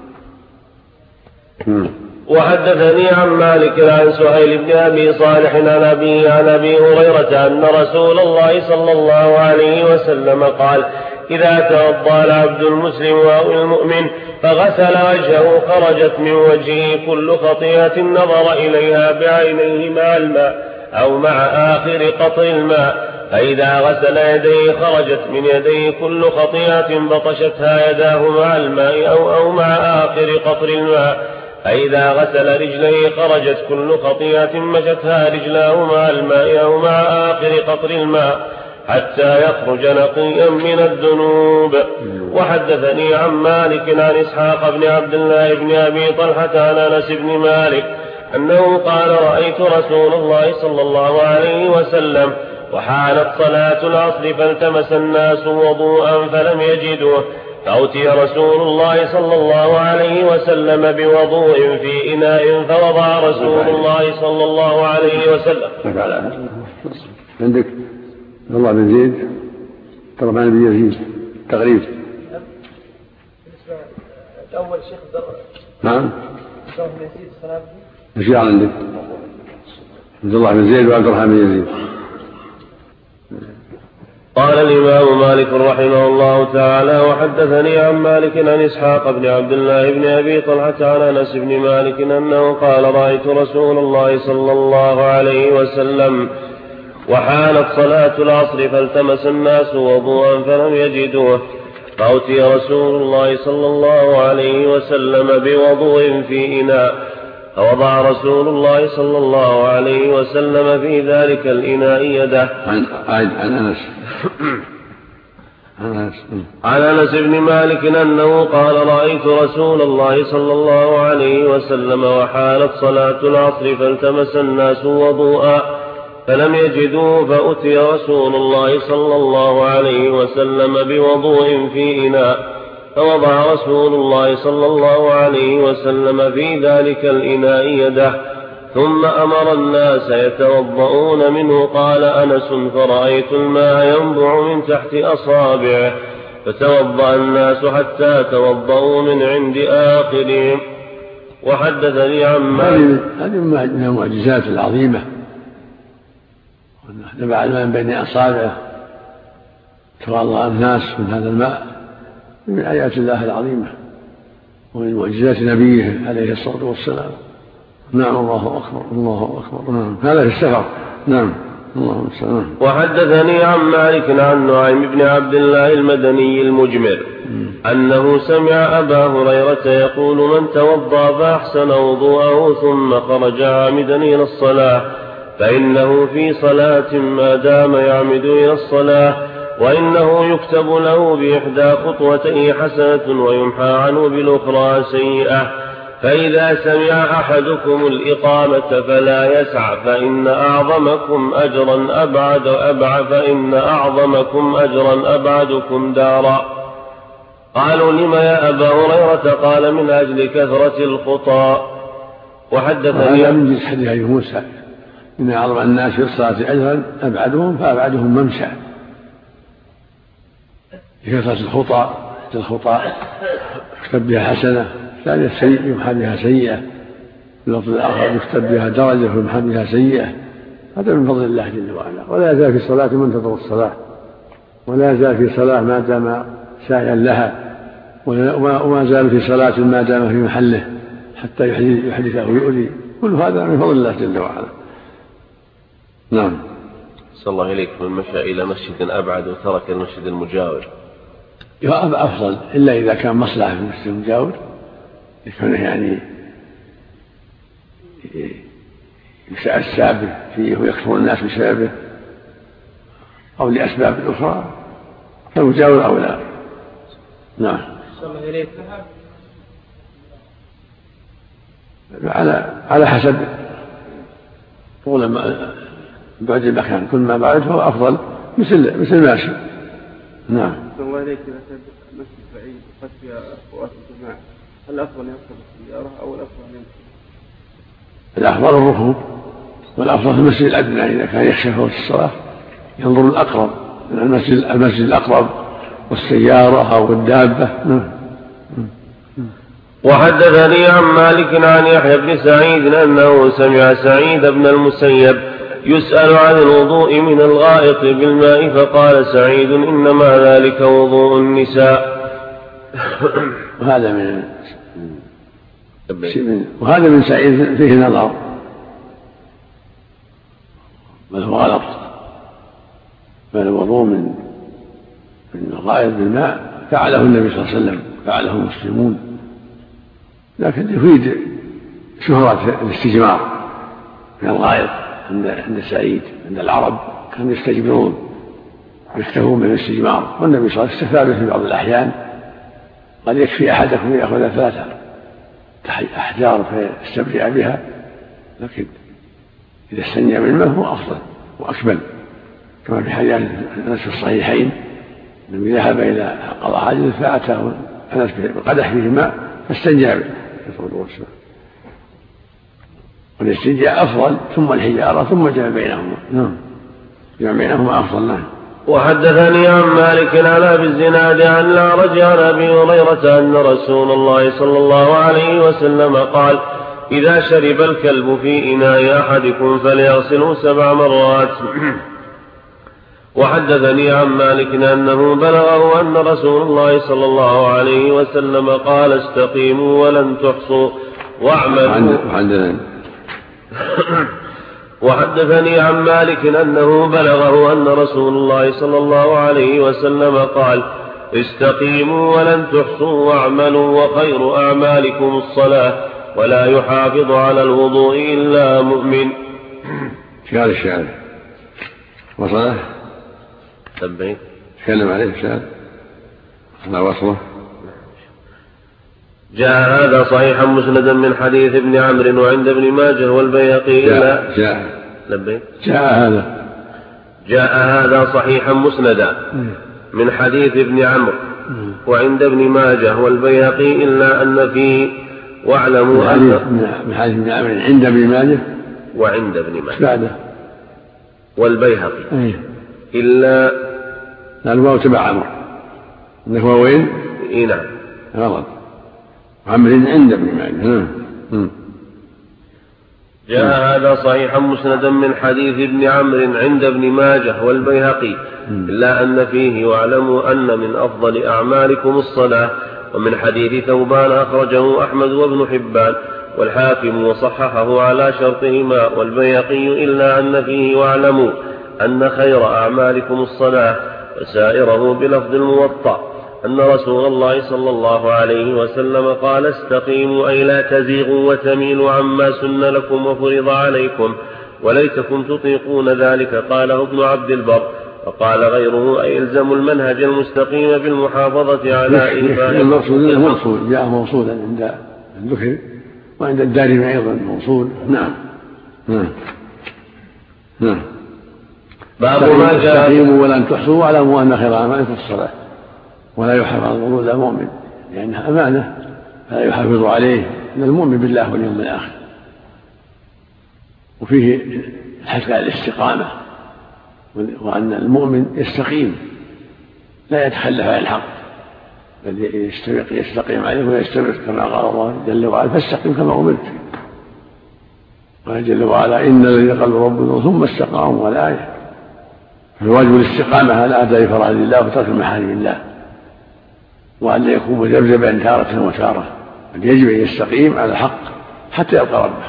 وحدثني عن مالك عن سهيل بن أبي صالح عن أبيه عن أبي هريرة أن رسول الله صلى الله عليه وسلم قال إذا توضأ العبد المسلم أو المؤمن فغسل وجهه خرجت من وجهه كل خطيئة نظر إليها بعينيه مع الماء أو مع آخر قطر الماء فإذا غسل يديه خرجت من يديه كل خطيئة بطشتها يداه مع الماء أو, أو مع آخر قطر الماء فإذا غسل رجليه خرجت كل خطيئة مشتها رجلاه مع الماء أو مع آخر قطر الماء حتى يخرج نقيا من الذنوب. وحدثني عن مالك عن إسحاق بن عبد الله بن أبي طلحة عن أنس بن مالك أنه قال رأيت رسول الله صلى الله عليه وسلم وحانت صلاة العصر فالتمس الناس وضوءا فلم يجدوه فأتي رسول الله صلى الله عليه وسلم بوضوء في إناء فوضع رسول الله صلى الله عليه وسلم. عندك الله بن زيد ترى عن ابن يزيد تقريب الأول شيخ نعم الله بن يزيد الصنابحي ايش عندك عبد الله بن زيد وعبد الرحمن بن يزيد. قال الإمام مالك رحمه الله تعالى وحدثني عن مالك عن إسحاق بن عبد الله بن أبي طلحة عن أنس بن مالك أنه قال رأيت رسول الله صلى الله عليه وسلم وحانت صلاة العصر فالتمس الناس وضوءا فلم يجدوه، فأتي رسول الله صلى الله عليه وسلم بوضوء في إناء، فوضع رسول الله صلى الله عليه وسلم في ذلك الإناء يده. عن عن أنس عن أنس بن مالك أنه قال: رأيت رسول الله صلى الله عليه وسلم وحالت صلاة العصر فالتمس الناس وضوءا فلم يجدوه، فأتي رسول الله صلى الله عليه وسلم بوضوء في إناء، فوضع رسول الله صلى الله عليه وسلم في ذلك الإناء يده، ثم أمر الناس يتوضؤون منه. قال أنس: فرأيت الماء ينبع من تحت أصابعه، فتوضأ الناس حتى توضؤوا من عند آخرهم. وحدثني عن مالك. هذه من المعجزات العظيمة، نبع الماء من بين أصابعه، توضأ الناس من هذا الماء، من آيات الله العظيمة ومن معجزات نبيه عليه الصلاة والسلام. نعم، الله أكبر الله أكبر. نعم، هذا في السفر. نعم، الله السلام. وحدثني عن مالك عن نعيم بن عبد الله المدني المجمر أنه سمع أبا هريرة يقول: من توضأ فأحسن وضوءه ثم خرج عامدا إلى الصلاة فإنه في صلاة ما دام يعمد إلى الصلاة، وإنه يكتب له بإحدى خطوتيه حسنة ويمحى عنه بالأخرى سيئة. فإذا سمع أحدكم الإقامة فلا يسع، فإن أعظمكم أجرا أبعد أبعد فإن أعظمكم أجرا أبعدكم دارا. قالوا: لم يا أبا هريرة؟ قال: من أجل كثرة الخطى. وحدثني هذا من جنس حديث أبي موسى: إن أعظم الناس في الصلاة أجرا أبعدهم فأبعدهم ممشى. كثرة الخطى الخطى يكتب بها حسنة، ثانية السيئة يمحى بها سيئة، اللفظ الآخر يكتب بها درجة ويمحى بها سيئة. هذا من فضل الله جل وعلا. ولا يزال في الصلاة من تطر الصلاة، ولا يزال في صلاة ما دام ساعيا لها، وما زال في صلاة ما دام في محله حتى يحدثه ويؤذي. كل هذا من فضل الله جل وعلا. نعم. صلى الله إليك. من مشى إلى مسجد أبعد وترك المسجد المجاور أفضل، إلا إذا كان مصلحة في المسجد المجاور، يكون يعني يتأسى فيه ويكثر الناس بسببه أو لأسباب أخرى، فالمجاور أولى. نعم. على على حسب طول بعد المكان، كل ما بعد فهو أفضل، مثل مثل ماشي. نعم. الله إليك. إذا كان مسجد بعيد وقد فيها فوات الجماعة، هل الأفضل يركب السيارة أو الأفضل يمشي؟ الأفضل الركوب، والأفضل في المسجد الأدنى إذا كان يخشى فوت الصلاة ينظر الأقرب من المسجد المسجد الأقرب والسيارة أو الدابة. نعم. وحدثني عن مالك عن يحيى بن سعيد أنه سمع سعيد بن المسيب يسأل عن الوضوء من الغائط بالماء، فقال سعيد: إنما ذلك وضوء النساء. وهذا من وهذا من سعيد فيه نظر، بل هو غلط، بل الوضوء من من الغائط بالماء فعله النبي صلى الله عليه وسلم، فعله المسلمون، لكن يفيد شهرة الاستجمار من الغائط عند سعيد. عند العرب كانوا يستجمرون ويكتفون بالاستجمار، والنبي صلى الله عليه وسلم استفاد في بعض الأحيان. قد يكفي أحدكم يأخذ ثلاثة أحجار فيستبرئ بها، لكن إذا استنجى بالماء هو أفضل وأكمل، كما في حديث أنس في الصحيحين: النبي ذهب إلى قضاء حاجته فأتاه أنس بقدح فيه ماء فاستنجى به. والاستنجاء أفضل، ثم الحجارة، ثم جمع بينهما. نعم، جمع بينهما أفضل. نعم. وحدثني عن مالك على بالزناد عن الأعرج عن أبي هريرة أن رسول الله صلى الله عليه وسلم قال: إذا شرب الكلب في إناء أحدكم فليغسله سبع مرات. وحدثني عن مالك أنه بلغه أن رسول الله صلى الله عليه وسلم قال: استقيموا ولن تحصوا واعملوا وحدثني عن مالك أنه بلغه أن رسول الله صلى الله عليه وسلم قال: استقيموا ولن تحصوا واعملوا وخير أعمالكم الصلاة ولا يحافظ على الوضوء إلا مؤمن. شهر الشهر وصله تبين تكلم عليه الشهر على وصله. جاء هذا صحيحا مسندا من حديث ابن عمرو وعند ابن ماجه والبيهقي جاء جاء لبيك جاء هذا جاء هذا صحيحا مسندا من حديث ابن عمرو وعند ابن ماجه والبيهقي إلا أن فيه واعلموا أن من حديث ابن عمرو عند ابن ماجه وعند ابن ماجه بعده والبيهقي إلا الواو تبع عمرو انه هو وين؟ اي نعم غلط عمرو عند ابن ماجه. جاء هذا صحيحا مسندا من حديث ابن عمرو عند ابن ماجه والبيهقي إلا أن فيه واعلموا أن من أفضل أعمالكم الصلاة. ومن حديث ثوبان أخرجه أحمد وابن حبان والحاكم وصححه على شرطهما والبيهقي إلا أن فيه واعلموا أن خير أعمالكم الصلاة. وسائره بلفظ الموطأ أن رسول الله صلى الله عليه وسلم قال: استقيموا أي لا تزيغوا وتميلوا عما سن لكم وفرض عليكم وليتكم تطيقون ذلك. قاله ابن عبد البر. وقال غيره: أي الزموا المنهج المستقيم بالمحافظة على إيفاء المقصود الموصول جاء موصولا عند الذكر وعند الدارمي أيضا موصول. نعم نعم نعم. باب ما جاء استقيموا ولن تحصوا واعلموا أن خير أعمالكم الصلاة ولا يحافظ على الوضوء إلا مؤمن لأنها أمانة فلا يحافظ عليه إلا المؤمن بالله واليوم الآخر. وفيه الحث على الاستقامة وأن المؤمن يستقيم لا يتخلف عن الحق بل يستقيم عليه ويستمر كما قال الله جل وعلا: فاستقم كما أمرت. قال جل وعلا: إن الذين قالوا ربنا ثم استقاموا والآية. فالواجب الاستقامة على أداء فرائض الله وترك محارم الله وأن لا يكون مذبذبا تارة وتارة بل يجب أن يستقيم على الحق حتى يلقى ربه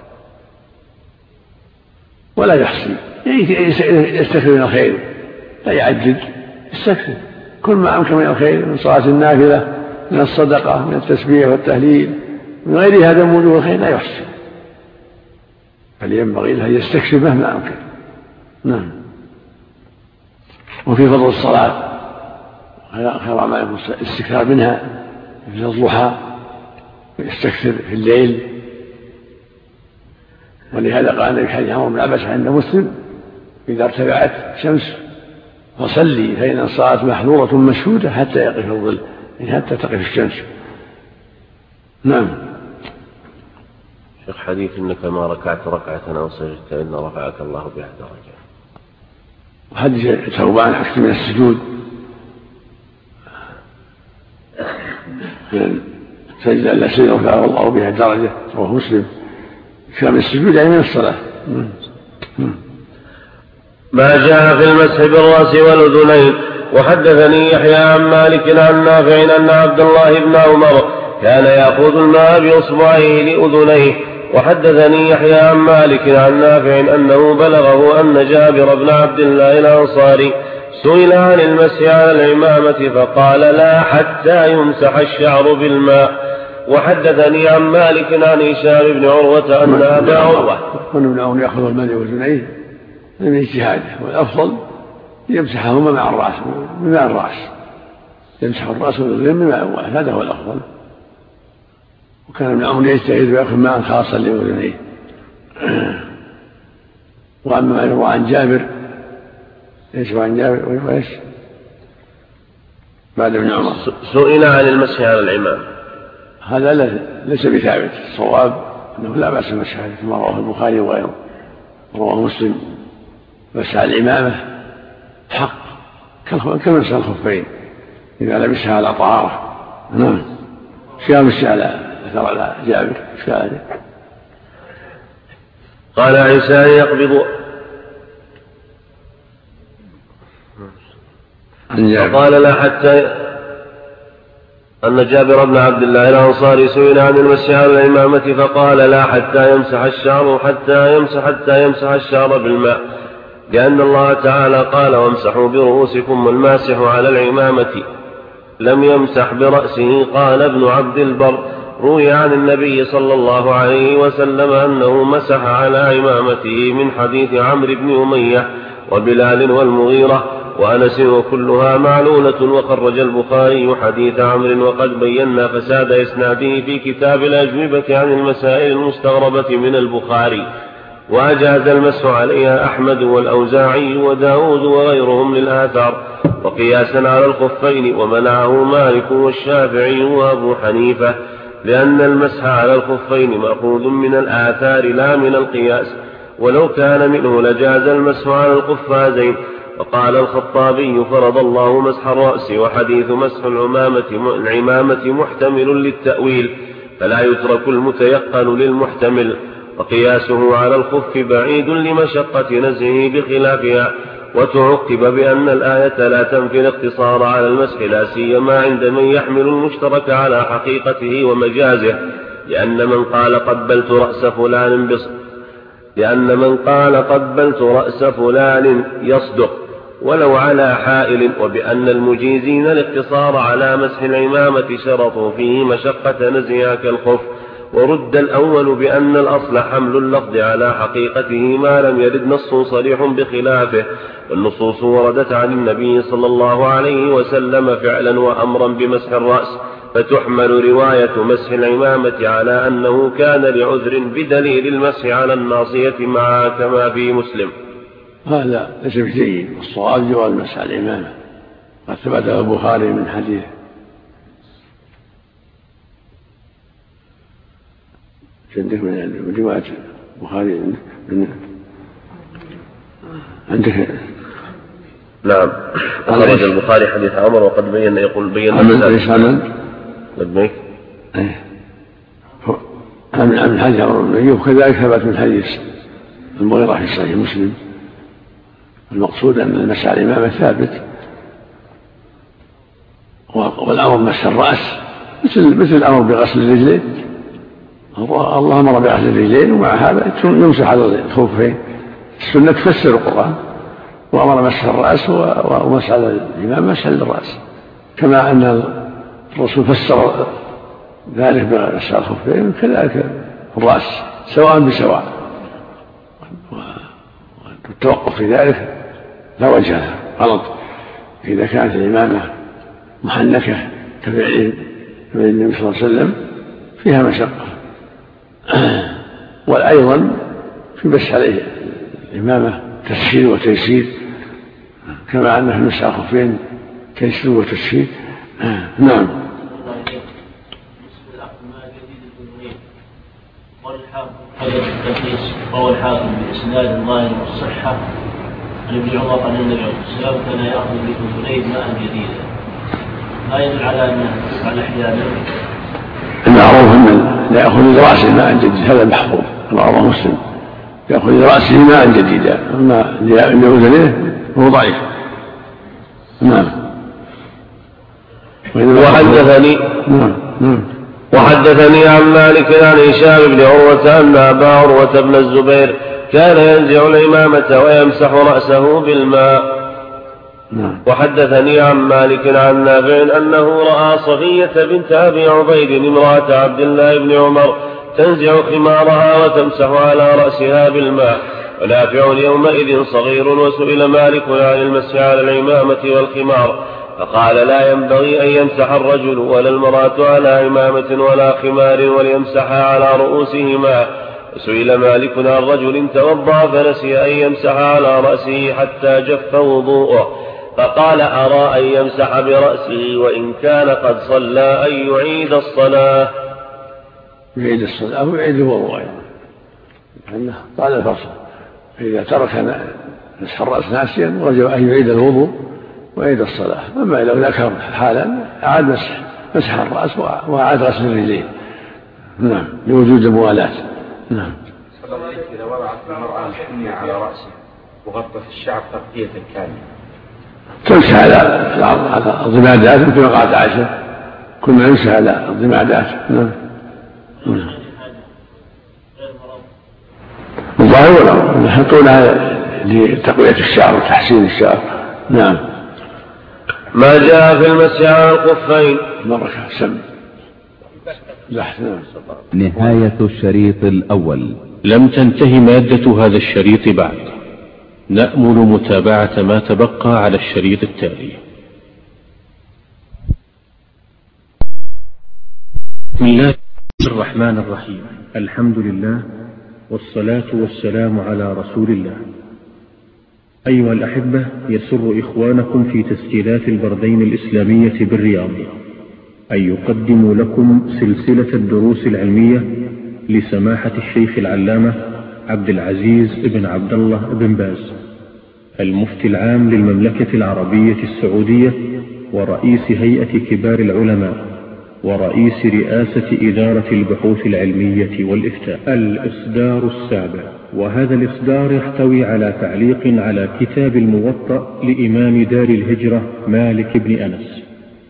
ولا يحصي يستكثر من الخير لا يعدد يستكثر كل ما أمكن من الخير من صلاة النافلة من الصدقة من التسبيح والتهليل من غير هذا من وجوه الخير لا يحصي فلينبغي له أن يستكثر مهما أمكن. نعم. وفي فضل الصلاة خير أعمالكم الاستكثار منها في الضحى ويستكثر في الليل. ولهذا قال النبي في حديث عمرو بن عباس عند مسلم: إذا ارتفعت الشمس فصلي فإن الصلاة محظورة مشهودة حتى يقف الظل يعني حتى تقف الشمس. نعم. شيخ حديث إنك ما ركعت ركعة أو سجدت إن رفعك الله بها درجة. وحديث ثوبان حكت من السجود سجد ألا سجد رفعه الله بها درجة رواه مسلم. كان من السجود يعني من الصلاة. ما جاء في المسح بالرأس والأذنين. وحدثني يحيى عن مالك عن نافع أن عبد الله بن عمر كان يأخذ الماء بإصبعيه لأذنيه. وحدثني يحيى عن مالك عن نافع أنه بلغه أن جابر بن عبد الله الأنصاري سئل عن المسح على العمامة فقال: لا حتى يمسح الشعر بالماء. وحدثني عن مالك عن هشام بن عروة أن أبا عروة كن ابن عمر يأخذ الماء بأذنيه من اجتهاده والأفضل يمسحهما مع الرأس بماء الرأس يمسح الرأس والأذنين بماء واحد هذا هو الأفضل. وكان ابن عمر يجتهد ويأخذ ماء خاصا لأذنيه. وأما ما يروى عن جابر ايش عن جابر وايش بعد ابن عمر سئل عن المسح على العمام هذا ليس بثابت. الصواب أنه لا بأس بالمسح كما رواه البخاري وغيره رواه مسلم. مسح العمامة حق كمسح الخفين إذا لبسها على طهارة. نعم. شيء مسح على أثر على جابر شاهد. قال عيسى يقبض عن جابر قال لا حتى أن جابر بن عبد الله الأنصاري سئل عن المسح على العمامة فقال لا حتى يمسح الشعر حتى يمسح حتى يمسح الشعر بالماء، لأن الله تعالى قال وامسحوا برؤوسكم والماسح على العمامة لم يمسح برأسه. قال ابن عبد البر روي عن النبي صلى الله عليه وسلم أنه مسح على عمامته من حديث عمرو بن أمية وبلال والمغيرة وأنس وكلها معلولة. وخرج البخاري حديث عمرو وقد بينا فساد إسناده في كتاب الأجوبة عن المسائل المستغربة من البخاري. وأجاز المسح عليها أحمد والأوزاعي وداود وغيرهم للآثار وقياسا على الخفين، ومنعه مالك والشافعي وأبو حنيفة، لأن المسح على الخفين مأخوذ من الآثار لا من القياس، ولو كان منه لجاز المسح على القفازين. وقال الخطابي فرض الله مسح الرأس، وحديث مسح العمامة العمامة محتمل للتأويل فلا يترك المتيقن للمحتمل، وقياسه على الخف بعيد لمشقة نزعه بخلافها. وتعقب بأن الآية لا تنفي الاقتصار على المسح لا سيما عند من يحمل المشترك على حقيقته ومجازه، لأن من قال قبلت رأس فلان بص لأن من قال قبلت رأس فلان يصدق ولو على حائل، وبأن المجيزين الاقتصار على مسح العمامة شرطوا فيه مشقة نزعها كالخف. ورد الأول بأن الأصل حمل اللفظ على حقيقته ما لم يرد نص صريح بخلافه، والنصوص وردت عن النبي صلى الله عليه وسلم فعلا وأمرا بمسح الرأس، فتحمل رواية مسح العمامة على أنه كان لعذر بدليل المسح على الناصية معها كما في مسلم. هذا ليس بجيد، والصواب جواز مسح العمامة، قد ثبت البخاري من حديث عندك من رواية البخاري من عندك نعم أخرج البخاري حديث عمر وقد بين يقول بين عمل ليس عمل لبيك ايه عن حديث عمر بن أيوب، كذلك ثبت من حديث المغيرة في صحيح مسلم. المقصود أن المسح على الإمامة ثابت، والأمر مسح الرأس مثل مثل الأمر بغسل الرجلين. الله أمر بغسل الرجلين ومع هذا يمسح على الخفين. السنة تفسر القرآن، وأمر مسح الرأس ومسح على الإمام مسح للرأس، كما أن الرسول فسر ذلك بمسح الخفين كذلك الرأس سواء بسواء، والتوقف في ذلك لا وجه له، غلط. إذا كانت الإمامة محنكة كفعل النبي صلى الله عليه وسلم فيها مشقة. وأيضا في مسح عليه الإمامة تسهيل وتيسير، كما أن في مسح الخفين تيسير وتسهيل. نعم. روى الحاكم بإسناد ظاهر والصحة عن ابن عمر أن النبي عليه الصلاة والسلام كان يأخذ بأذنيه ماء جديدا، لا يدل على أنه تفعل أحيانا. المعروف أن لا يأخذ لرأسه ماء جديد، هذا محفوظ رواه مسلم، يأخذ لرأسه ماء جديدا، أما لأذنيه هو ضعيف. نعم. وحدثني نعم نعم وحدثني عن مالك عن هشام بن عروة أن أبا عروة بن الزبير كان ينزع العمامة ويمسح رأسه بالماء. نعم. وحدثني عن مالك عن نافع أنه رأى صفية بنت أبي عبيد امرأة عبد الله بن عمر تنزع خمارها وتمسح على رأسها بالماء، ونافع يومئذ صغير. وسئل مالك عن المسح على العمامة والخمار فقال لا ينبغي أن يمسح الرجل ولا المرأة على عمامة ولا خمار وليمسحها على رؤوسهما. وسئل مالك عن رجل توضأ فنسي أن يمسح على رأسه حتى جف وضوءه فقال أرى أن يمسح برأسه وإن كان قد صلى أن يعيد الصلاة. يعيد الصلاة ويعيد الوضوء لأنه طال الفصل، فإذا ترك مسح الرأس ناسيا وجب أن يعيد الوضوء ويعيد الصلاة. أما لو ذكر حالا أعاد مسح مسح الرأس وأعاد غسل الرجلين. نعم، لوجود الموالاة. نعم. إذا وضعت المرأة الحنة على رأسها وغطت الشعر تغطية كاملة تمسح على على الضمادات مثل ما قالت عائشة كنا ننسى على الضمادات. نعم. الظاهر والأمر يحطونها لتقوية الشعر وتحسين الشعر. نعم. ما جاء في المسح على الخفين. بركة سم. نهاية الشريط الأول. لم تنتهي مادة هذا الشريط بعد، نأمل متابعة ما تبقى على الشريط التالي. بسم الله الرحمن الرحيم. الحمد لله والصلاة والسلام على رسول الله. أيها الأحبة، يسر إخوانكم في تسجيلات البردين الإسلامية بالرياض أن يقدموا لكم سلسلة الدروس العلمية لسماحة الشيخ العلامة عبد العزيز بن عبد الله بن باز، المفتي العام للمملكة العربية السعودية ورئيس هيئة كبار العلماء ورئيس رئاسة إدارة البحوث العلمية والإفتاء. الإصدار السابع، وهذا الإصدار يحتوي على تعليق على كتاب الموطأ لإمام دار الهجرة مالك بن أنس.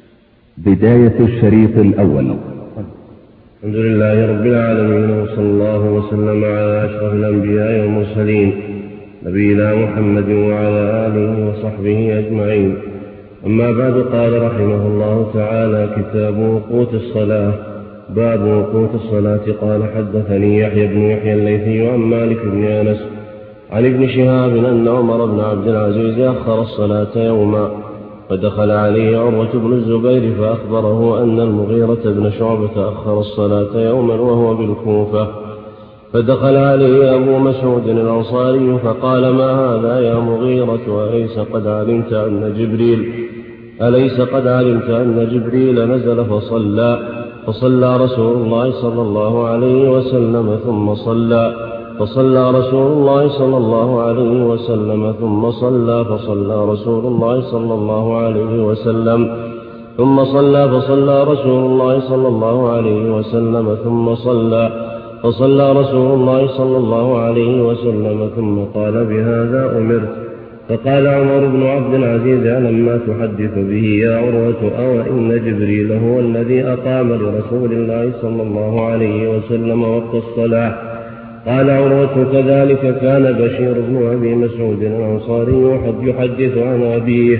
بداية الشريط الأول. الحمد لله رب العالمين، وصلى الله وسلم على أشرف الأنبياء والمرسلين نبينا محمد وعلى آله وصحبه أجمعين. أما بعد، قال رحمه الله تعالى: كتاب وقوت الصلاة. باب وقوت الصلاة. قال: حدثني يحيى بن يحيى الليثي عن مالك بن أنس عن ابن شهاب أن عمر بن عبد العزيز أخر الصلاة يوما، فدخل عليه عروة بن الزبير فأخبره أن المغيرة بن شعبة أخر الصلاة يوما وهو بالكوفة، فدخل عليه أبو مسعود الأنصاري فقال: ما هذا يا مغيرة؟ أليس قد علمت أن جبريل أليس قد علمت أن جبريل نزل فصلى فصلى رسول الله صلى الله عليه وسلم ثم صلى فصلى رسول الله صلى الله عليه وسلم ثم صلى فصلى رسول الله صلى الله عليه وسلم ثم صلى فصلى رسول الله صلى الله عليه وسلم ثم صلى فصلى رسول الله صلى الله عليه وسلم ثم قال: بهذا أمرت. فقال عمر بن عبد العزيز: ألما تحدث به يا عروة؟ أو إن جبريل هو الذي أقام لرسول الله صلى الله عليه وسلم وقت الصلاة. قال عروة: كذلك كان بشير بن أبي مسعود الأنصاري يحدث عن أبيه.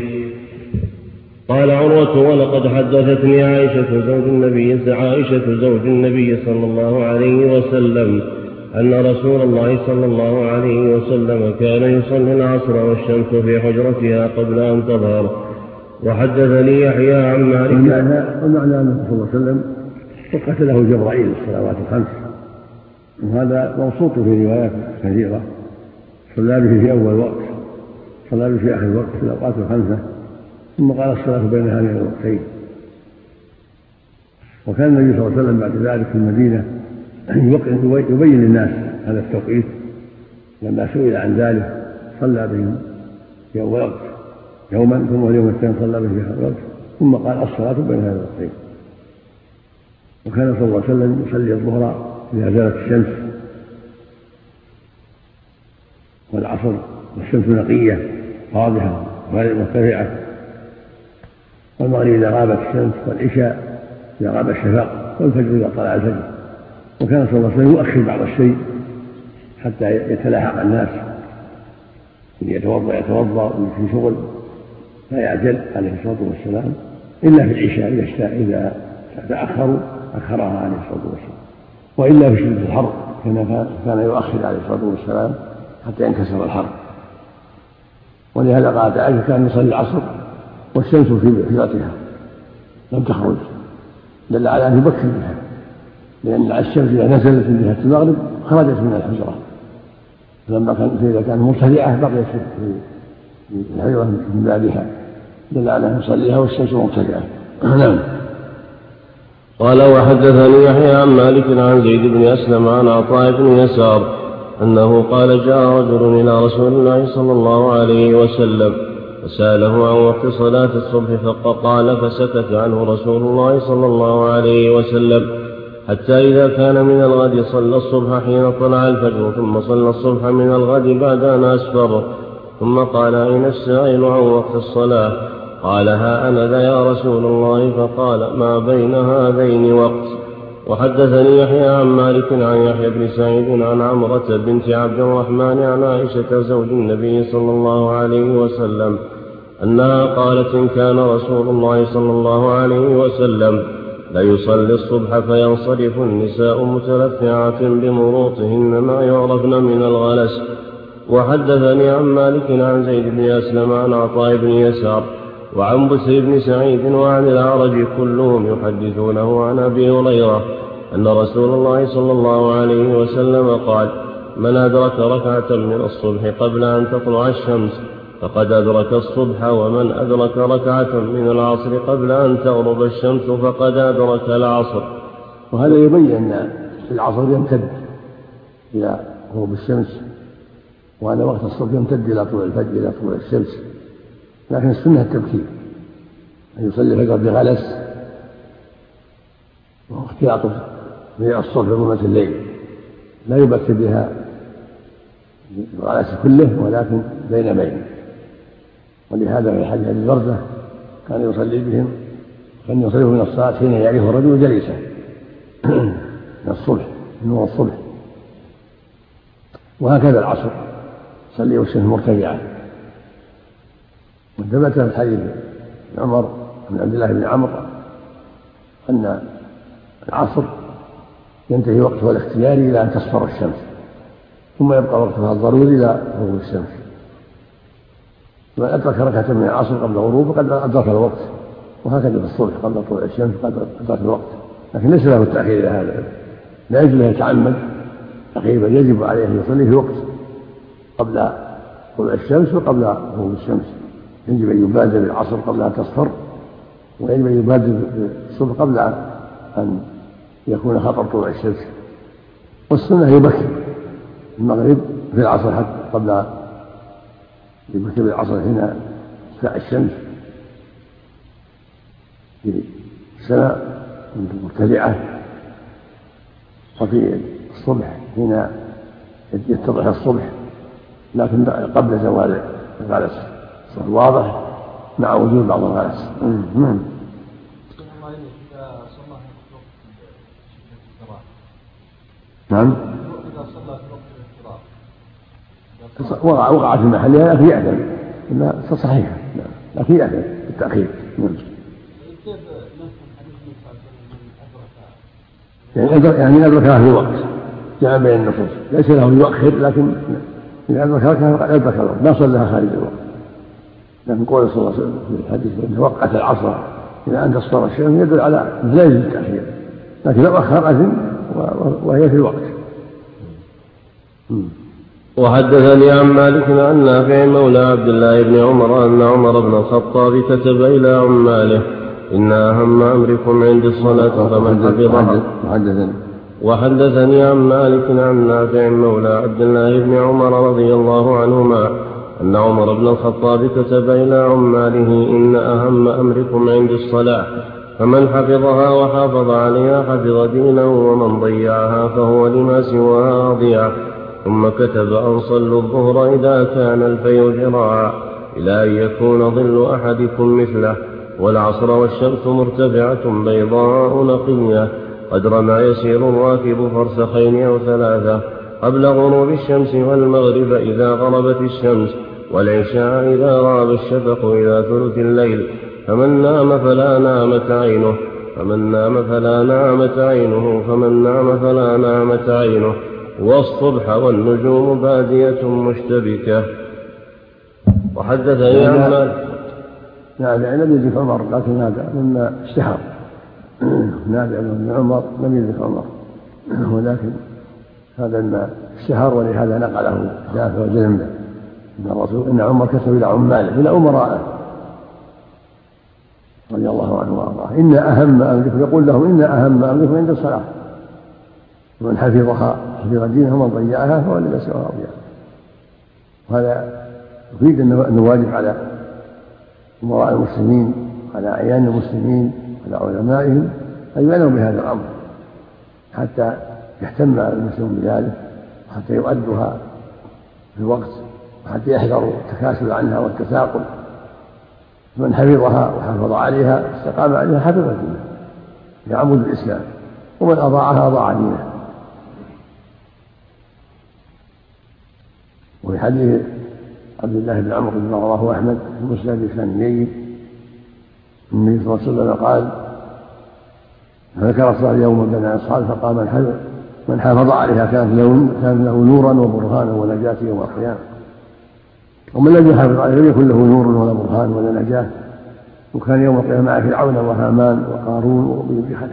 قال عروة: ولقد حدثتني عائشة زوج النبي عائشة زوج النبي صلى الله عليه وسلم أن رسول الله صلى الله عليه وسلم كان يصلي العصر والشمس في حجرتها قبل أن تظهر. وحدثني يحيى عن مالك. ومعنى أنه صلى الله عليه وسلم وقت له جبرائيل الصلوات الخمس، وهذا موصوط في روايات كثيرة. صلى به في أول وقت، صلى به في آخر الوقت في الأوقات الخمسة، ثم قال الصلاة بين هذين الوقتين. وكان النبي صلى الله عليه وسلم بعد ذلك في المدينة يبين للناس هذا التوقيت. لما سئل عن ذلك صلى بهم في أول وقت يوما، ثم اليوم الثاني صلى به في آخر الوقت، ثم قال الصلاة بين هذين الوقتين. وكان صلى الله عليه وسلم يصلي الظهر إذا زالت الشمس، والعصر والشمس نقية واضحة غير مرتفعة، والمغرب إذا غابت الشمس، والعشاء إذا غاب الشفق، والفجر إذا طلع الفجر. وكان صلى الله عليه وسلم يؤخر بعض الشيء حتى يتلاحق الناس، إن يتوضأ يتوضأ في شغل لا يعجل عليه الصلاة والسلام إلا في العشاء إذا تأخروا أخرها عليه الصلاة والسلام، وإلا في شدة الحر كان يؤخر عليه الصلاة والسلام حتى ينكسر الحر. ولهذا قالت عائشة: كان يصلي العصر والشمس في حجرتها لم تخرج، دل على أن يبكر بها، لأن الشمس إذا نزلت من جهة المغرب خرجت من الحجرة، فلما كان إذا كانت مرتفعة بقيت في الحجرة من بعدها، دل على أن يصليها والشمس مرتفعة. نعم. قال: وحدثني يحيى عن مالك عن زيد بن أسلم عن عطاء بن يسار أنه قال: جاء رجل إلى رسول الله صلى الله عليه وسلم فسأله عن وقت صلاة الصبح فقال، فسكت عنه رسول الله صلى الله عليه وسلم حتى إذا كان من الغد صلى الصبح حين طلع الفجر، ثم صلى الصبح من الغد بعد أن أسفر، ثم قال: أين السائل عن وقت الصلاة؟ قال ها أنا ذا يا رسول الله، فقال ما بين هذين وقت. وحدثني يحيى عن مالك عن يحيى بن سعيد عن عمرة بنت عبد الرحمن عن عائشة زوج النبي صلى الله عليه وسلم أنها قالت إن كان رسول الله صلى الله عليه وسلم ليصلي الصبح فينصرف النساء متلفعات بمروطهن ما يعرفن من الغلس. وحدثني عن مالك عن زيد بن أسلم عن عطاء بن يسار وعن بسر بن سعيد وعن الأعرج كلهم يحدثونه عن أبي هريرة أن رسول الله صلى الله عليه وسلم قال من أدرك ركعة من الصبح قبل أن تطلع الشمس فقد أدرك الصبح، ومن أدرك ركعة من العصر قبل أن تغرب الشمس فقد أدرك العصر. وهذا يبين أن العصر يمتد إلى غروب الشمس، وأن وقت الصبح يمتد إلى طلوع الفجر إلى طلوع الشمس، لكن السنة التبكير أن يصلي الفجر بغلس واختلاط بين الصبح وظلمة الليل، لا يبكر بها الغلس كله ولكن بين بين. ولهذا في حديث أبي برزة كان يصلي بهم كان يصلي من الصلاة حين يعرف الرجل جليسا من الصبح من نور الصبح. وهكذا العصر صلي والشمس مرتفعة. وثبت في الحديث عمر بن عبد الله بن عمرو أن العصر ينتهي وقتها الاختياري إلى أن تصفر الشمس، ثم يبقى وقتها الضروري إلى غروب الشمس. من أدرك ركعة من العصر قبل الغروب فقد أدرك الوقت، وهكذا في الصبح قبل طلوع الشمس قد أدرك الوقت، لكن ليس له التأخير إلى هذا، لا يجوز له يتعمد تقريبا، يجب عليه أن يصلي في وقت قبل طلوع الشمس وقبل غروب الشمس. يجب أن يبادر بالعصر قبل أن تصفر، ويجب أن يبادر بالصبح قبل أن يكون خطر طلوع الشمس. والسنة يبكر المغرب في العصر حتى قبل يبكر بالعصر حين تطلع الشمس في السماء مرتفعة، وفي الصبح حين يتضح الصبح لكن قبل زوال الغلس واضح مع وجود بعض الغلس. نعم وقعت في محلها لكن يأثم، إنها صحيحة لكن يأثم بالتأخير. يعني أدركها في وقت جمع بين النصوص، ليس له يؤخر، لكن إذا أدركها فقد أدرك الوقت، ما صلىها خارج الوقت. لكن قول صلى الله عليه وسلم في الحديث إن وقت العصر إلى أن تصفر الشمس يدل على لا يجوز التأخير، لكن لو أخر أثم وهي في الوقت. وحدثني عن مالك عن نافع مولى عبد الله بن عمر أن عمر بن الخطاب كتب إلى عماله إن أهم أمركم عند الصلاة فمن حفظها. وحدثني عن مالك عن نافع مولى عبد الله بن عمر رضي الله عنهما أن عمر بن الخطاب كتب إلى عماله إن أهم أمركم عند الصلاة فمن حفظها وحافظ عليها حفظ دينه، ومن ضيعها فهو لما سواها أضيع. ثم كتب أن صلوا الظهر إذا كان الفيء ذراعا إلى أن يكون ظل أحدكم مثله، والعصر والشمس مرتفعة بيضاء نقية قدر ما يسير الراكب فرسخين أو ثلاثة، قبل غروب الشمس، والمغرب إذا غربت الشمس، والعشاء إذا غاب الشفق إلى ثلث الليل. فمن نام فلا نامت عينه فمن نام فلا نامت عينه فمن نام فلا نامت عينه والصبح والنجوم بادية مشتبكة. وحدثني عن مالك نافع لم يدرك عمر، لكن هذا مما اشتهر. نافع بن عمر لم يدرك عمر، ولكن هذا ما اشتهر، ولهذا نقله نافع وزلمه ان الرسول ان عمر كتب الى عماله الى امرائه رضي الله عنه وارضاه ان اهم امركم، يقول لهم ان اهم امركم عند الصلاه، ومن حفظها حفظ دينه، ومن ضيعها فهو لما سواها أضيع. وهذا يفيد انه واجب على امراء المسلمين، على اعيان المسلمين، على علمائهم ان يعنوا بهذا الامر حتى يهتم المسلمون بذلك، وحتى يؤدوها في الوقت، وحتى يحذروا التكاسل عنها والتثاقل. من حفظها وحافظ عليها استقام عليها حفظ دينه يعبد الإسلام، ومن أضاعها أضاع دينه. وفي حديث عبد الله بن عمرو بن رواه أحمد في مسند بإسناد جيد النبي صلى الله عليه وسلم قال: فذكر الصلاة يوما بين أصحابه فقال: من حافظ عليها كانت له, كان له نورا وبرهانا ونجاة يوم القيامة، ومن لم يحافظ عليها لم يكن له نور ولا برهان ولا نجاة، وكان يوم القيامة مع فرعون وهامان وقارون وأبي خلف.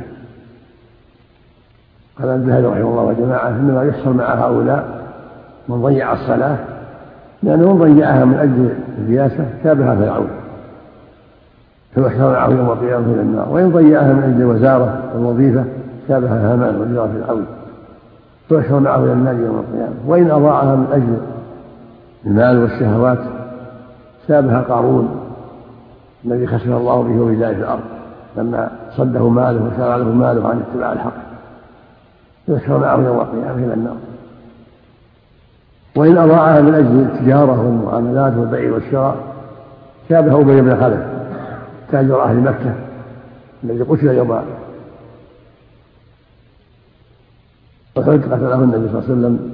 قال الذهبي رحمه الله وجماعة: إنما يحصل مع هؤلاء من ضيع الصلاة، لأنه من ضيعها من أجل الرياسة شابه فرعون فيحشر معه يوم القيامة إلى النار، وإن ضيعها من أجل الوزارة والوظيفة شابه هامان وزير فرعون فيحشر معه إلى النار يوم القيامة، وإن أضاعها من أجل المال والشهوات شابه قارون الذي خسر الله به وبداية الأرض لما صده ماله وشغله ماله عن اتباع الحق فيحشر معه يوم القيامة إلى النار. وإن أضاعها من أجل التجارة والمعاملات والبيع والشراء شابه أبي بن خلف تاجر أهل مكة الذي قتل يوم أحد قتله النبي صلى الله عليه وسلم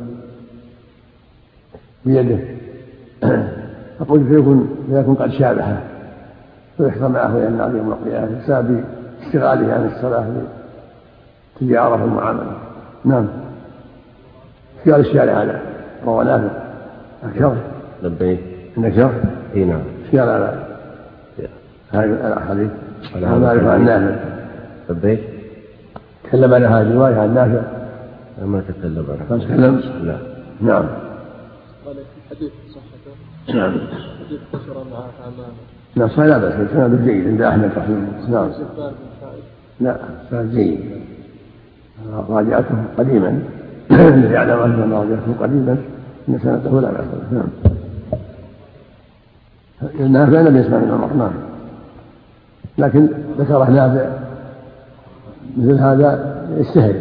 بيده فقلت فيكون, فيكون قد شابهه فيحصل معه إلى النار يوم القيامة بسبب اشتغاله عن الصلاة بالتجارة والمعاملة. نعم. قال الشارع هذا روى نافع أكثر لبيك إنك شر؟ إي نعم. قال على هذا الحديث أنا ما أعرف عن نافع. لبيك تكلم عن هذه الرواية عن نافع؟ ما تكلم عنها. ما تكلم؟ لا. نعم. قال في حديث صحته. نعم. حديث كسر مع أمامه. نعم صحيح لا بأس سند جيد عند أحمد رحمه الله. نعم. لا سند جيد راجعته قديما يعلم أن راجعته قديما إن سنته لا بأس. نعم. نافع لم يسمع من عمر. نعم. لكن ذكره نافع مثل هذا يستهل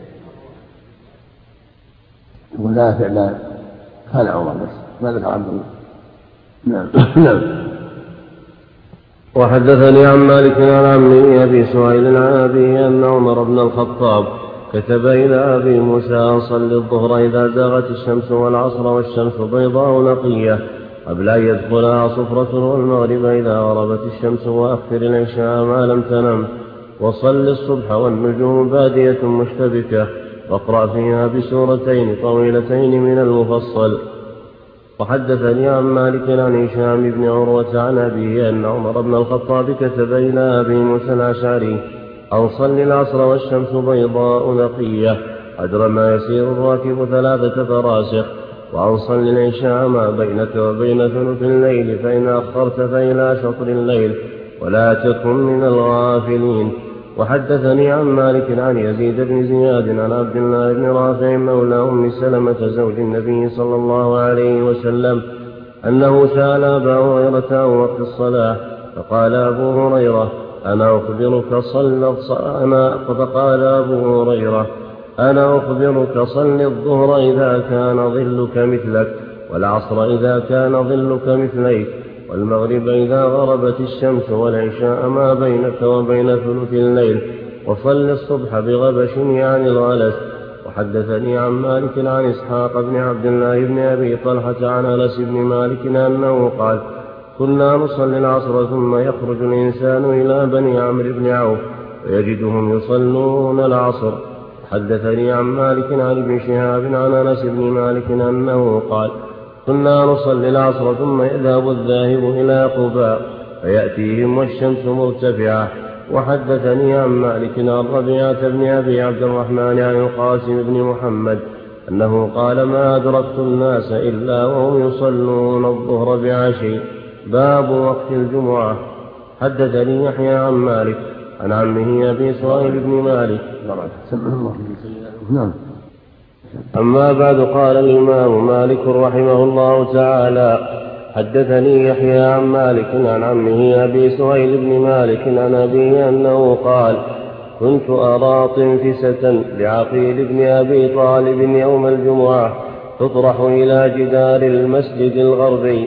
يقول نافع لا كان عمر بس ما ذكر عبد الله. نعم. نعم. وحدثني عن مالك عن عمه أبي سهيل عن أبيه أن عمر بن الخطاب كتب إلى أبي موسى أن صل الظهر إذا زاغت الشمس والعصر والشمس بيضاء نقية قبل أن يدخلها صفرة والمغرب إذا غربت الشمس وأخر العشاء ما لم تنم وصل الصبح والنجوم بادية مشتبكة واقرأ فيها بسورتين طويلتين من المفصل. وحدثني عن مالك عن هشام بن عروة عن أبيه أن عمر بن الخطاب كتب إلى أبي موسى الأشعري أن صل العصر والشمس بيضاء نقية قدر ما يسير الراكب ثلاثة فراسخ وأن صل العشاء ما بينك وبين ثلث الليل فإن أخرت فإلى شطر الليل ولا تكن من الغافلين. وحدثني عن مالك عن يزيد بن زياد عن عبد الله بن رافع مولى أم سلمة زوج النبي صلى الله عليه وسلم أنه سأل أبا هريرة عن وقت الصلاة فقال أبو هريرة أنا أخبرك صل أنا فقال أبو هريرة أنا أخبرك صل الظهر إذا كان ظلك مثلك والعصر إذا كان ظلك مثليك والمغرب إذا غربت الشمس والعشاء ما بينك وبين ثلث الليل وصل الصبح بغبش يعني الغلس. وحدثني عن مالك عن إسحاق بن عبد الله بن أبي طلحة عن أنس بن مالك أنه قال كنا نصلي العصر ثم يخرج الإنسان إلى بني عمرو بن عوف ويجدهم يصلون العصر. حدثني عن مالك عن ابن شهاب عن أنس بن مالك أنه قال كنا نصلي العصر ثم يذهب الذاهب إلى قباء فيأتيهم والشمس مرتفعة. وحدثني عن مالك عن ربيعة بن أبي عبد الرحمن عن القاسم بن محمد أنه قال ما أدركت الناس إلا وهم يصلون الظهر بعشي. باب وقت الجمعة. حدثني يحيى عن مالك عن عمه أبي سهيل بن مالك. نعم. أما بعد قال الإمام مالك رحمه الله تعالى حدثني يحيى عن مالك عن عمه أبي سهيل بن مالك عن أبيه أنه قال كنت أرى طنفسة لعقيل بن أبي طالب يوم الجمعة تطرح إلى جدار المسجد الغربي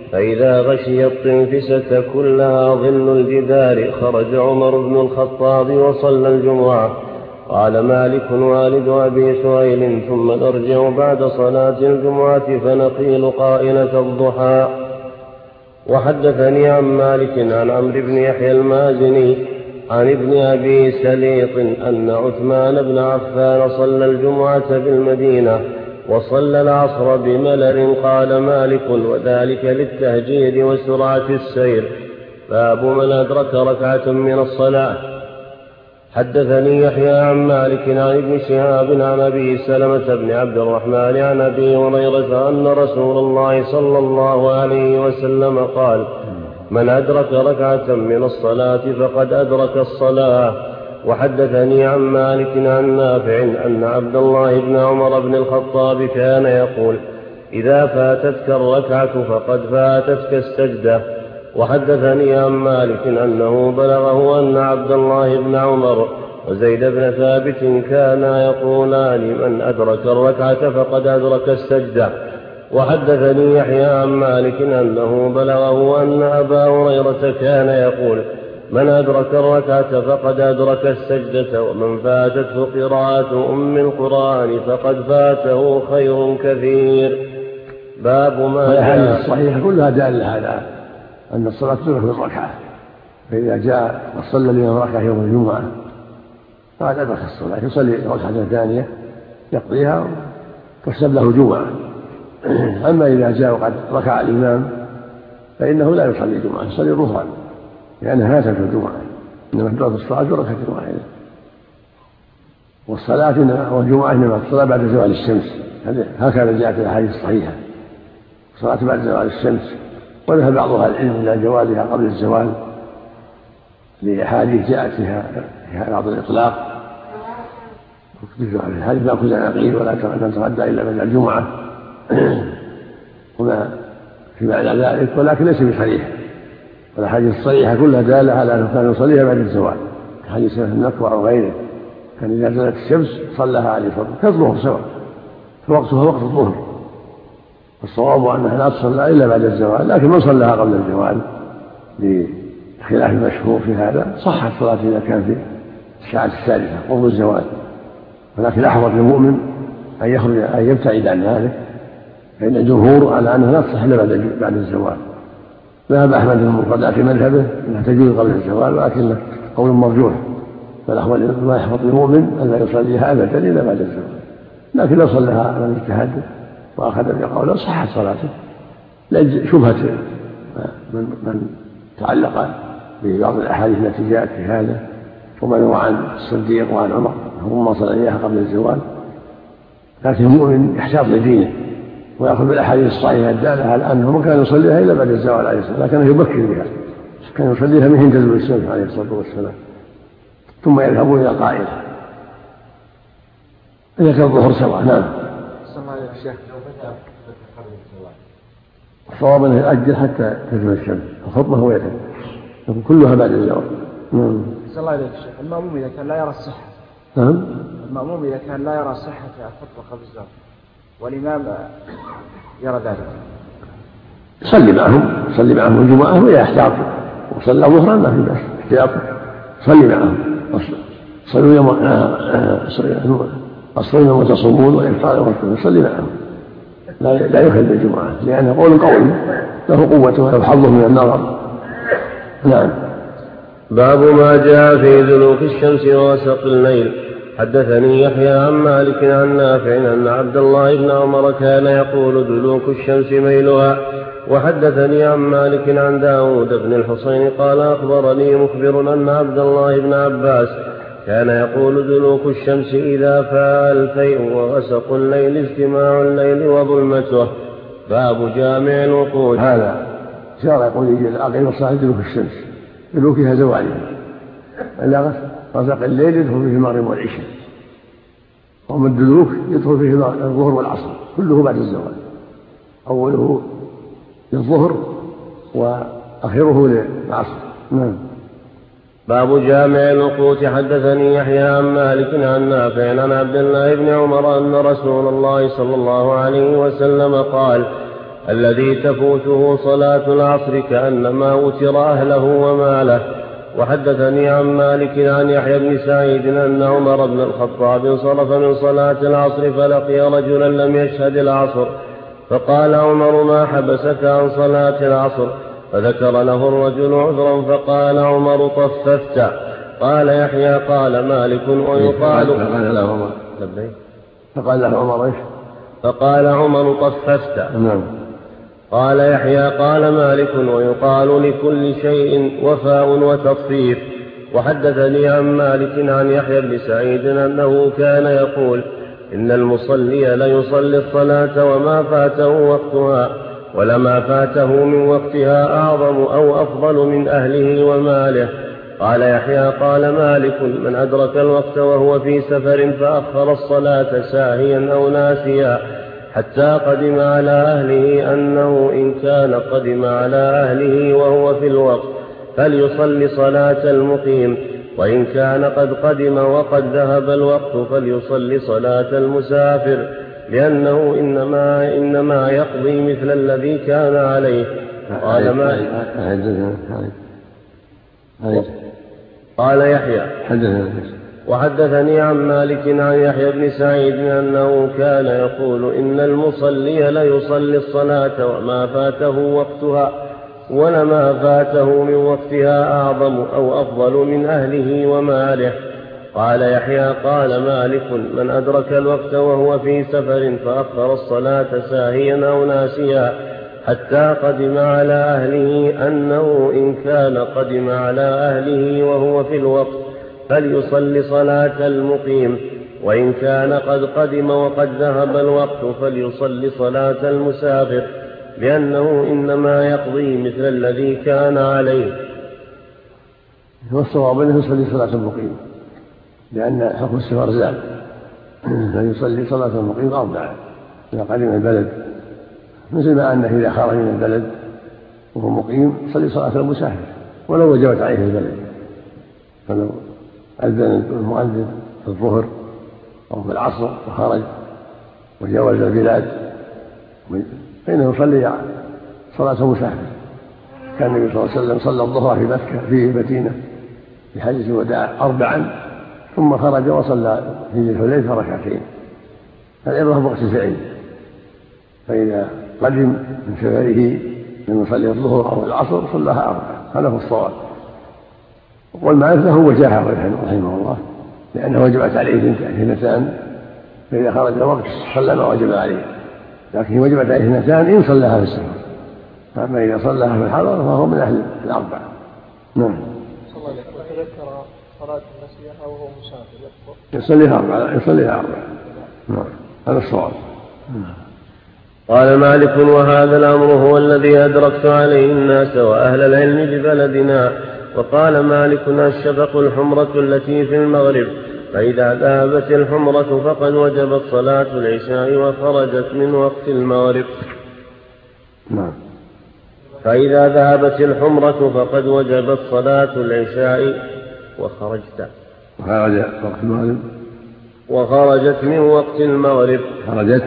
فإذا غشي الطنفسة كلها ظل الجدار خرج عمر بن الخطاب وصلى الجمعة. قال مالك والد أبي سهيل ثم نرجع بعد صلاة الجمعة فنقيل قائلة الضحى. وحدثني عن مالك عن عمرو بن يحيى المازني عن ابن أبي سليط أن عثمان بن عفان صلى الجمعة بالمدينة وصلى العصر بملر. قال مالك وذلك للتهجير وسرعة السير. باب من أدرك ركعة من الصلاة. حدثني يحيى عن مالك عن ابن شهاب عن أبي سلمة بن عبد الرحمن عن أبي هريرة أن رسول الله صلى الله عليه وسلم قال من أدرك ركعة من الصلاة فقد أدرك الصلاة. وحدثني عن مالك عن نافع أن عبد الله بن عمر بن الخطاب كان يقول إذا فاتتك الركعة فقد فاتتك السجدة. وحدثني عن مالك أنه بلغه أن عبد الله بن عمر وزيد بن ثابت كانا يقولان من أدرك الركعة فقد أدرك السجدة. وحدثني يحيى عن مالك أنه بلغه أن أبا هريرة كان يقول من أدرك الركعة فقد أدرك السجدة ومن فاتته قراءة أم القرآن فقد فاته خير كثير. باب ما جاء الصحيحة كلها دالة على أن الصلاة تدرك بالركعة. فإذا جاء وصلى الإمام ركعة يوم الجمعة فقد أدرك الصلاة يصلي ركعة ثانية يقضيها تحسب له جمعة. أما إذا جاء وقد ركع الإمام فإنه لا يصلي الجمعة يصلي الظهر لأنها فاتت الجمعة. إنما تدرك الصلاة بركعة واحدة. والصلاة والجمعة إنما الصلاة بعد زوال الشمس هكذا جاءت في الأحاديث الصحيحة الصلاة بعد زوال الشمس. وذهب بعض أهل العلم إلى جوازها قبل الزوال لأحاديث جاءت فيها بعض الإطلاق هذه ما كنا نقيل ولا نتغدى إلا بعد الجمعة وما في معنى ذلك ولكن ليس بصريح. والأحاديث الصحيحة كلها دالة على أنه كان يصليها بعد الزوال كحديث النكوى أو غيره كان إذا زالت الشمس صلىها عليه الصلاة كالظهر سواء فوقتها وقت الظهر. الصواب أنها لا تصلى إلا بعد الزوال لكن من صلىها قبل الزوال بخلاف المشهور في هذا صحت الصلاة إذا كان في الساعة السادسة قبل الزوال. ولكن أحوط للمؤمن أن يخرج أن يبتعد عن ذلك فإن الجمهور على أنها لا تصح إلا بعد الزوال. ذهب أحمد بن مرقدة في مذهبه أنها تجوز قبل الزوال ولكن قول مرجوح فالأحوال ما يحفظ للمؤمن أن لا يصليها أبدا إلا بعد الزوال. لكن لو صلىها على الاجتهاد وأخذ بقوله صحت صلاته لأجل شبهة من, من تعلق ببعض الأحاديث التي جاءت في هذا ومن هو عن الصديق وعن عمر هم صلى إياها قبل الزوال. لكن المؤمن يحتاط لدينه ويأخذ بالأحاديث الصحيحة الدالة على أنه ما كان يصليها إلا بعد الزوال عليه الصلاة والسلام لكنه يبكر بها كان يصليها من حين تزول الشمس عليه الصلاة والسلام ثم يذهبون إلى قائله إذا كان الظهر سواء. نعم. الصواب أنه يؤجل حتى تزول الشمس الخطبة هو يتم لكن كلها بعد الزوال. نعم. صلى الله عليه وسلم. المأموم إذا كان لا يرى الصحة نعم المأموم إذا كان لا يرى صحة الخطبة قبل الزوال والإمام يرى ذلك صلي معهم صلي معهم الجمعة ويا احتياط وصلى ظهرا ما في بأس احتياط صلي معهم صلوا يوم الصوم يوم تصومون والإفطار يوم صلي معهم لا لا يخل بالجمعة لأنه قول قوي له قوة وله حظه من النظر. نعم. باب ما جاء في دلوك الشمس ووسط الليل. حدثني يحيى عن مالك عن نافع أن عبد الله بن عمر كان يقول دلوك الشمس ميلها. وحدثني عن مالك عن داود بن الحصين قال أخبرني مخبر أن عبد الله بن عباس كان يقول دلوك الشمس إذا فاء الفيء ووسط الليل اجتماع الليل وظلمته. باب جامع الوقود. هذا شارع يقول يجي العقل والصلاة دلوك الشمس دلوكها زوالها إلا غسق الليل يدخل فيه المغرب والعشاء ومن الدلوك يدخل فيه الظهر والعصر كله بعد الزوال أوله للظهر وآخره للعصر. نعم. باب جامع الوقوت. حدثني يحيى عن مالك عن نافع عن عبد الله بن عمر أن رسول الله صلى الله عليه وسلم قال الذي تفوته صلاة العصر كأنما وتر أهله وماله. وحدثني عن مالك عن يحيى بن سعيد أن عمر بن الخطاب انصرف من صلاة العصر فلقي رجلا لم يشهد العصر، فقال عمر: ما حبسك عن صلاة العصر؟ فذكر له الرجل عذرا، فقال عمر: طففت. قال يحيى: قال مالك ويقال فقال له عمر فقال له عمر ايش؟ فقال عمر: طففت. نعم. قال يحيى: قال مالك ويقال لكل شيء وفاء وتطفيف. وحدثني عن مالك عن يحيى بن سعيد أنه كان يقول: إن المصلي ليصلي الصلاة وما فاته وقتها، ولما فاته من وقتها أعظم أو أفضل من أهله وماله. قال يحيى: قال مالك: من أدرك الوقت وهو في سفر فأخر الصلاة ساهيا أو ناسيا حتى قدم على أهله، أنه إن كان قدم على أهله وهو في الوقت فليصلي صلاة المقيم، وإن كان قد قدم وقد ذهب الوقت فليصلي صلاة المسافر، لأنه إنما, إنما يقضي مثل الذي كان عليه. قال مالك قال يحيى: وحدثني عن مالك عن يحيى بن سعيد أنه كان يقول: إن المصلي ليصلي الصلاة وما فاته وقتها، ولما فاته من وقتها أعظم أو أفضل من أهله وماله. قال يحيى: قال مالك: من أدرك الوقت وهو في سفر فأخر الصلاة ساهيا أو ناسيا حتى قدم على أهله، أنه إن كان قدم على أهله وهو في الوقت فليصلي صلاة المقيم، وإن كان قد قدم وقد ذهب الوقت فليصلي صلاة المسافر، لأنه إنما يقضي مثل الذي كان عليه. والصواب أنه يصلي صلاة المقيم، لأن حكم السفر زال، فيصلي صلاة المقيم أربعة إذا قدم البلد، مثل ما أنه إذا خرج من البلد وهو مقيم يصلي صلاة المسافر ولو وجبت عليه البلد. فلو أذن المؤذن في الظهر أو في العصر وخرج وجاوز البلاد فإنه يصلي صلاة مسافر. كان النبي صلى الله عليه وسلم صلى الظهر في مكة في مدينة في حجة الوداع أربعا، ثم خرج وصلى في الحليفة ركعتين. العبرة بوقت الفعل، فإذا قدم من سفره من يصلي الظهر أو العصر صلىها أربعا، هذا هو الصواب. والمعنى له وجاهه رحمه الله، لأنه وجبت عليه اثنتان، فإذا خرج الوقت صلى ما وجب عليه، لكن وجبت عليه اثنتان إن صلىها في السفر، فأما إذا صلىها في الحضر فهو من أهل الأربعة. نعم. وتذكر صلاة النسيئة وهو مسافر يصليها أربعة يصليها أربعة. نعم، هذا الصواب. قال مالك: وهذا الأمر هو الذي أدركت عليه الناس وأهل العلم ببلدنا. وقال مالك: الشفق الحمرة التي في المغرب، فإذا ذهبت الحمرة فقد وجبت صلاة العشاء وخرجت من وقت المغرب. نعم. فإذا ذهبت الحمرة فقد وجبت صلاة العشاء وخرجت وخرج وقت المغرب وخرجت من وقت المغرب. خرجت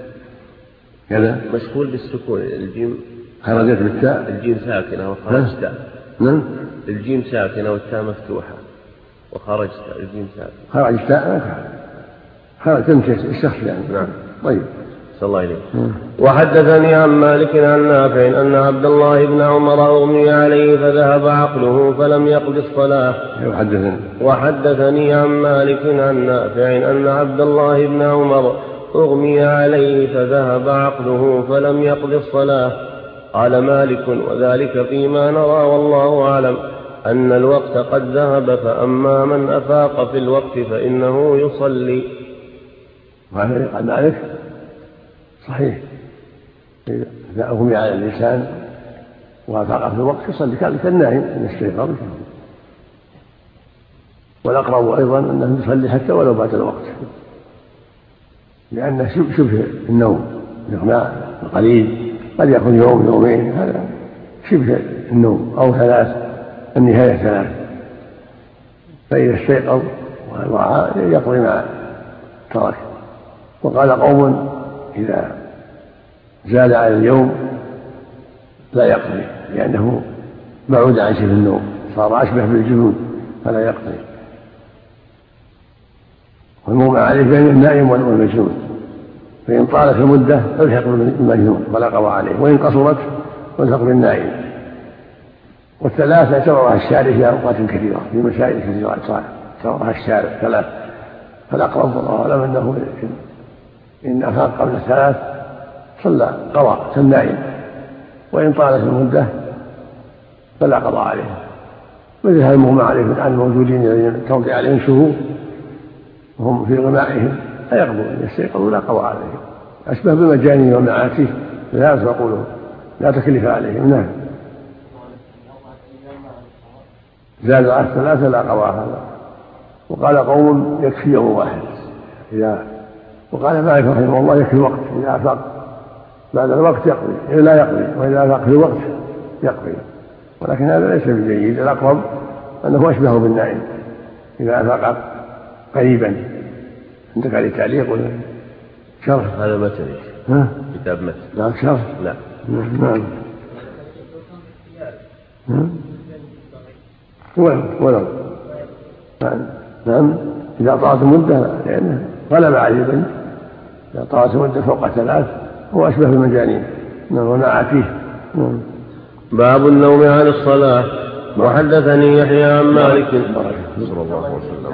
كذا مشغول بالسكون، الجيم خرجت بالتاء، الجيم ساكنة وخرجت. نعم. الجيم ساكنة والتاء مفتوحة وخرجت الجيم ساكنة. خرجت خرجت انت الشخص يعني. نعم. طيب. صلى الله عليه. وحدثني عن مالك عن نافع أن عبد الله بن عمر أغمي عليه فذهب عقله فلم يقض الصلاة. وحدثني وحدثني عن مالك عن نافع أن عبد الله بن عمر أغمي عليه فذهب عقله فلم يقض الصلاة. قال مالك: وذلك فيما نرى والله أعلم أن الوقت قد ذهب، فأما من أفاق في الوقت فإنه يصلي. وهذا قال مالك صحيح، إذا أغمي على الإنسان وأفاق في الوقت يصلي كالنائم إن استيقظ. والأقرب أيضا أنه يصلي حتى ولو بعد الوقت، لأنه شبه النوم، الإغماء القليل قد يكون يوم يومين، هذا شبه النوم، أو ثلاث، النهاية ثلاث. فإذا استيقظ ووعى يقضي ما ترك. وقال قوم: إذا زاد على اليوم لا يقضي لأنه بعد عن شبه النوم، صار أشبه بالجنون فلا يقضي. والمغمى عليه بين النائم والمجنون، فإن طالت المدة فالحق بالمجنون ولا قضاء عليه، وإن قصرت فالحق بالنائم. والثلاث اعتبرها الشارع في أوقات كثيرة في مسائل كثيرة اعتبرها الشارع ثلاث، فالأقرب والله أعلم أنه إن أفاق قبل الثلاث صلى قضاء كالنائم، وإن طالت المدة فلا قضاء عليه. مثل هذا المغمى عليهم عن الموجودين الذين توقع عليهم شهور وهم في غمائهم لا يقضون، يستيقظوا لا قضاء عليهم، أشبه بالمجانين والمعاتيه لا تقولوا لا تكلف عليهم. نعم. زاد على الثلاثة لا قضاء هذا. وقال قوم يكفي يوم واحد إذا، وقال مالك رحمه الله يكفي الوقت إذا أفاق بعد الوقت يقضي لا يقضي، وإذا أفاق في الوقت يقضي، ولكن هذا ليس بجيد. الأقرب أنه أشبه بالنائم إذا أفاق قريبا. عندك عليه تعليق ولا شرح؟ هذا متن ها؟ كتاب متن. لا شرح؟ لا. نعم. ولو ولو نعم إذا طالت المدة لأنه غلب عليه البنت، إذا طالت المدة فوق ثلاث هو أشبه بالمجانين ومعاتيه. نعم. باب النوم عن الصلاة. وحدثني يحيى عن مالك صلى الله عليه وسلم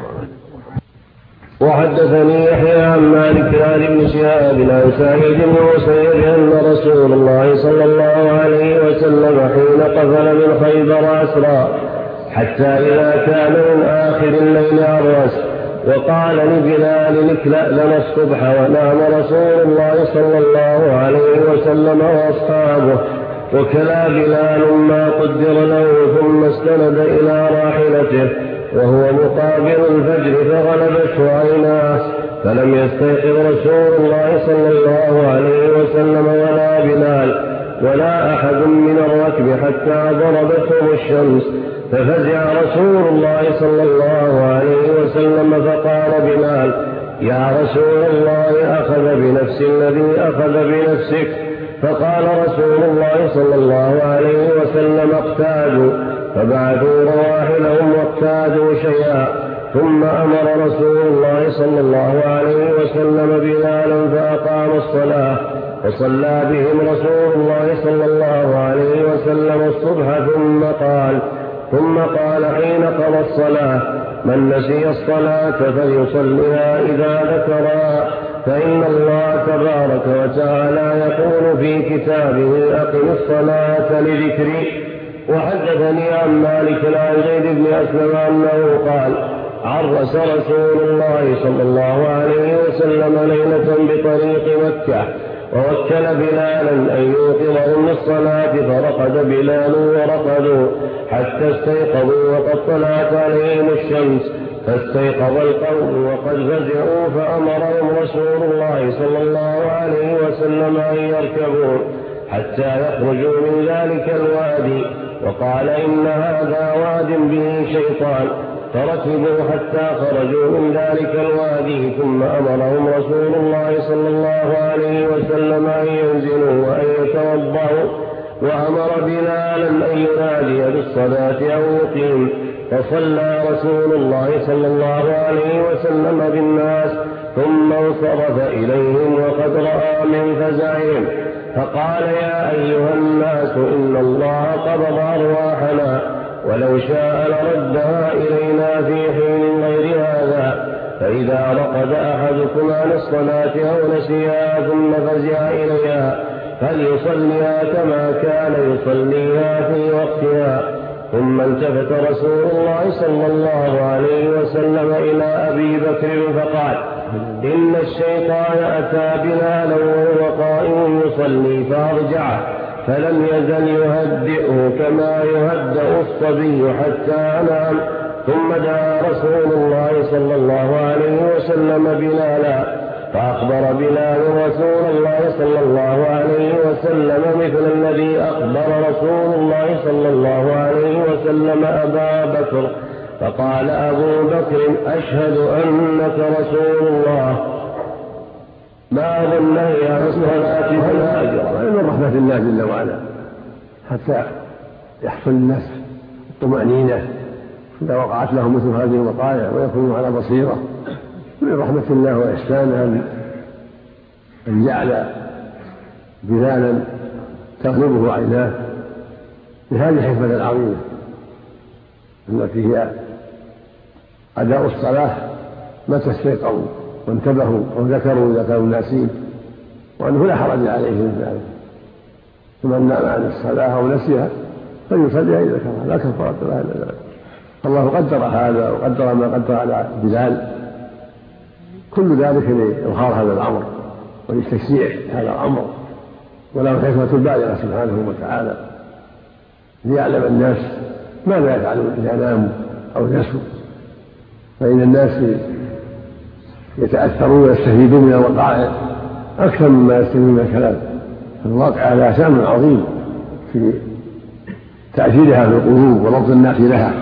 وحدثني يحيى عن مالك عن ابن شهاب عن سعيد بن مسيب أن رسول الله صلى الله عليه وسلم حين قفل من خيبر أسرى حتى إذا كان من آخر الليل عرس وقال لبلال اكلأ لنا الصبح، ونام رسول الله صلى الله عليه وسلم وأصحابه، وكلا بلال ما قدر له ثم استند إلى راحلته وهو مقابل الفجر فغلبته عيناه، فلم يستيقظ رسول الله صلى الله عليه وسلم ولا بلال ولا أحد من الركب حتى ضربتهم الشمس، ففزع رسول الله صلى الله عليه وسلم فقال بلال يا رسول الله أخذ بنفس الذي أخذ بنفسك، فقال رسول الله صلى الله عليه وسلم اقتادوا، فبعثوا رواحلهم واقتادوا شيئا، ثم أمر رسول الله صلى الله عليه وسلم بلالا فأقام الصلاة، وصلى بهم رسول الله صلى الله عليه وسلم الصبح، ثم قال ثم قال حين قضى الصلاة من نسي الصلاة فليصلها إذا ذكرها، فإن الله تبارك وتعالى يقول في كتابه أقم الصلاة لذكري. وحدثني عن مالك عن زيد بن أسلم أنه قال عرس رسول الله صلى الله عليه وسلم ليلة بطريق مكة ووكل بلالا أن يوقظهم للصلاة، فرقد بلال ورقدوا حتى استيقظوا وقد طلعت عليهم الشمس، فاستيقظ القوم وقد فزعوا، فأمرهم رسول الله صلى الله عليه وسلم أن يركبوا حتى يخرجوا من ذلك الوادي، وقال إن هذا واد به شيطان، فركبوا حتى خرجوا من ذلك الوادي، ثم أمرهم رسول الله صلى الله عليه وسلم أن ينزلوا وأن يتوضأوا، وأمر بلالا أن ينادي بالصلاة أو يقيم، فصلى رسول الله صلى الله عليه وسلم بالناس، ثم انصرف إليهم وقد رأى من فزعهم، فقال يا أيها الناس إن الله قبض أرواحنا، ولو شاء لردها إلينا في حين غير هذا، فإذا رقد أحدكم عن الصلاة أو نسيها ثم فزع إليها فليصليها كما كان يصليها في وقتها. ثم التفت رسول الله صلى الله عليه وسلم إلى أبي بكر فقال إن الشيطان أتى بلالا وهو قائم يصلي فأرجعه، فلم يزل يهدئه كما يهدأ الصبي حتى نام، ثم دعا رسول الله صلى الله عليه وسلم بلالا، فأخبر بلال رسول الله صلى الله عليه وسلم مثل الذي أخبر رسول الله صلى الله عليه وسلم أبا بكر، فقال أبو بكر أشهد أنك رسول الله، ما أظن هي عن الصلاة فلا أجر. من رحمة الله جل وعلا حتى يحصل الناس الطمأنينة إذا وقعت لهم مثل هذه الوقائع ويكونوا على بصيرة. من رحمة الله وإحسانه أن جعل بلالا تغلبه عيناه بهذه الحكمة العظيمة التي هي أداء الصلاة متى استيقظوا وانتبهوا وذكروا إذا كانوا ناسين، وأنه لا حرج عليه من ذلك. فمن نام عن الصلاة أو نسيها فليصليها إذا ذكرها لا كفارة لها إلا ذلك. الله قدر هذا وقدر ما قدر على بلال، كل ذلك لإظهار هذا الأمر ولتشريع هذا الأمر، وله حكمة بالغة سبحانه وتعالى ليعلم الناس ماذا يفعلون إذا ناموا أو نسوا. فإن الناس يتأثرون ويستفيدون من الوقائع أكثر مما يستفيدون من الكلام. الواقع لها شأن عظيم في تأثيرها في القلوب وربط الناس لها.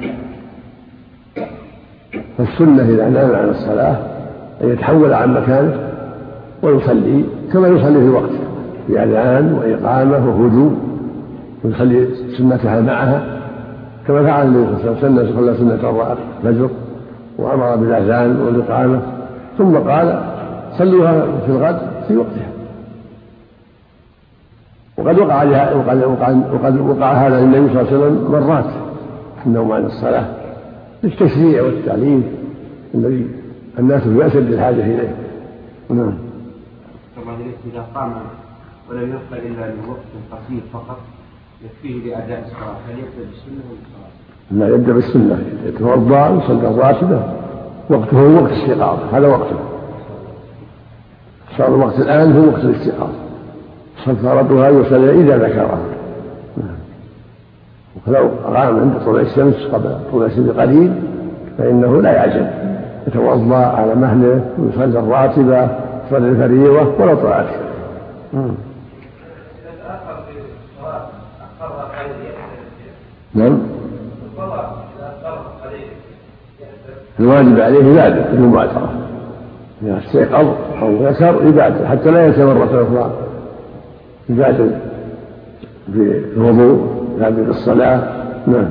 فالسنة إذا نام عن الصلاة أن يتحول عن مكانه ويصلي كما يصلي في وقته بأذان وإقامة وهدوء، ويصلي سنتها معها كما فعل النبي صلى الله عليه وسلم صلى سنة الفجر وأمر بالأذان والإقامة ثم قال صلوها في الغد في وقتها. وقد وقع, وقد وقع, وقد وقع هذا للنبي صلى الله عليه وسلم مرات النوم عن الصلاة للتشريع والتعليم الذي الناس بأشد الحاجة إليه. نعم. طبعا إذا قام ولم يبق إلا لوقت قصير فقط يكفيه لأداء الصلاة، هل يبدأ بالسنة ولا الصلاة؟ لا، يبدأ بالسنة، يتوضأ ويصلي الراتبة وقته هو وقت الاستيقاظ، هذا وقته. صار الوقت الآن هو وقت الاستيقاظ، صلى فرضها يصلي إذا ذكرها. ولو قام عند طلوع الشمس قبل طلوع الشمس قليل فإنه لا يعجل، يتوضأ على مهله ويصلي الراتبة يصلي الفريضة ولا طلعت. نعم. الواجب عليه ذلك المبادرة، إذا استيقظ أو ذكر يبادر حتى لا ينسى مرة أخرى، يبادر بالوضوء يبادر بالصلاة. نعم.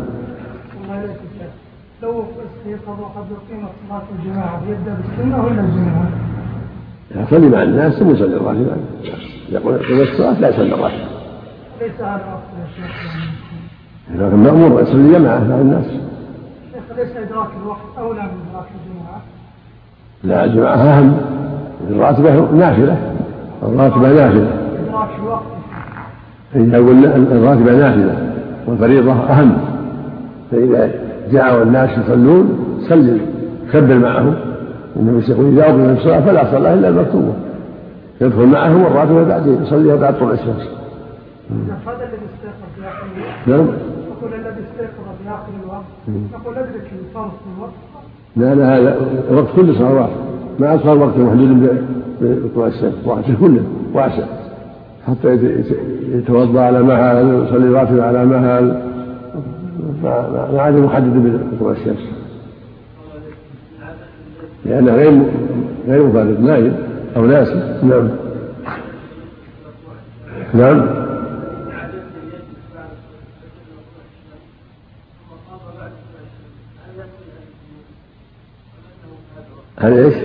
لو استيقظ وقد يقيم صلاة الجماعة يبدأ بالسنة ولا الجماعة؟ يصلي مع الناس ثم يصلي الراتبة. يقول يقيم الصلاة لا يصلي الراتبة. ليس على وقت يا شيخ. لكن مأمور يصلي جماعة مع الناس. ليس إدراك الوقت أولى من إدراك الجماعة؟ لا، الجماعة أهم، الراتبة نافلة، الراتبة نافلة. إدراك الوقت. إذا قلنا الراتبة نافلة والفريضة أهم، فإذا جاءوا الناس يصلون صلي كبر معهم. النبي يقول إذا أقيمت الصلاة فلا صلاة إلا المكتوبة، يدخل معهم والراتبة بعدين يصليها بعد طلوع الشمس. هذا الذي استيقظ في آخر الوقت. نعم. نقول الذي استيقظ في آخر الوقت نقول أدرك الفرض في الوقت. لا لا، هذا وقت كل صلوات، ما أصغر وقت محدود بطلوع الشمس، وقته كله واسع حتى يتوضأ على مهل ويصلي الراتبة على مهل، ما عاد محدد بطلوع الشمس لأنه يعني غير غير مفارق، نايم أو ناسي. نعم. نعم. هل ايش؟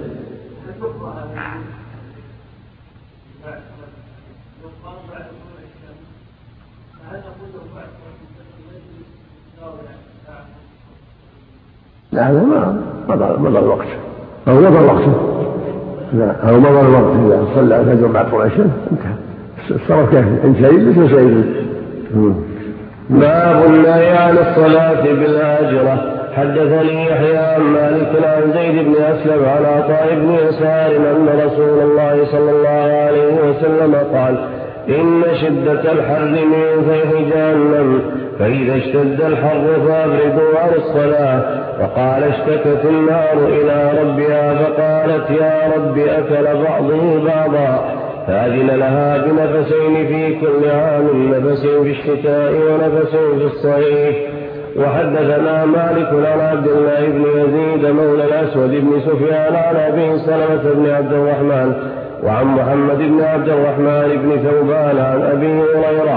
لا هذا ما مضى الوقت، أو مضى الوقت، لا أو مضى الوقت إذا صلى الفجر بعد طلوع الشمس انتهى الصلاة كافية، إن شيء مثل شيء. باب النهي عن الصلاة بالهاجرة. حدثني يحيى عن مالك عن زيد بن أسلم عن عطاء بن يسار أن رسول الله صلى الله عليه وسلم قال: إن شدة الحر من فيح جهنم، فإذا اشتد الحر فأبردوا عن الصلاة. وقال: اشتكت النار إلى ربها فقالت: يا رب أكل بعضه بعضا، فأذن لها بنفسين في كل عام، نفس في الشتاء ونفس في الصيف. وحدثنا مالك عن عبد الله بن يزيد مولى الأسود بن سفيان عن أبي سلمة بن عبد الرحمن وعن محمد بن عبد الرحمن بن ثوبان عن أبي هريرة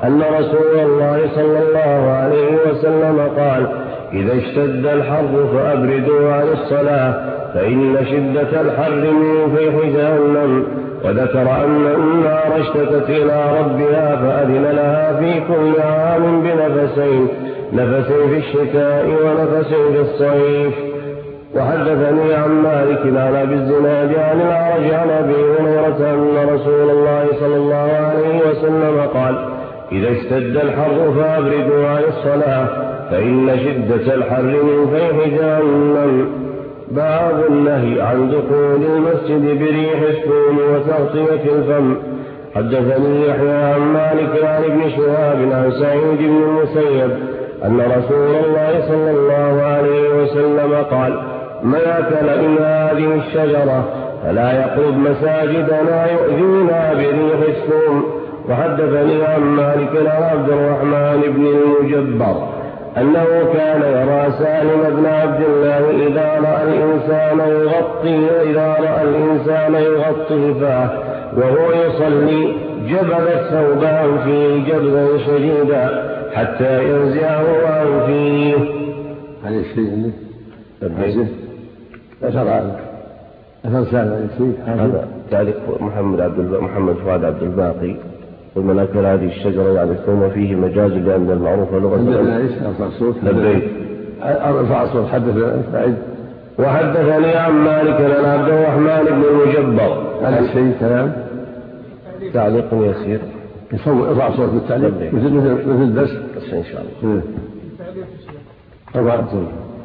أن رسول الله صلى الله عليه وسلم قال: إذا اشتد الحر فأبردوا عن الصلاة فإن شدة الحر من فيح جهنم. وذكر أن النار اشتكت إلى ربها فأذن لها في كل عام بنفسين، نفس في الشتاء ونفس في الصيف. وحدثني عن مالك عن أبي الزناد عن الأعرج عن أبي هريرة أن رسول الله صلى الله عليه وسلم قال: إذا اشتد الحر فأبردوا عن الصلاة فإن شدة الحر من فيح جهنم. باب النهي عن دخول المسجد بريح الثوم وتغطية الفم. حدثني يحيى عن مالك عن ابن شهاب عن سعيد بن المسيب أن رسول الله صلى الله عليه وسلم قال: من أكل من هذه الشجرة فلا يقرب مساجدنا يؤذينا بريح الثوم. وحدثني عن مالك عن عبد الرحمن بن المجبر أنه كان يرى سالم بن عبد الله إذا رأى الإنسان يغطي إذا رأى الإنسان يغطي فاه وهو يصلي جبل الثوب عن فيه جبلا شديدا حتى ينزعه عن فيه. هذا الشيء اللي أثر أثر سالم الشيء هذا تعليق محمد عبد محمد فؤاد عبد الباقي. ومن أكل هذه الشجرة يعني الثوم فيه مجاز لأن المعروف لغة لبيك أرفع الصوت. حدث بعيد. وحدثني عن مالك عن عبد الرحمن بن المجبر. هذا الشيء كلام تعليق يسير يصور ارفع الصوت بالتعليق مثل مثل مثل الدرس بس إن شاء الله. ارفع الصوت.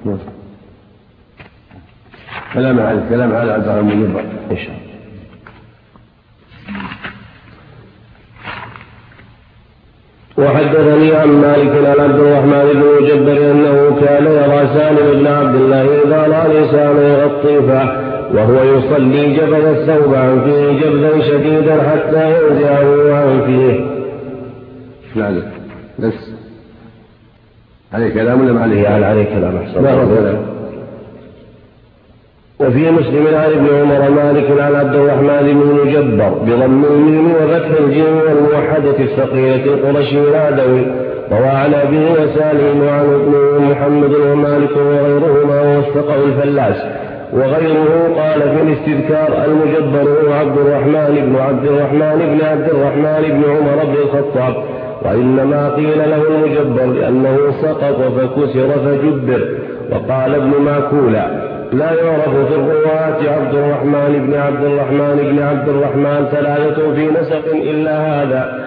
كلام على كلام على عبد الرحمن بن المجبر إن شاء الله. وحدثني عن مالك عن عبد الرحمن بن المجبر أنه كان يرى سالم بن عبد الله إذا رأى الإنسان يغطي فاه وهو يصلي جبل الثوب عن فيه جبلا شديدا حتى ينزعه عن فيه. نعم بس عليه كلام ولا ما عليه؟ عليه عليه كلام أحسن. وفي مسلم عن ابن عمر مالك عن عبد الرحمن بن المجبر بضم الميم وفتح الجيم والموحدة الثقيلة القرشي العدوي روى عن أبيه وسالم وعن ابنه محمد ومالك وغيرهما ووثقه الفلاس وغيره. قال في الاستذكار: المجبر هو عبد الرحمن بن عبد الرحمن بن عبد الرحمن بن عمر بن الخطاب، وإنما قيل له المجبر لأنه سقط فكسر فجبر. وقال ابن ماكولا: لا يعرف في الرواة عبد الرحمن بن عبد الرحمن بن عبد الرحمن ثلاثة في نسق إلا هذا.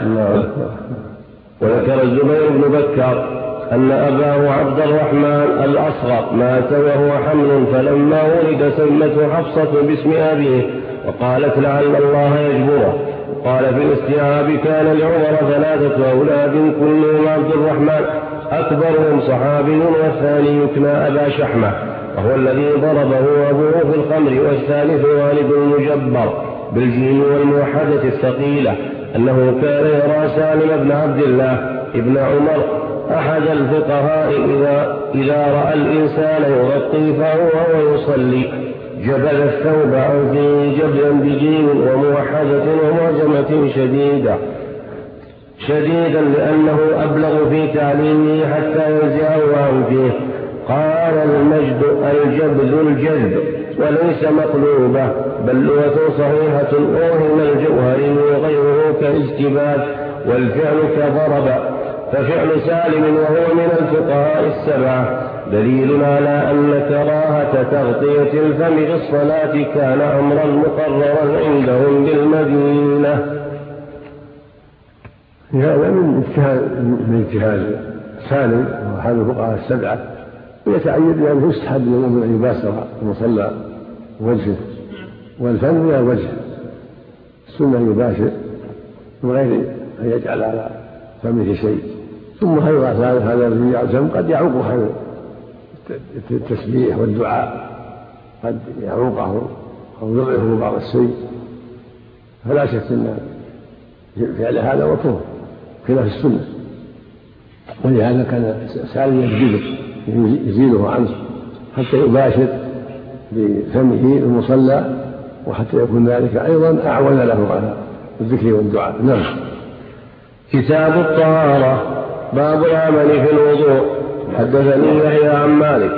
وذكر الزبير بن بكر أن أباه عبد الرحمن الأصغر مات وهو حمل، فلما ولد سمته حفصة باسم أبيه وقالت لعل الله يجبره. قال في الاستيعاب: كان لعمر ثلاثة أولاد كلهم عبد الرحمن، أكبرهم صحابي والثاني يكنى أبا شحمة وهو الذي ضربه أبوه في الخمر، والثالث والد المجبر بالجيم والموحدة الثقيلة أنه كان يرى سالم بن عبد الله ابن عمر أحد الفقهاء إذا, إذا رأى الإنسان يغطي فهو يصلي جبل الثوب عن فيه جبلا بجيم وموحدة ومعجمة شديدة شديدا لأنه أبلغ في تعليمه حتى ينزعه عن فيه. قال المجد الجبل الجذب وليس مقلوبة بل لغة صحيحة أوهم الجوهري وغيره كاجتباد والفعل كضرب. ففعل سالم وهو من الفقهاء السبعة دليل على أن كراهة تغطية الفم في الصلاة كان أمرا مقررا عندهم بالمدينة. هذا من اجتهاد من اجتهاد سالم وأحد الفقهاء السبعة، ويتعين لأنه يستحب للمؤمن أن يباشر المصلى وجهه والفم من الوجه، السنة يباشر من غير أن يجعل على فمه شيء. ثم أيضا هذا الذي يعزم قد يعوقه عن التسبيح والدعاء، قد يعوقه أو يضعفه بعض الشيء، فلا شك أن فعل هذا مكروه خلاف السنة. ولهذا كان سالم يجذبه يزيله عنه حتى يباشر بفمه المصلى، وحتى يكون ذلك أيضا أعون له على الذكر والدعاء. نعم. كتاب الطهارة. باب العمل في الوضوء. حدثني يحيى عن مالك.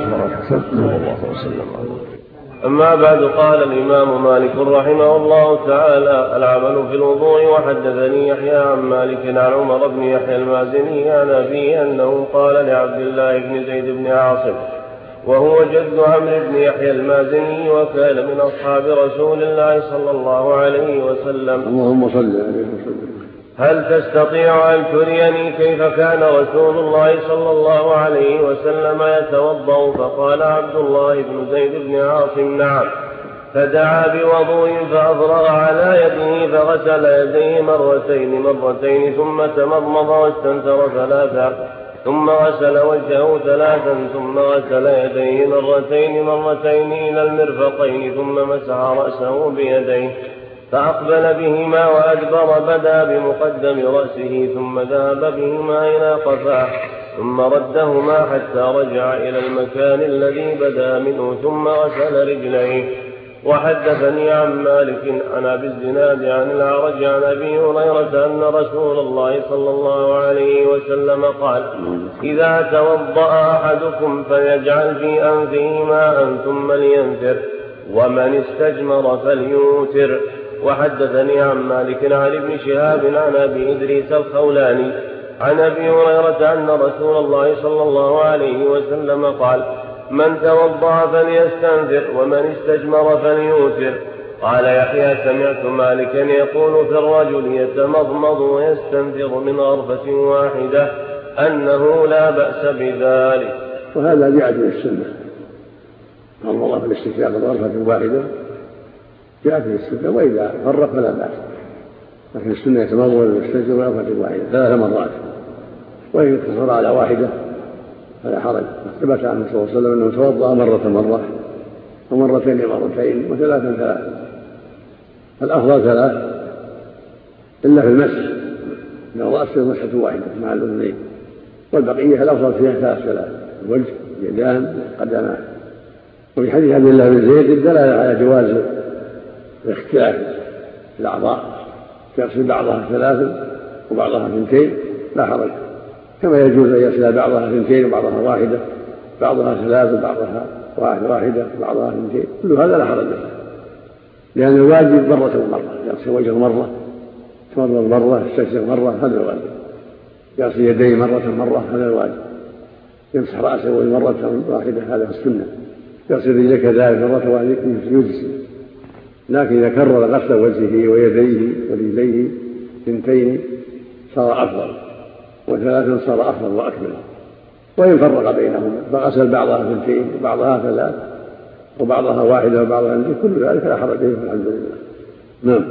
أما بعد، قال الإمام مالك رحمه الله تعالى: العمل في الوضوء. وحدثني يحيى عن مالك عن عمر بن يحيى المازني عن أبيه أنه قال لعبد الله بن زيد بن عاصم، وهو جد عمرو بن يحيى المازني وكان من أصحاب رسول الله صلى الله عليه وسلم: اللهم صل عليه وسلم. هل تستطيع أن تريني كيف كان رسول الله صلى الله عليه وسلم يتوضأ؟ فقال عبد الله بن زيد بن عاصم: نعم. فدعا بوضوء فأفرغ على يده فغسل يديه مرتين مرتين ثم تمضمض واستنثر ثلاثا ثم غسل وجهه ثلاثا ثم غسل يديه مرتين مرتين إلى المرفقين ثم مسح رأسه بيديه فأقبل بهما وأدبر، بدأ بمقدم رأسه ثم ذهب بهما إلى قفاه ثم ردهما حتى رجع إلى المكان الذي بدأ منه ثم غسل رجليه. وحدثني عن مالك عن أبي الزناد عن الأعرج عن أبي هريرة أن رسول الله صلى الله عليه وسلم قال: إذا توضأ أحدكم فليجعل في أنفه ماء ثم لينثر، ومن استجمر فليوتر. وحدثني عن مالك عن ابن شهاب عن أبي إدريس الخولاني عن أبي هريرة أن رسول الله صلى الله عليه وسلم قال: من توضأ فليستنثر، ومن استجمر فليوتر. قال يحيى: سمعت مالكا يقول في الرجل يتمضمض ويستنثر من غرفة واحدة أنه لا بأس بذلك. وهذا جاء في السنة، الله في الاستنثار من غرفة واحدة جاء في السنة، وإذا فرق فلا بأس، لكن السنة يتمضمض ويستنثر من غرفة واحدة ثلاث مرات، وإن اقتصر على واحدة فلا حرج. ثبت عنه صلى الله عليه وسلم أنه توضأ مرة مرة ومرتين مرتين وثلاثا ثلاثا. الأفضل ثلاث إلا في المسح من الرأس مسحة واحدة مع الأذنين، والبقية الأفضل فيها ثلاث ثلاث: الوجه اليدان القدمان. وفي حديث عبد الله بن زيد الدلالة على جواز الاختلاف في الأعضاء، يغسل بعضها ثلاثا وبعضها اثنتين لا حرج، كما يجوز أن يغسل بعضها اثنتين وبعضها واحدة، بعضها ثلاث وبعضها واحدة بعضها اثنتين، كل هذا لا حرج فيه، لأن الواجب مرة ومرة، يغسل وجهه مرة، يتمضمض مرة، يستنثر مرة، هذا الواجب. يغسل يديه مرة مرة، هذا الواجب. يمسح رأسه مرة واحدة، هذا السنة. يغسل رجله كذلك مرة واحدة يجزي. لكن إذا كرر غسل وجهه ويديه ورجليه اثنتين صار أفضل، وثلاثا صار أفضل وأكمل. وإن فرق بينهما فغسل بعضها اثنتين وبعضها ثلاث وبعضها واحدة وبعضها اثنتين، كل ذلك لا حرج فيه الحمد لله. نعم.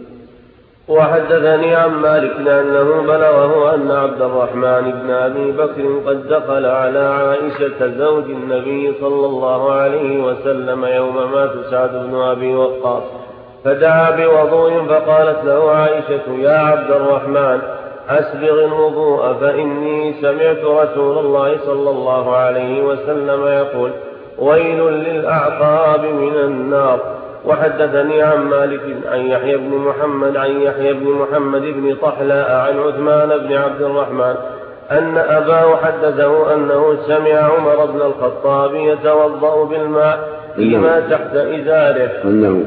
وحدثني عن مالك أنه بلغه أن عبد الرحمن بن أبي بكر قد دخل على عائشة زوج النبي صلى الله عليه وسلم يوم مات سعد بن أبي وقاص، فدعا بوضوء فقالت له عائشة: يا عبد الرحمن أسبغ الوضوء، فإني سمعت رسول الله صلى الله عليه وسلم يقول: ويل للأعقاب من النار. وحدثني عن مالك عن يحيى بن محمد عن يحيى بن محمد بن طحلاء عن عثمان بن عبد الرحمن أن أباه حدثه أنه سمع عمر بن الخطاب يتوضأ بالماء لما تحت إزاره أنه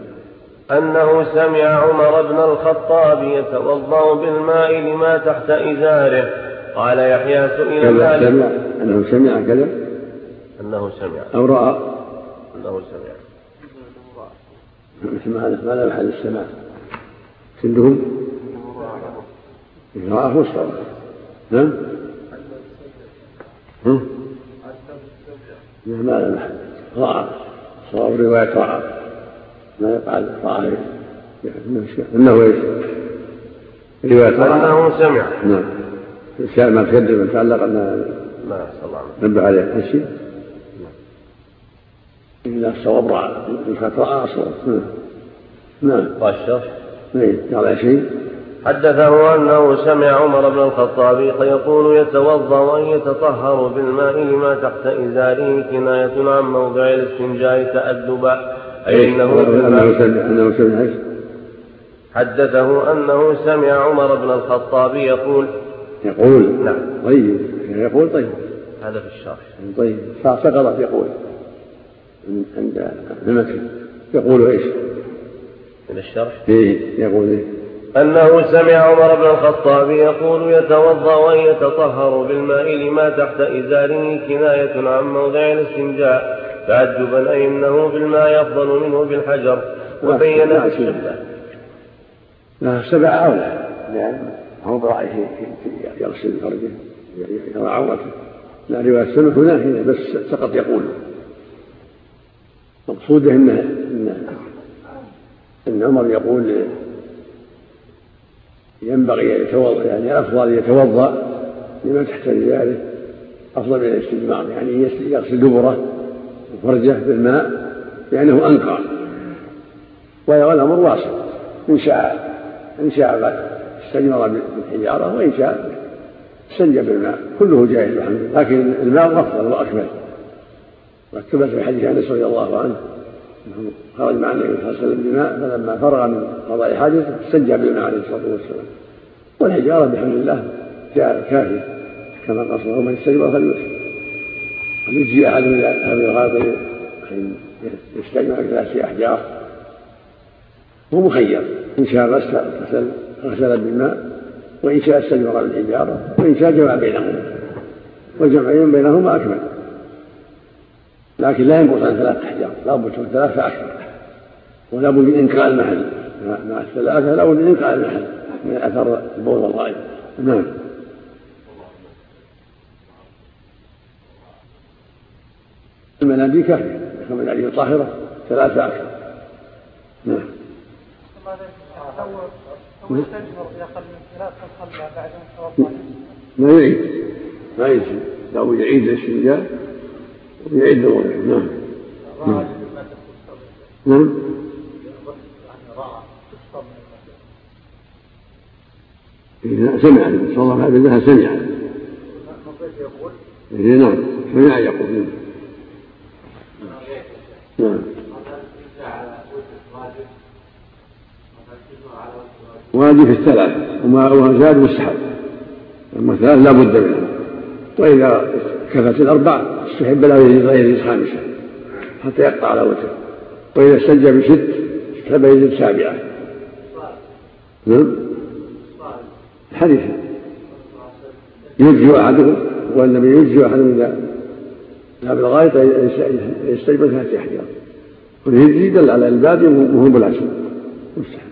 أنه سمع عمر بن الخطاب يتوضأ بالماء لما تحت إزاره. قال يحيى: سئل مالك أنه سمع كذا أنه سمع أو رأى أنه سمع ما لا محل السماع عندهم رأى مصطفى. نعم ما لا محل رأى، صواب رواية رأى، ما يقال رأى إنه إيش رواية رأى أنه سمع. نعم. الشيء ما تقدم من تعلق أن ما صلى الله نبه عليه الشيء إلا الصواب رأى، الفترة أصلا. نعم. والشرح على شيء حدثه أنه سمع عمر بن الخطاب يقول: يتوضأ وأن يتطهر بالماء لما تحت إزاره، كناية عن موضع الاستنجاء تأدبا، أي إنه أنه سمع حدثه أنه سمع عمر بن الخطاب يقول يقول نعم طيب يقول طيب هذا في الشرح طيب فسقط يقول عند المكي يقول ايش من الشرح ايه يقول إيه؟ أنه سمع عمر بن الخطاب يقول يتوضأ ويتطهر بالماء لما تحت إزاره كناية عن موضع الاستنجاء تعجبا أي أنه بالماء أفضل منه بالحجر وبين السنة لا سبع أولى يعني هو برأيه يغسل فرجه يرى عورته لا رواية السنة هنا هنا بس سقط يقول مقصوده إن إن إن عمر يقول ينبغي يتوضأ يعني أفضل يتوضأ لما تحت رجاله أفضل من الاستجمار يعني يغسل دبره وفرجه بالماء لأنه أنقى والأمر واسع إن شاء إن شاء استجمر بالحجارة وإن شاء استنجى بالماء كله جائز الحمد لله لكن الماء أفضل وأكمل وثبت في حديث أنس رضي الله عنه أنه خرج مع النبي صلى الله عليه وسلم بماء فلما فرغ من قضاء حاجته استنجى بالماء عليه الصلاة والسلام والحجارة بحمد الله كافية كما قصده من استجمر فليوسف قد يجي أحد من أهل الغابة حين يستجمع بثلاث أحجار هو مخير إن شاء غسل غسل بالماء وإن شاء استجمر بالحجارة وإن شاء جمع بينهما والجمع بينهما أكمل لكن لا ينقص عن ثلاث أحجار لا بد من ثلاث فأكثر ولا بد من إنقاء المحل مع الثلاثة لا بد من إنقاء المحل من أثر البول والغائط نعم المناديل كافية كما العلي الطاهرة ثلاثة أكثر نعم لو يستجمر بأقل من ثلاث خلى بعد أن توضأ ما يعيد ما يعيد لو يعيد الاستنجاء ويعيد الوضوء نعم نعم نعم إذا سمع صلى الله عليه وسلم سمع إذا نعم سمع يقول نعم واجب في الثلاث وما زاد مستحب أما الثلاث لا بد منه وإذا كفت الأربع استحب له غير خامسة حتى يقطع على وتر وإذا استنجى بست استحب يزيد سابعة نعم حديث يجزي أحدهم والنبي يجزي أحدهم إذا ذهب الغاية يستجمع ثلاثة أحجار والهجي دل على الباب وهم بالعشر مستحب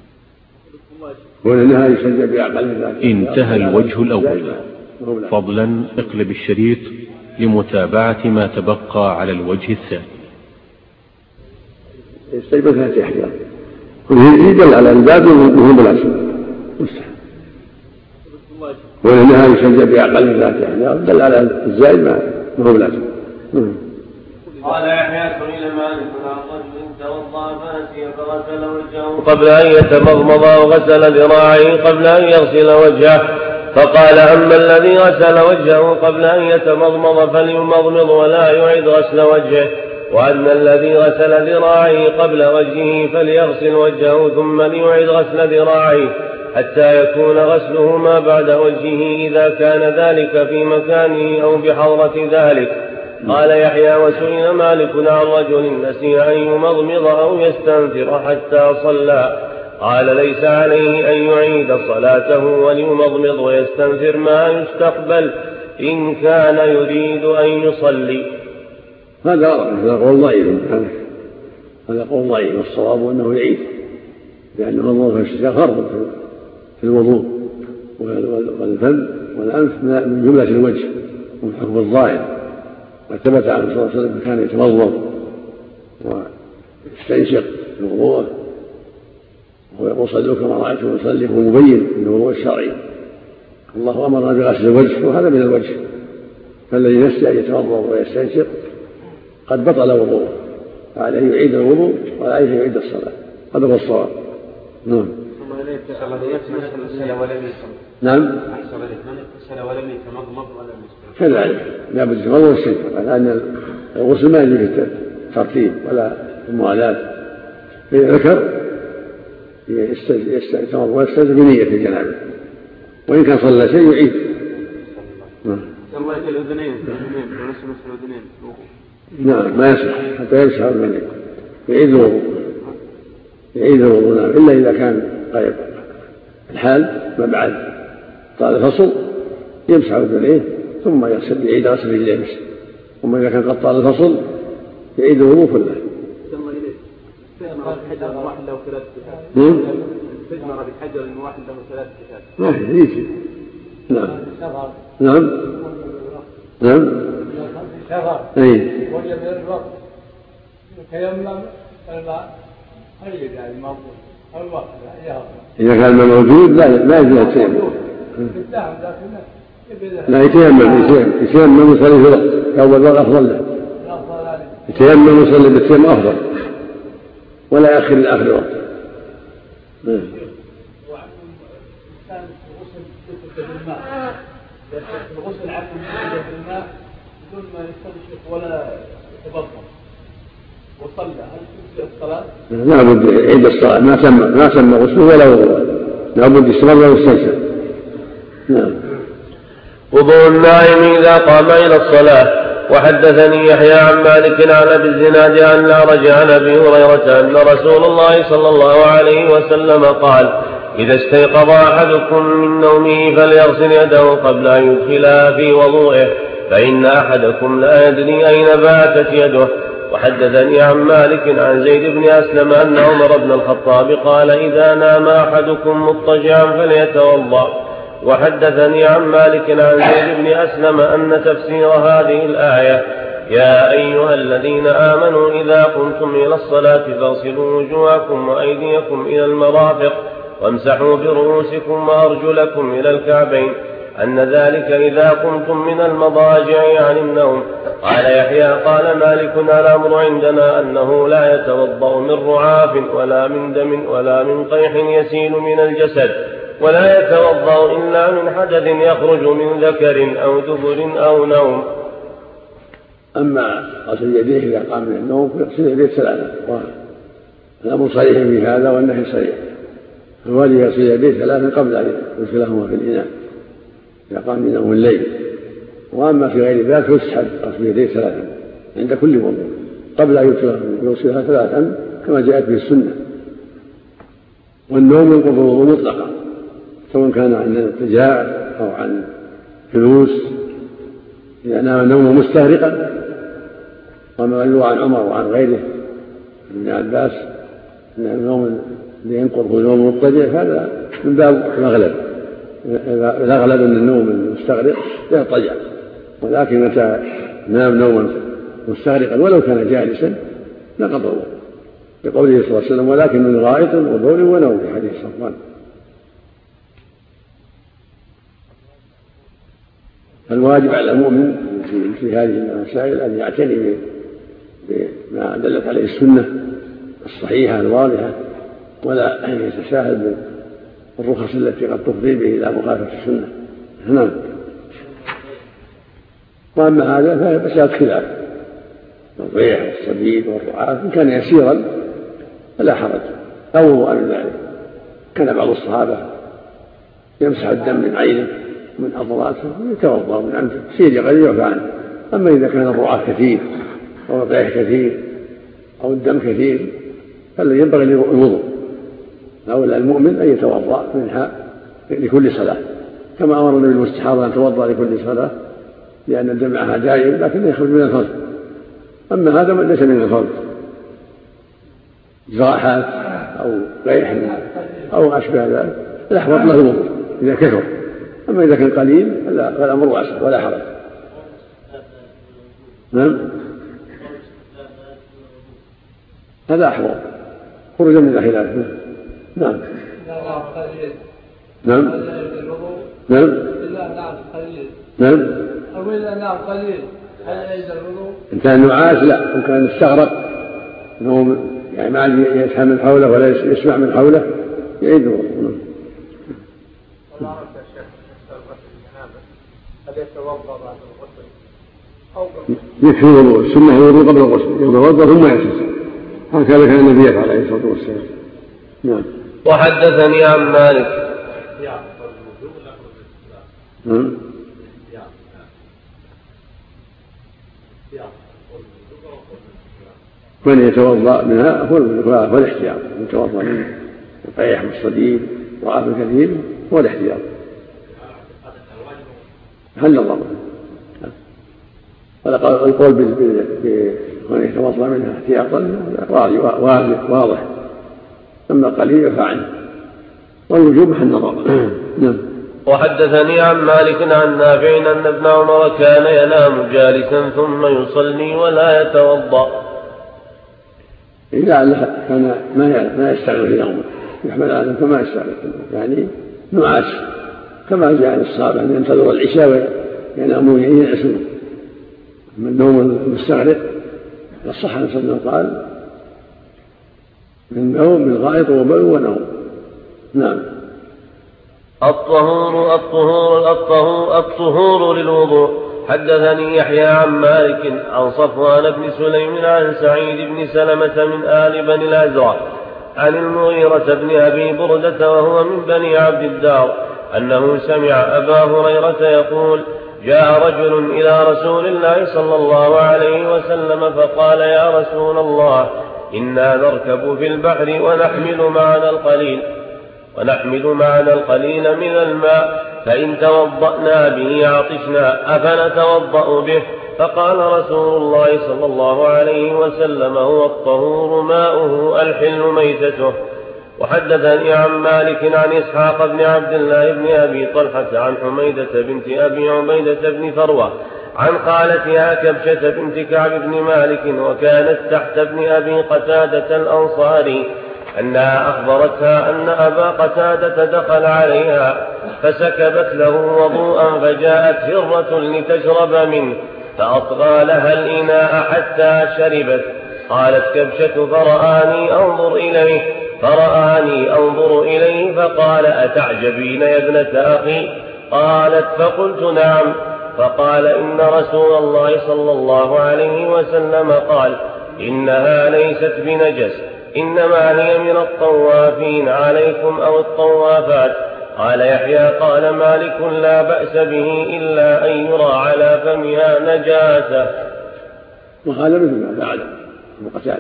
ولأنها يسجل بأقل من ذلك. انتهى الوجه الأول. فضلا اقلب الشريط لمتابعة ما تبقى على الوجه الثاني. يستجمع ثلاثة أحجار والهجي دل على الباب وهم بالعشر مستحب ولأنها يسجل بأقل من ذلك أحجار دل على الزائد ما هو بالعشر. قال يحيى سئل مالك عن رجل توضأ فنسي فغسل وجهه قبل أن يتمضمض وغسل ذراعيه قبل أن يغسل وجهه فقال أما الذي غسل وجهه قبل أن يتمضمض فليمضمض ولا يعيد غسل وجهه وأن الذي غسل ذراعيه قبل وجهه فليغسل وجهه ثم ليعيد غسل ذراعيه حتى يكون غسله ما بعد وجهه إذا كان ذلك في مكانه أو بحضرة ذلك. قال يحيى وسئل مالك عن رجل نسي أن يمضمض أو يستنثر حتى صلى قال ليس عليه أن يعيد صلاته وليمضمض ويستنثر ما يستقبل إن كان يريد أن يصلي. هذا قول ضعيف هذا قول ضعيف والصواب أنه يعيد لأن المضمضة والاستنثار فرض في الوضوء والفم والأنف من جملة الوجه ومن حكم الظاهر وثبت عنه صلى الله عليه وسلم كان يتمضمض ويستنشق في وضوءه وهو يقول صلوا كما رأيتم يصلي وهو مبين من الوضوء الشرعي. الله أمرنا بغسل الوجه وهذا من الوجه فالذي نسي أن يتمضمض ويستنشق قد بطل وضوءه فعليه يعيد الوضوء وعليه يعيد الصلاة هذا هو الصواب. نعم نعم من اغتسل ولم يتمضمض ولم يستنثر كذلك لا بد يتمضمض ويستنثر لأن الغسل ما يجوز الترتيب ولا الموالاة إذا ذكر يستمر ويستلزم بنية الجنابة، وإن كان صلى شيء يعيد. الله الأذنين الأذنين نعم ما يصح حتى يمسح الأذنين، يعيد الوضوء يعيد الوضوء إلا إذا كان غير الحال ما بعد طال الفصل يمسح الأذنين ثم يغسل يعيد غسل رجليه بس. وما إذا كان قد طال الفصل يعيد الوضوء كله. حجر واحد له ثلاث كتاب. تجمر بحجر واحد له ثلاث كتاب. ما في يجي. نعم. نعم. نعم. أي. وجب الوقت. يتيمم الماء قليل يعني موجود. الوقت إذا كان الماء موجود لا لا يجوز التيمم. لا يتيمم يتيمم يتيمم يصلي في الوقت أول وقت أفضل له. يتيمم يصلي بالتيمم أفضل ولا يأخر لآخر الوقت. الغسل عفوا بالماء بدون ما يستنشق ولا يتبطل وصلى هل تجزئ الصلاة؟ لا بد يعيد الصلاة ما سمى ما سمى غسله ولا وضوء لا بد يستمر ويستنشق. نعم. وضوء النائم إذا قام إلى الصلاة. وحدثني يحيى عن مالك عن أبي الزناد عن الأعرج عن أبي هريرة أن رسول الله صلى الله عليه وسلم قال: إذا استيقظ أحدكم من نومه فليغسل يده قبل أن يدخلها في وضوئه فإن أحدكم لا يدري أين باتت يده. وحدثني عن مالك عن زيد بن أسلم أن عمر بن الخطاب قال: إذا نام أحدكم مضطجعا فليتوضأ. وحدثني عن مالك عن زيد بن أسلم أن تفسير هذه الآية: يا أيها الذين آمنوا إذا قمتم إلى الصلاة فاغسلوا وجوهكم وأيديكم إلى المرافق وامسحوا برؤوسكم وأرجلكم إلى الكعبين، أن ذلك إذا قمتم من المضاجع عن النوم. قال يحيى: قال مالك: الأمر عندنا أنه لا يتوضأ من رعاف ولا من دم ولا من قيح يسيل من الجسد، ولا يتوضأ إلا من حدث يخرج من ذكر أو دبر أو نوم. أما غسل يديه إذا قام من النوم فيغسل يديه ثلاثة، الأمر صريح في هذا والنهي صريح. الواجب يغسل يديه ثلاثة قبل أن يدخلهما في الإناء إذا قام من نوم الليل. وأما في غير ذلك يستحب غسل يديه ثلاثة عند كل وضوء قبل أن يغسلها ثلاثة كما جاءت به السنة. والنوم ينقض الوضوء مطلقا سواء كان عن ارتجاع أو عن جلوس إذا نام نوما مستغرقا. وما يروى عن عمر وعن غيره ابن عباس أن النوم اللي ينقض هو نوم مضطجع هذا من باب الأغلب. الأغلب أن النوم المستغرق يضطجع، ولكن متى نام نوما مستغرقا ولو كان جالسا نقض الوضوء بقوله صلى الله عليه وسلم: ولكن من غائط وبول ونوم في حديث صفوان. الواجب على المؤمن في هذه المسائل أن يعتني بما دلت عليه السنة الصحيحة الواضحة ولا أن يتساهل بالرخص التي قد تفضي به إلى مخالفة السنة. نعم. وأما هذا فهي مسألة خلاف، الضيح والصديد والرعاف إن كان يسيرا فلا حرج أو وضوء من ذلك. كان بعض الصحابة يمسح الدم من عينه من أضراته ويتوضأ من عنده سير قليل يعفى عنه. أما إذا كان الرعاف كثير أو الضيح كثير أو الدم كثير فالذي ينبغي الوضوء. أولى المؤمن أن يتوضأ منها لكل صلاة كما أمر النبي المستحاضة أن يتوضأ لكل صلاة لأن الدم معها دائم لكن يخرج من الفرج. أما هذا ليس من الفرج، جراحات أو ريح أو أشبه ذلك الأحوط له الوضوء إذا كثر. أما إذا كان قليل فالأمر واسع ولا حرج. نعم. هذا أحوط خروجا من الخلاف. نعم. نعم. نعم. نعم. أو إذا نام قليل هل يعيد الوضوء؟ إن كان نعاس لا، إن كان استغرق أنه يعني ما يسمع من حوله ولا يسمع من حوله يعيد الوضوء. يكفي الوضوء، السنة هو الوضوء قبل الغسل، يتوضأ ثم يغتسل، هكذا كان النبي عليه الصلاة والسلام. نعم. وحدثني عن مالك من يتوضأ منها هو الاحتياط، يتوضأ منها القيح والصديد وعاف الكثير هو الاحتياط. هل الله القول بمن يتوضأ منها احتياطا واضح، أما قليل يعفى عنه والوجوب محل نظر. نعم. وحدثني عن مالك عن نافع أن ابن عمر كان ينام جالسا ثم يصلي ولا يتوضأ. إذا كان ما يستعمل في يومه يحمل على كما يستعمل يعني نعاس كما جاء عن الصحابة أن ينتظروا العشاء وينامون ينعسون. من النوم المستغرق الصح أن صلى الله قال من نوم بالغائط وبل ونوم. نعم. الطهور الطهور الطهور الطهور للوضوء. حدثني يحيى عن مالك عن صفوان بن سليم عن سعيد بن سلمة من آل بني الأزرق عن المغيرة بن أبي بردة وهو من بني عبد الدار أنه سمع أبا هريرة يقول جاء رجل إلى رسول الله صلى الله عليه وسلم فقال يا رسول الله إنا نركب في البحر ونحمل معنا القليل ونحمل معنا القليل من الماء فإن توضأنا به عطشنا أفنتوضأ به؟ فقال رسول الله صلى الله عليه وسلم هو الطهور ماؤه الحل ميتته. وحدثني عن مالك عن إسحاق بن عبد الله بن أبي طلحة عن حميدة بنت أبي عبيدة بن فروة عن خالتها كبشة بنت كعب بن مالك وكانت تحت ابن أبي قتادة الأنصاري أنها أخبرتها أن أبا قتادة دخل عليها فسكبت له وضوءا فجاءت هرة لتشرب منه فأطغى لها الإناء حتى شربت. قالت كبشة فرآني أنظر إليه فرآني أنظر إليه فقال أتعجبين يا ابنة أخي؟ قالت فقلت نعم. فقال إن رسول الله صلى الله عليه وسلم قال إنها ليست بنجس إنما هي من الطوافين عليكم أو الطوافات. قال يحيى قال مالك لا بأس به إلا أن يرى على فمها نجاسة. وهذا مثل ما فعل أبو قتادة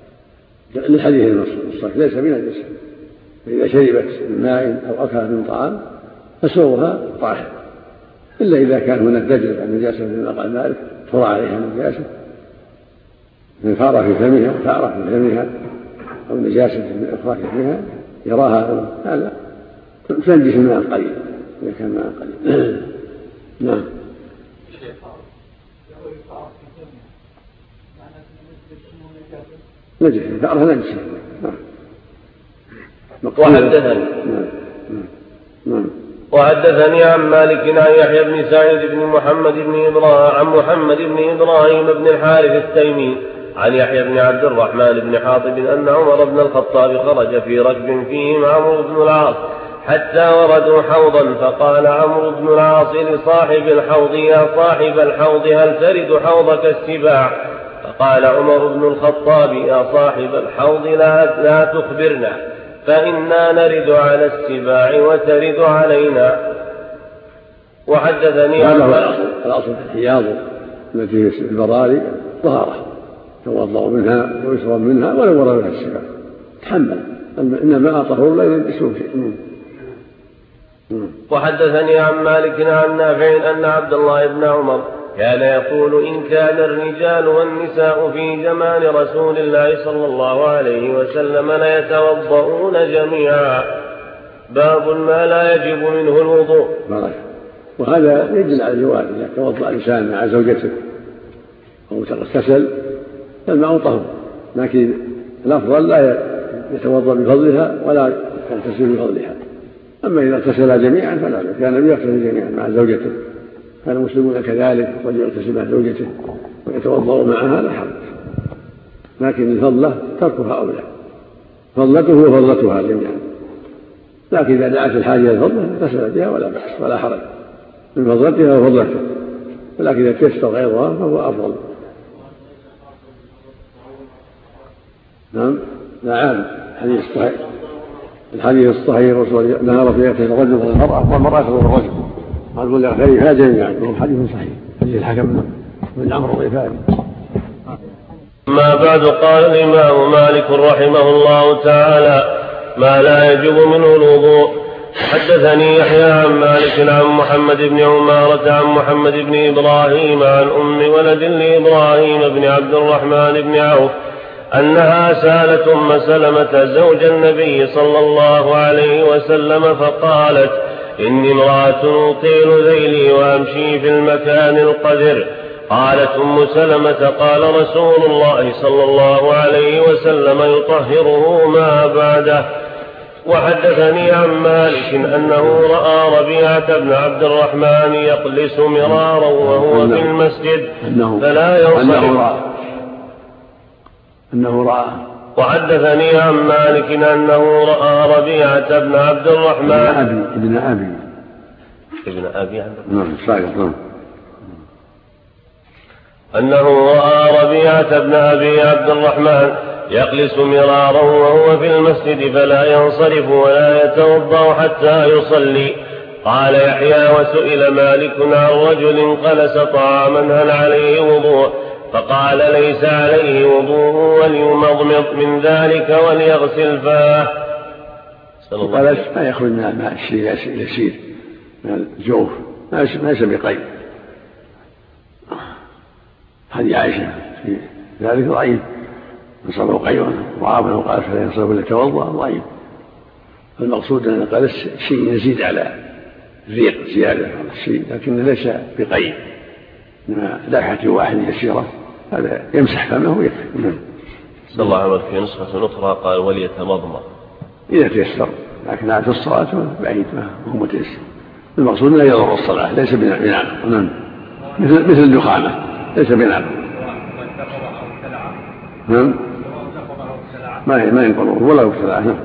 للحديث الصحيح ليس بنجس، فإذا شربت من ماء أو أكلت من طعام فسوها طاهر، إلا إذا كان هناك دجل عن نجاسة مثل قال مالك ترى عليها نجاسة من فارة في فمها وفارة في فمها أو نجاسة من أخراج فمها يراها هذا تنجس الماء القليل إذا كان ماء قليل. نعم. نجس فأرها نجس. وحدثني نعم. وحدثني عن مالك عن يحيى بن سعيد بن محمد بن إبراهيم عن محمد بن إبراهيم بن الحارث التيمي عن يحيى بن عبد الرحمن بن حاطب أن عمر بن الخطاب خرج في ركب فيهم عمرو بن العاص حتى وردوا حوضا فقال عمرو بن العاص لصاحب الحوض يا صاحب الحوض هل ترد حوضك السباع؟ فقال عمر بن الخطاب يا صاحب الحوض لا, لا تخبرنا فإنا نرد على السباع وترد علينا. وحدثني هذا هو الأصل الحياض التي في البراري طهارة توضأ منها ويشرب منها ولو وردها السباع تحمل، إنما طهور لا ينجسون شيء. وحدثني عن مالك عن نافع أن عبد الله بن عمر كان يقول إن كان الرجال والنساء في زمان رسول الله صلى الله عليه وسلم ليتوضؤون جميعا. باب ما لا يجب منه الوضوء. وهذا يدل على الجواز إذا توضأ الإنسان مع زوجته أو اغتسل فالماء طهور، لكن الأفضل لا يتوضأ بفضلها ولا يغتسل بفضلها. أما إذا اغتسلا جميعا فلا بأس، كان النبي يغتسل جميعا مع زوجته، كان المسلمون كذلك الرجل يغتسل مع زوجته ويتوضأ معها لا حرج، لكن الفضلة تركها أولى، فضلته وفضلتها جميعا، لكن إذا دعت الحاجة إلى الفضلة اغتسل بها ولا بأس ولا حرج من فضلتها وفضلته، ولكن إذا كسر غيرها فهو أفضل. نعم. لا عام حديث صحيح الحديث الصحيح الرسول نهر في يغتسل الرجل والمرأة والمرأة والرجل قال يغتسلها جميعا وهو حديث صحيح حديث الحكم بن عمرو الغفاري. ما بعد قال الإمام مالك رحمه الله تعالى ما لا يجب منه الوضوء. حدثني يحيى عن مالك عن محمد بن عمارة عن محمد بن إبراهيم عن أم ولد لإبراهيم بن عبد الرحمن بن عوف أنها سالت أم سلمة زوج النبي صلى الله عليه وسلم فقالت إني امرأة أطيل ذيلي وأمشي في المكان القدر. قالت أم سلمة قال رسول الله صلى الله عليه وسلم يطهره ما بعده. وحدثني عن مالك أنه رأى ربيعة بن عبد الرحمن يقلس مرارا وهو في المسجد فلا ينصرف. أنه رأى وحدثني عن مالك أنه رأى ربيعة بن عبد الرحمن ابن أبي ابن أبي نعم نعم أنه رأى ربيعة بن أبي عبد الرحمن يقلس مرارا وهو في المسجد فلا ينصرف ولا يتوضأ حتى يصلي. قال يحيى وسئل مالك عن رجل قلس طعاما هل عليه وضوء؟ فقال ليس عليه وضوء وليمضمض من ذلك وليغسل فاه. قلس ما يخرج من الماء الشيء يسير من الجوف ليس بقيد. هذه عائشة في ذلك ضعيف نصبه قيما وعابا وقال فلا ينصرف ولا يتوضأ ضعيف. المقصود أن القلس شيء يزيد على الريق زيادة على الشيء لكنه ليس بقيد إنما لائحة واحد يسيرة هذا يمسح فمه ويكفي. صلى الله عليه وسلم في نسخة أخرى قال وليتمضمض إذا تيسر لكن عاد الصلاة بعيد ما هو متيسر. المقصود لا يضر الصلاة ليس بنعم مثل مثل الدخانة ليس بنعم نعم ما ما ينقضه ولا يبتلعه نعم.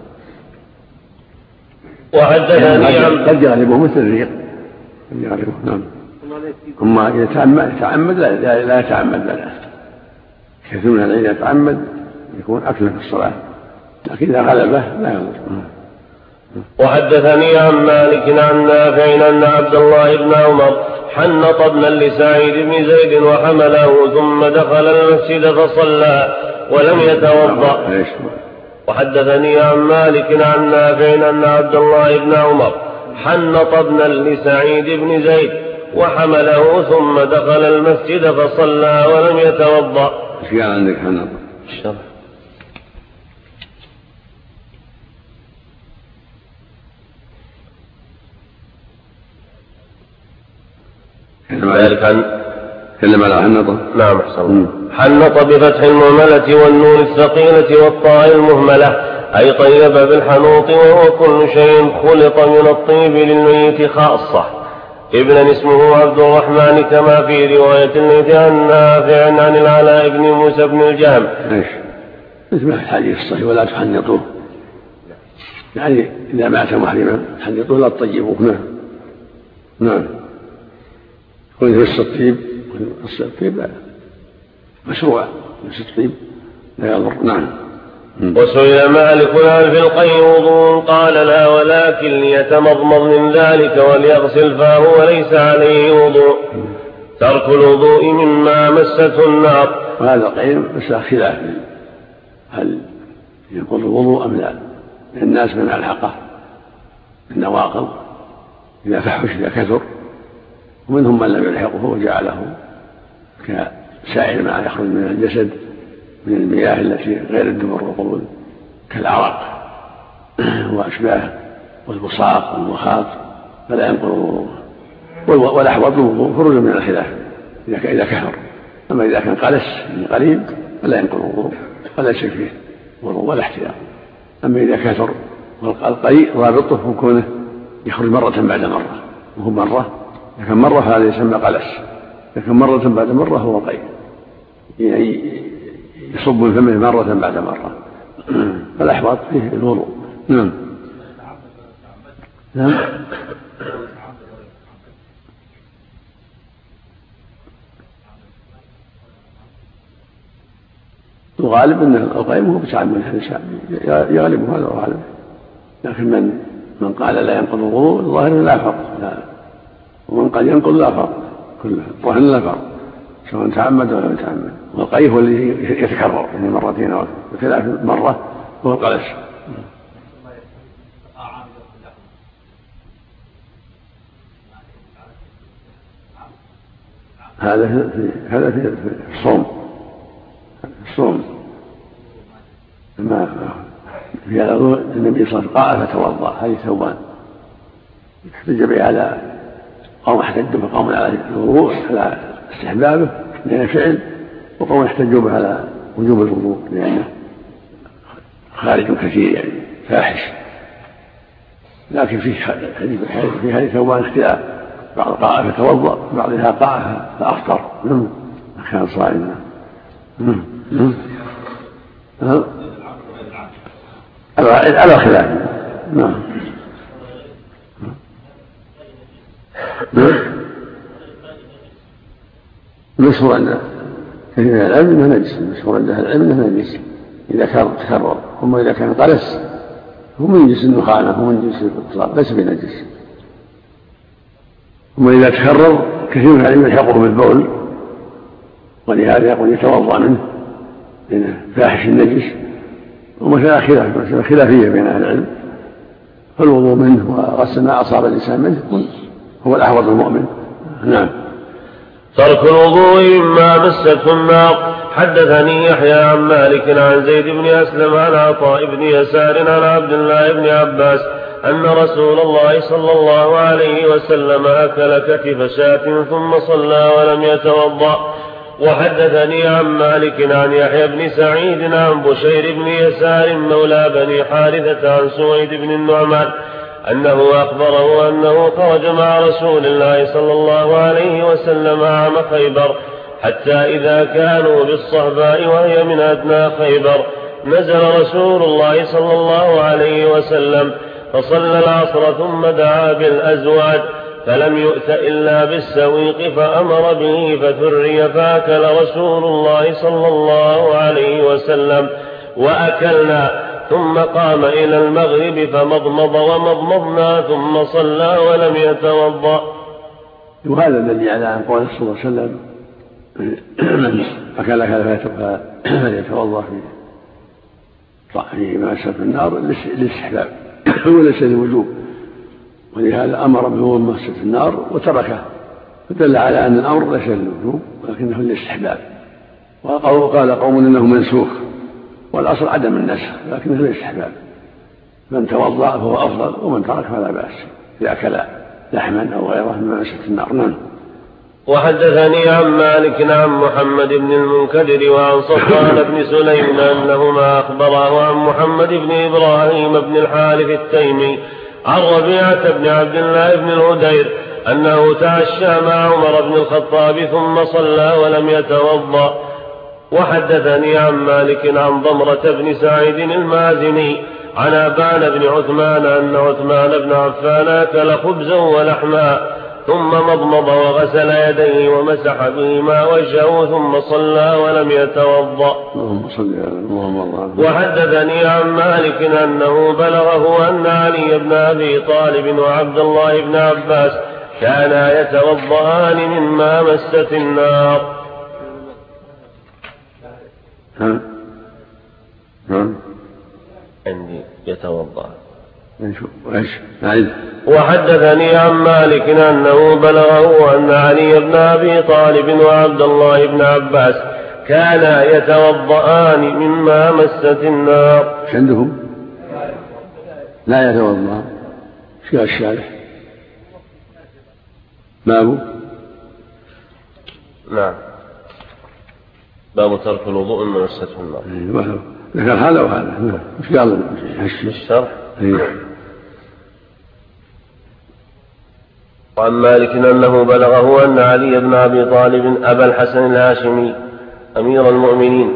وحدثني قد يغلبه مثل الريق قد يغلبه نعم. أما إذا تعمد, تعمد لا, لا, لا يتعمد لا كثير من العلم يتعمد يكون أكلا في الصلاة لكن إذا غلبه لا يضر. وحدثني عن مالك عن نافع أن عبد الله بن عمر حنط ابنا لسعيد بن زيد وحمله ثم دخل المسجد فصلى ولم يتوضأ. وحدثني عن مالك عن نافع أن عبد الله بن عمر حنط ابنا لسعيد بن زيد وحمله ثم دخل المسجد فصلى ولم يتوضأ. ايش قال عندك حنط؟ الشرح ذلك عن تكلم على حنطة. نعم أحسن. حنط بفتح المهملة والنون الثقيلة والطاء المهملة أي طيب بالحنوط وهو كل شيء خلط من الطيب للميت خاصة. ابن اسمه عبد الرحمن كما في رواية الليث عن نافع عن العلاء بن موسى بن الجهم. ايش؟ مثل الحديث الصحيح ولا تحنطوه يعني إذا مات محرما تحنطوه لا تطيبوه. نعم نعم ويجلس الطيب الطيب لا مشروع بس الطيب لا يضر. نعم. وسئل مالك هل في القي وضوء؟ قال لا ولكن ليتمضمض من ذلك وليغسل فاه وليس عليه وضوء. ترك الوضوء مما مسته النار. وهذا القيم مسألة خلاف هل ينقض الوضوء أم لا. الناس من الحقه النواقض إذا فحش إذا كثر ومنهم من لم يلحقه وجعله كسائر ما يخرج من الجسد من المياه التي غير الدبر والقبول كالعرق وأشباه والبصاق والمخاط فلا ينقض الوضوء والأحوط الوضوء خروج من الخلاف إذا كثر. أما إذا كان قلس من قليل فلا ينقض الوضوء ولا شيء فيه وضوء ولا احتياط. أما إذا كثر والقليل رابطه كونه يخرج مرة بعد مرة وهو مرة لكن مرة هذا يسمى قلس لكن مرة بعد مرة هو قيء يعني يصب من فمه مرة بعد مرة فالأحوط فيه الوضوء. نعم نعم الغالب أن القيم هو بتعمد يغلب هذا الغالب لكن من من قال لا ينقض الوضوء الظاهر لا فرق لا. ومن قال ينقض لا فرق كله الظاهر لا فرق سواء تعمد ولا لم يتعمد. والقيء هو الذي يتكرر يعني مرتين او بخلاف مره هو القلش. هذا في هذا في الصوم الصوم ما في هذا النبي صلى الله عليه وسلم قال فتوضأ هذه ثوبان احتج به على قوم احتجوا بقوم على الوضوء على استحبابه لأنه فعل وقوم احتجوا به على وجوب الوضوء لأنه خارج كثير يعني فاحش. لكن في في هذه ثوبان اختلاف بعض قاء فتوضأ بعضها قاء فأفطر كان صائما. على خلاف نعم. المشهور عند كثير من العلم انه نجس المشهور عند اهل العلم انه نجس اذا كان تكرر. ثم اذا كان قلس هو من جنس النخامه هو من جنس الاتصال ليس بنجس. ثم اذا تكرر كثير من العلم يلحقه بالبول ولهذا يقول يتوضا منه لانه فاحش النجس. ومسألة خلاف مسألة خلافية بين أهل العلم فالوضوء منه وغسل ما أصاب الإنسان منه هو الأحوط المؤمن. نعم. ترك الوضوء مما مسته النار. حدثني يحيى عن مالك عن زيد بن أسلم عن عطاء بن يسار عن عبد الله بن عباس أن رسول الله صلى الله عليه وسلم أكل كتف شاة ثم صلى ولم يتوضأ. وحدثني عن مالك عن يحيى بن سعيد عن بشير بن يسار مولى بني حارثة عن سويد بن النعمان أنه أخبره أنه خرج مع رسول الله صلى الله عليه وسلم عام خيبر حتى إذا كانوا بالصهباء وهي من أدنى خيبر نزل رسول الله صلى الله عليه وسلم فصلى العصر ثم دعا بالأزواج فلم يؤت إلا بالسويق فأمر به فثري فأكل رسول الله صلى الله عليه وسلم وأكلنا ثم قام إلى المغرب فمضمض ومضمضنا ثم صلى ولم يتوضأ. وهذا الذي على عن قول صلى الله عليه وسلم من أكل كذا فليتوضأ في ما أسفل النار للاستحباب وليس للوجوب. ولهذا أمر بمسة النار وتركه فدل على أن الأمر ليس للوجوب ولكنه للاستحباب. وقال قوم إنه منسوخ والأصل عدم النسخ لكنه للاستحباب. من توضأ فهو أفضل ومن ترك فلا بأس إذا أكل لحما أو غيره من مسة النار. نعم. وحدثني عن مالك عن محمد بن المنكدر وعن صفوان بن سليم أنهما أخبره عن محمد بن إبراهيم بن الحارث التيمي عن ربيعة بن عبد الله بن الهدير أنه تعشى مع عمر بن الخطاب ثم صلى ولم يتوضأ. وحدثني عن مالك عن ضمرة بن سعيد المازني عن أبان بن عثمان أن عثمان بن عفان أكل خبزا ولحما ثم مضمض وغسل يديه ومسح بهما وجهه ثم صلى ولم يتوضأ. وحدثني عن مالك أنه بلغه أن علي بن أبي طالب وعبد الله بن عباس كانا يتوضأان مما مست النار. ها ها عندي يتوضأ. وحدثني عن مالك أنه بلغه أن علي بن أبي طالب وعبد الله بن عباس كانا يتوضأان مما مست النار. عندهم لا يتوضأ في الشارع باب نعم باب ترك الوضوء مما مسته النار. ذكر هذا وهذا مش قال الشرح. وعن مالك أنه بلغه أن علي بن أبي طالب أبا الحسن الهاشمي أمير المؤمنين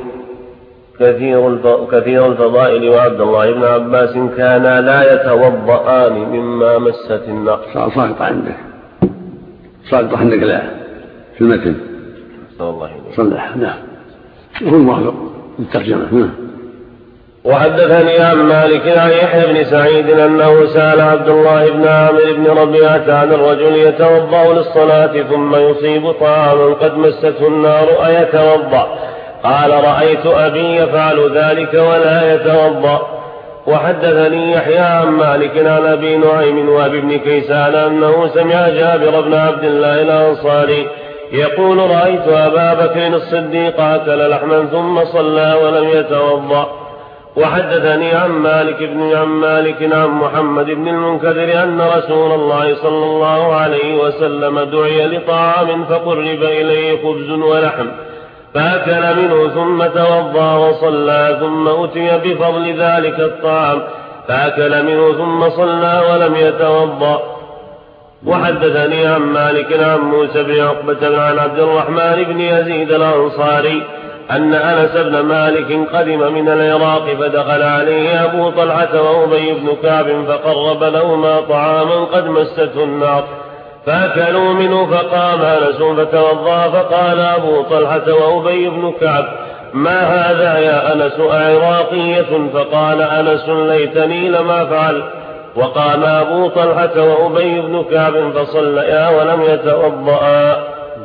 كثير الفضائل وعبد الله بن عباس كانا لا يتوضأان مما مست النار. ساقط عندك ساقط عندك لا في المتن صلى الله عليه وسلم. نعم وهو الموافق للترجمة. وحدثني عن مالك عن يحيى بن سعيد أنه سأل عبد الله بن عامر بن ربيعة عن الرجل يتوضأ للصلاة ثم يصيب طعاما قد مسته النار أيتوضأ؟ قال رأيت أبي يفعل ذلك ولا يتوضأ. وحدثني يحيى عن مالك عن أبي نعيم وأبي بن كيسان أنه سمع جابر بن عبد الله الأنصاري يقول رأيت أبا بكر الصديق أكل لحما ثم صلى ولم يتوضأ. وحدثني عن مالك بن عن مالك عن محمد بن المنكدر أن رسول الله صلى الله عليه وسلم دعي لطعام فقرب إليه خبز ولحم فأكل منه ثم توضأ وصلى ثم أتي بفضل ذلك الطعام فأكل منه ثم صلى ولم يتوضأ. وحدثني عن مالك عن موسى بن عقبة عن عبد الرحمن بن يزيد الأنصاري أن أنس بن مالك قدم من العراق فدخل عليه أبو طلحة وأبي بن كعب فقرب لهما طعاما قد مسته النار فأكلوا منه فقام أنس فتوضأ فقال أبو طلحة وأبي بن كعب ما هذا يا أنس أعراقية؟ فقال أنس ليتني لما فعل. وقام أبو طلحة وأبي بن كعب فصليا ولم يتوضأ.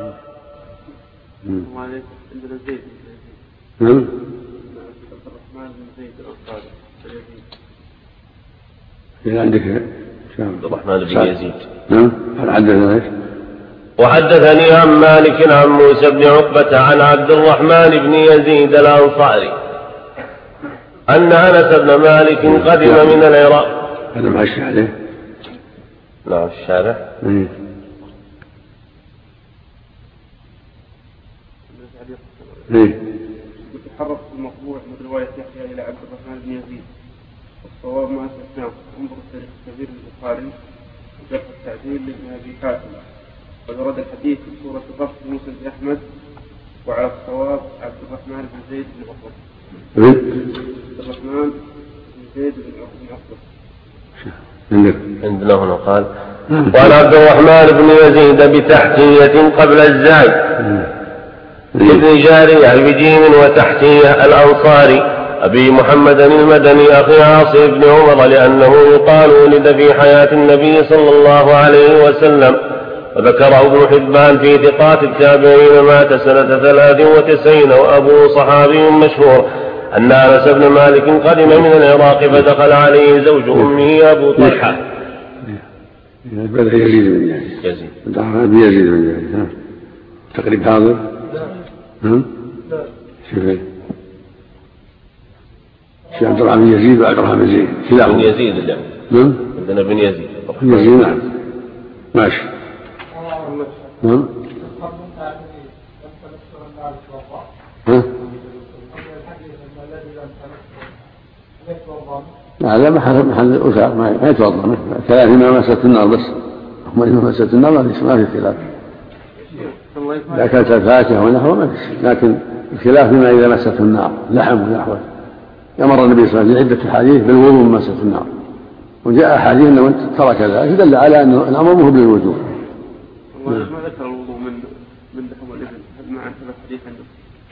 نعم. إذا عندك عبد الرحمن بن يزيد. نعم. هل حدثنا ايش؟ وحدثني عن مالك عن موسى بن عقبة عن عبد الرحمن بن يزيد الأنصاري أن أنس بن مالك قدم من العراق. هذا معشى عليه. نعم الشارع. ايه. يتحرك في المطبوع من رواية يحيى إلى عبد الرحمن بن يزيد والصواب ما استثناه. انظر التاريخ الكبير للبخاري وجرح التعديل لابن أبي حاتم قد ورد الحديث في سورة الضبط مسند أحمد وعلى الصواب عبد الرحمن بن زيد بن عقبة. عبد الرحمن بن زيد بن عقبة. عندنا هنا قال وعن عبد الرحمن بن يزيد بتحتية قبل الزاي ابن جارية بجيم وتحتية الأنصاري أبي محمد المدني أخي عاصم بن عمر لأنه يقال ولد في حياة النبي صلى الله عليه وسلم. وذكره ابن حبان في ثقات التابعين مات سنة ثلاث وتسعين وأبوه صحابي مشهور أن أنس بن مالك قدم من العراق فدخل عليه زوج أمه أبو طلحة. بدأ يزيد بن يزيد. يزيد. بن يزيد بن يزيد. تقريب حاضر. ها؟ شوفي. شيخ عبد الرحمن بن يزيد وعبد الرحمن بن زيد. بن يزيد اللي نعم. عندنا بن يزيد. بن يزيد نعم. ماشي. نعم. ها؟ لا محل محل أسر ما يتوضأ ثلاث ما مست النار بس ما مست النار ما في ما في خلاف. إذا كانت الفاكهة ونحوه ما في، لكن الخلاف فيما إذا مسته النار لحم ونحوه. أمر النبي صلى الله عليه وسلم عدة أحاديث بالوضوء من مسته النار وجاء أحاديث أنه من ترك ذلك دل على أن الأمر مو بالوجوب. ما ذكر الوضوء من من لحم الإبل هل مع ثلاث حديث عنده؟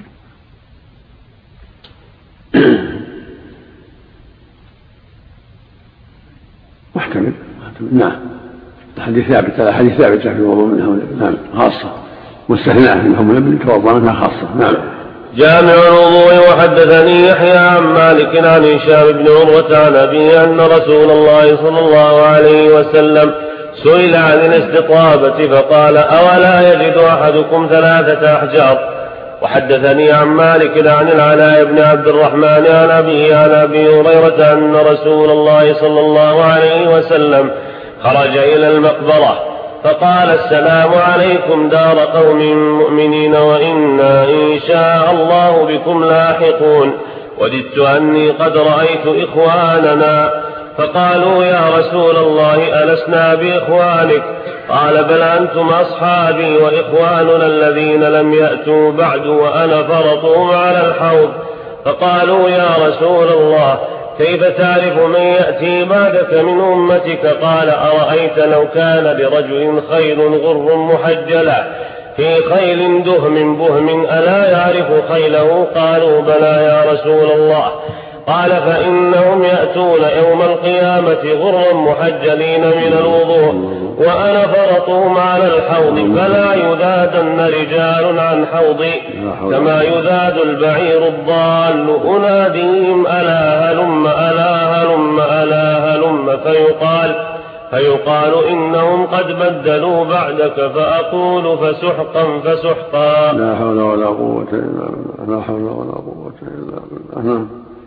محتمل. نعم. الحديث ثابت الحديث ثابت في الوضوء من لحم الإبل نعم خاصة مستثناء من لحم الإبل يتوضأ منها خاصة. نعم. جامع الوضوء. وحدثني يحيى عن مالك عن هشام بن عروة عن أبيه أن رسول الله صلى الله عليه وسلم سئل عن الاستطابة فقال أولا يجد أحدكم ثلاثة أحجار. وحدثني عن مالك عن العلاء بن عبد الرحمن عن أبيه عن أبي هريرة أن رسول الله صلى الله عليه وسلم خرج إلى المقبرة فقال السلام عليكم دار قوم مؤمنين وإنا إن شاء الله بكم لاحقون وددت أني قد رأيت إخواننا. فقالوا يا رسول الله ألسنا بإخوانك؟ قال بل أنتم أصحابي وإخواننا الذين لم يأتوا بعد وأنا فرطهم على الحوض. فقالوا يا رسول الله كيف تعرف من يأتي بعدك من أمتك؟ قال أرأيت لو كان لرجل خيل غر محجلة في خيل دهم بهم ألا يعرف خيله؟ قالوا بلى يا رسول الله. قال فإنهم يأتون يوم القيامة غرا محجلين من الوضوء وأنا فرطهم على الحوض فلا يذادن رجال عن حوضي كما يذاد البعير الضال أناديهم ألا هلم ألا هلم ألا هلم فيقال فيقال إنهم قد بدلوا بعدك فأقول فسحقا فسحقا. لا حول ولا قوة إلا بالله لا حول ولا قوة إلا بالله.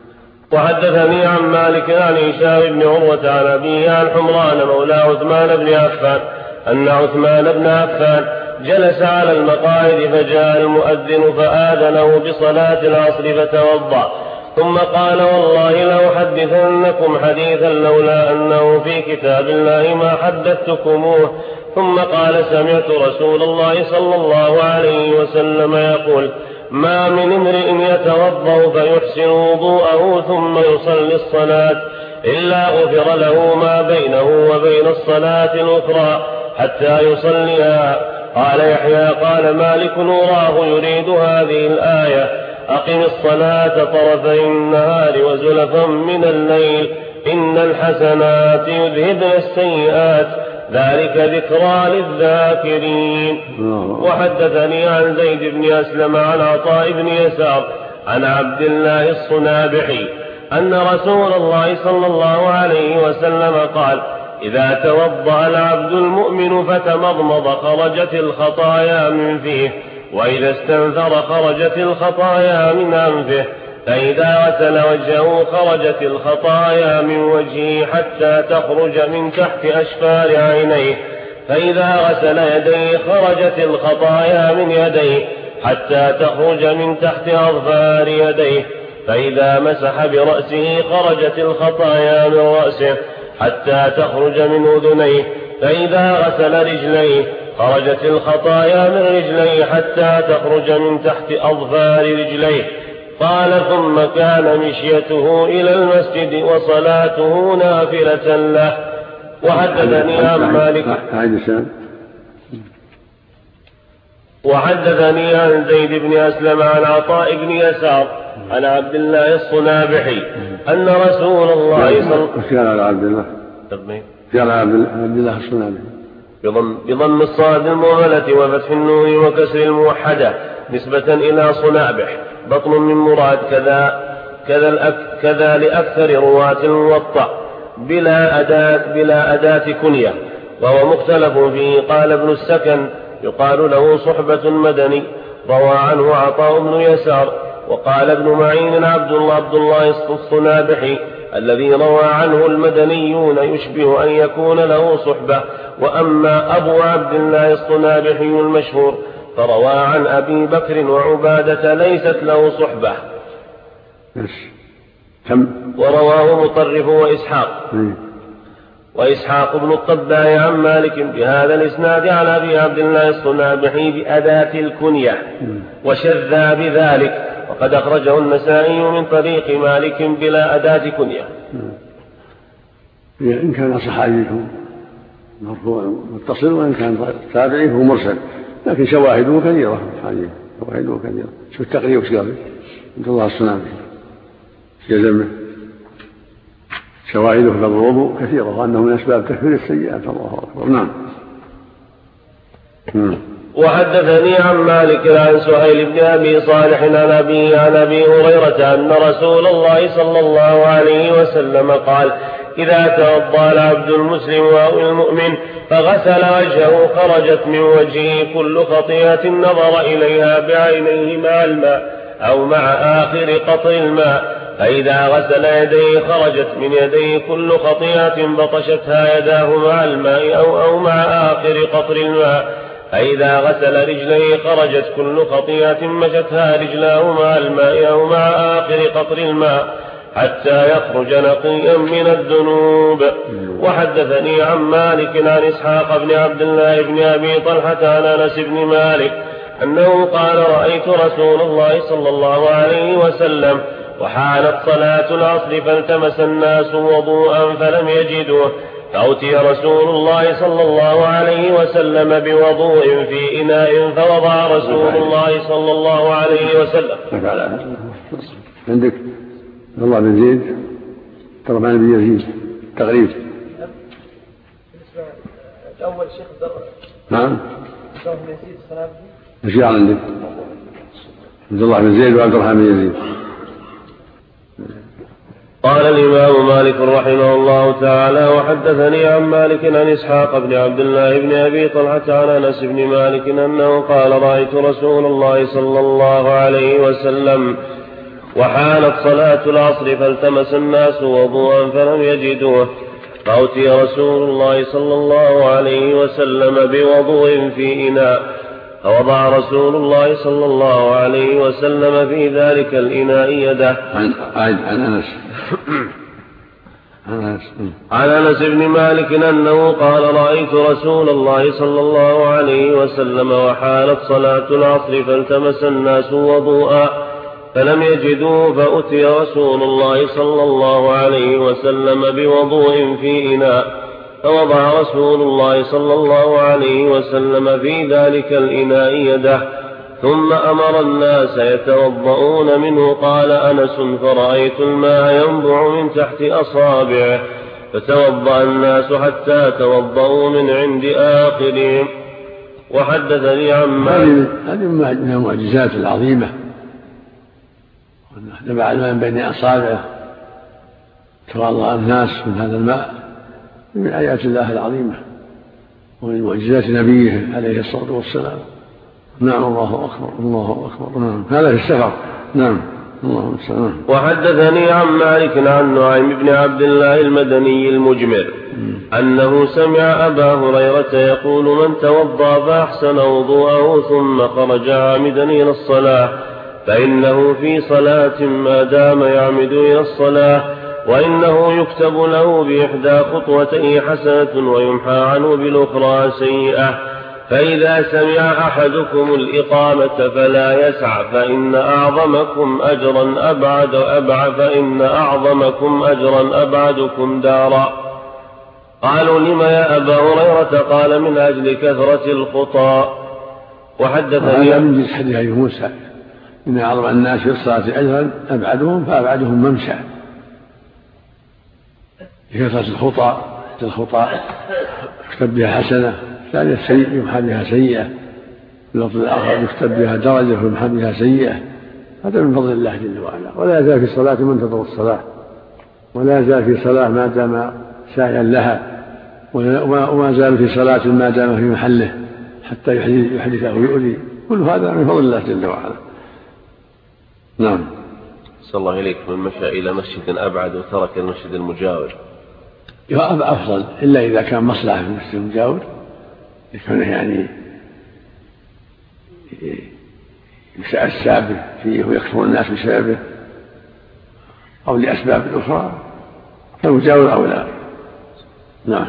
وحدثني عن مالك عن هشام بن عروة عن أبيه عن حمران مولى عثمان بن عفان أن عثمان بن عفان جلس على المقاعد فجاء المؤذن فآذنه بصلاة العصر فتوضأ ثم قال والله لأحدثنكم حديثا لولا أنه في كتاب الله ما حدثتكموه. ثم قال سمعت رسول الله صلى الله عليه وسلم يقول ما من امرئ يتوضأ فيحسن وضوءه ثم يصلي الصلاة إلا غفر له ما بينه وبين الصلاة الأخرى حتى يصليها. قال يحيى قال مالك نراه يريد هذه الآية أقم الصلاة طرفي النهار وزلفا من الليل إن الحسنات يذهبن السيئات ذلك ذكرى للذاكرين. وحدثني عن زيد بن أسلم عن عطاء بن يسار عن عبد الله الصنابحي أن رسول الله صلى الله عليه وسلم قال إذا توضأ العبد المؤمن فتمضمض خرجت الخطايا من فيه وإذا استنثر خرجت الخطايا من أنفه فإذا غسل وجهه خرجت الخطايا من وجهه حتى تخرج من تحت أشفار عينيه فإذا غسل يديه خرجت الخطايا من يديه حتى تخرج من تحت أظفار يديه فإذا مسح برأسه خرجت الخطايا من رأسه حتى تخرج من أذنيه فإذا غسل رجليه خرجت الخطايا من رجليه حتى تخرج من تحت أظفار رجليه. قال ثم كان مشيته إلى المسجد وصلاته نافلة له. وحدثني عن مالك وحدثني عن زيد بن أسلم عن عطاء بن يسار عن عبد الله الصنابحي أن رسول الله صلى الله عليه وسلم قال عبد الله الصنابحي بضم, بضم الصاد المهملة وفتح النون وكسر الموحدة نسبة إلى صنابح بطن من مراد كذا كذا, الأك كذا لأكثر رواة الموطأ بلا أداة, بلا أداة كنية وهو مختلف فيه. قال ابن السكن يقال له صحبة مدني روى عنه عطاء بن يسار. وقال ابن معين عبد الله عبد الله الصنابحي الذي روى عنه المدنيون يشبه أن يكون له صحبة. وأما أبو عبد الله الصنابحي المشهور فروى عن أبي بكر وعبادة ليست له صحبة. ورواه مطرف وإسحاق وإسحاق بن الطباع عن مالك بهذا الإسناد عن أبي عبد الله الصنابحي بأداة الكنية وشذ بذلك وقد أخرجه النسائي من طريق مالك بلا أداة كنية. إن كان صحابيه مرفوع متصل وإن كان تابعي هو مرسل لكن شواهده كثيرة شواهده كثيرة. شوف التقريب وش قال عبد الله الصنابحي يلزمه شواهده في الوضوء كثيرة وأنه من أسباب تكفير السيئات. الله أكبر. نعم. وحدثني عن مالك عن سهيل بن أبي صالح عن أبيه عن أبي هريرة أن رسول الله صلى الله عليه وسلم قال إذا توضأ العبد المسلم أو المؤمن فغسل وجهه خرجت من وجهه كل خطيئة نظر إليها بعينيه مع الماء أو مع آخر قطر الماء فإذا غسل يديه خرجت من يديه كل خطيئة بطشتها يداه مع الماء أو, أو مع آخر قطر الماء فإذا غسل رجليه خرجت كل خطيئة مشتها رجلاه مع الماء أو مع آخر قطر الماء حتى يخرج نقيا من الذنوب. وحدثني عن مالك عن إسحاق بن عبد الله بن أبي طلحة عن أنس بن مالك أنه قال رأيت رسول الله صلى الله عليه وسلم وحانت صلاة العصر فالتمس الناس وضوءا فلم يجدوه فأتي رسول الله صلى الله عليه وسلم بوضوء في إناء فوضع رسول الله صلى الله عليه وسلم عندك عبد الله بن زيد عبد الرحمن بن يزيد تغريب. بالنسبة الأول شيخ نعم عبد الله بن يزيد الصنابحي. ايش عندك؟ عبد الله بن زيد وعبد الرحمن بن يزيد. قال الإمام مالك رحمه الله تعالى: وحدثني عن مالك عن إسحاق بن عبد الله بن أبي طلحة عن أنس بن مالك أنه قال: رأيت رسول الله صلى الله عليه وسلم وحانت صلاة العصر فالتمس الناس وضوءا فلم يجدوه، فأتي رسول الله صلى الله عليه وسلم بوضوء في إناء، فوضع رسول الله صلى الله عليه وسلم في ذلك الإناء يده. عن عن أنس عن أنس بن مالك أنه قال: رأيت رسول الله صلى الله عليه وسلم وحانت صلاة العصر فالتمس الناس وضوءا فلم يجدوه، فأتي رسول الله صلى الله عليه وسلم بوضوء في إناء، فوضع رسول الله صلى الله عليه وسلم في ذلك الإناء يده، ثم أمر الناس يتوضؤون منه. قال أنس: فرأيت الماء ينبع من تحت أصابعه، فتوضأ الناس حتى توضؤوا من عند آخرهم. وحدثني عن مالك. هذه من المعجزات العظيمة، نبع الماء بين أصابعه، توضأ الناس من هذا الماء، من آيات الله العظيمة ومن معجزات نبيه عليه الصلاة والسلام. نعم الله أكبر الله أكبر. نعم هذا في السفر. نعم الله السلام. وحدثني عن مالك عن نعيم بن عبد الله المدني المجمر أنه سمع أبا هريرة يقول: من توضأ فأحسن وضوءه ثم خرج عامدا إلى الصلاة فإنه في صلاة ما دام يعمد إلى الصلاة، وإنه يكتب له بإحدى خطوتيه حسنة ويمحى عنه بالأخرى سيئة. فإذا سمع أحدكم الإقامة فلا يسع، فإن أعظمكم أجرا أبعد أبعد فإن أعظمكم أجرا أبعدكم دارا. قالوا: لما يا أبا هريرة؟ قال: من أجل كثرة الخطى. وحدثني من جنس حديث أبي موسى: إن أعظم الناس في الصلاة أجرا أبعدهم فأبعدهم ممشى. كثرة الخطى الخطى يكتب بها حسنة، ثانية السيئة يمحى بها سيئة، اللفظ الآخر يكتب بها درجة ويمحى بها سيئة. هذا من فضل الله جل وعلا. ولا يزال في الصلاة منتظر الصلاة، ولا يزال في صلاة ما دام ساعيا لها، وما زال في صلاة ما دام في محله حتى يحدثه ويؤذي. كل هذا من فضل الله جل وعلا. نعم. صلى الله إليك. من مشى إلى مسجد أبعد وترك المسجد المجاور أفضل، إلا إذا كان مصلحة في المسجد المجاور، يكون يعني يتأسى فيه ويكفر الناس بسببه أو لأسباب أخرى، فالمجاور أولى. نعم.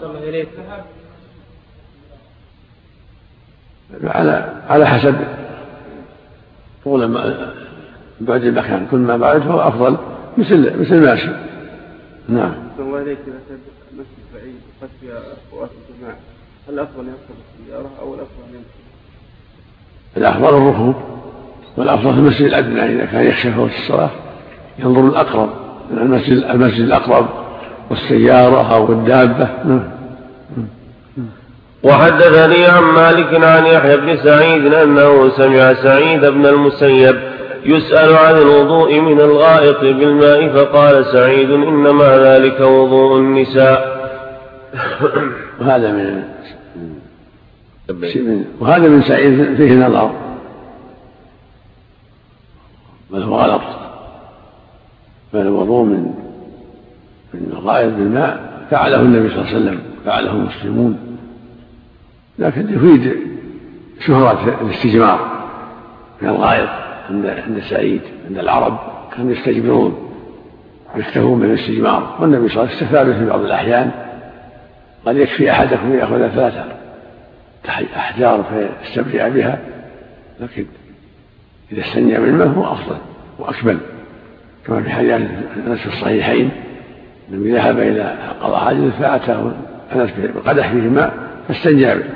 على على حسب طول ما بعد المكان، كل ما بعد فهو أفضل، مثل مثل ماشي. نعم. الله إليك. إذا كان مسجد بعيد وقد فيها فوات الجماعة، هل الأفضل يركب السيارة أو الأفضل يمشي؟ الأفضل الركوب، والأفضل في المسجد الأدنى إذا كان يخشى فوت الصلاة ينظر الأقرب من المسجد المسجد الأقرب والسيارة أو الدابة. نعم. وحدثني عن مالك عن يحيى بن سعيد أنه سمع سعيد بن المسيب يسأل عن الوضوء من الغائط بالماء، فقال سعيد: إنما ذلك وضوء النساء. وهذا من وهذا من سعيد فيه نظر، بل هو غلط، بل الوضوء من من الغائط بالماء فعله النبي صلى الله عليه وسلم، فعله المسلمون، لكن يفيد شهرة الاستجمار من الغائط عند عند سعيد. عند العرب كانوا يستجمرون ويكتفون بالاستجمار، والنبي صلى الله عليه وسلم استفاد به في بعض الأحيان. قد يكفي أحدكم يأخذ ثلاثة أحجار فيستبرئ بها، لكن إذا استنجى بالماء هو أفضل وأكمل، كما في حديث أنس في الصحيحين: النبي ذهب إلى قضاء حاجته فأتاه أنس بقدح فيه ماء فاستنجى به.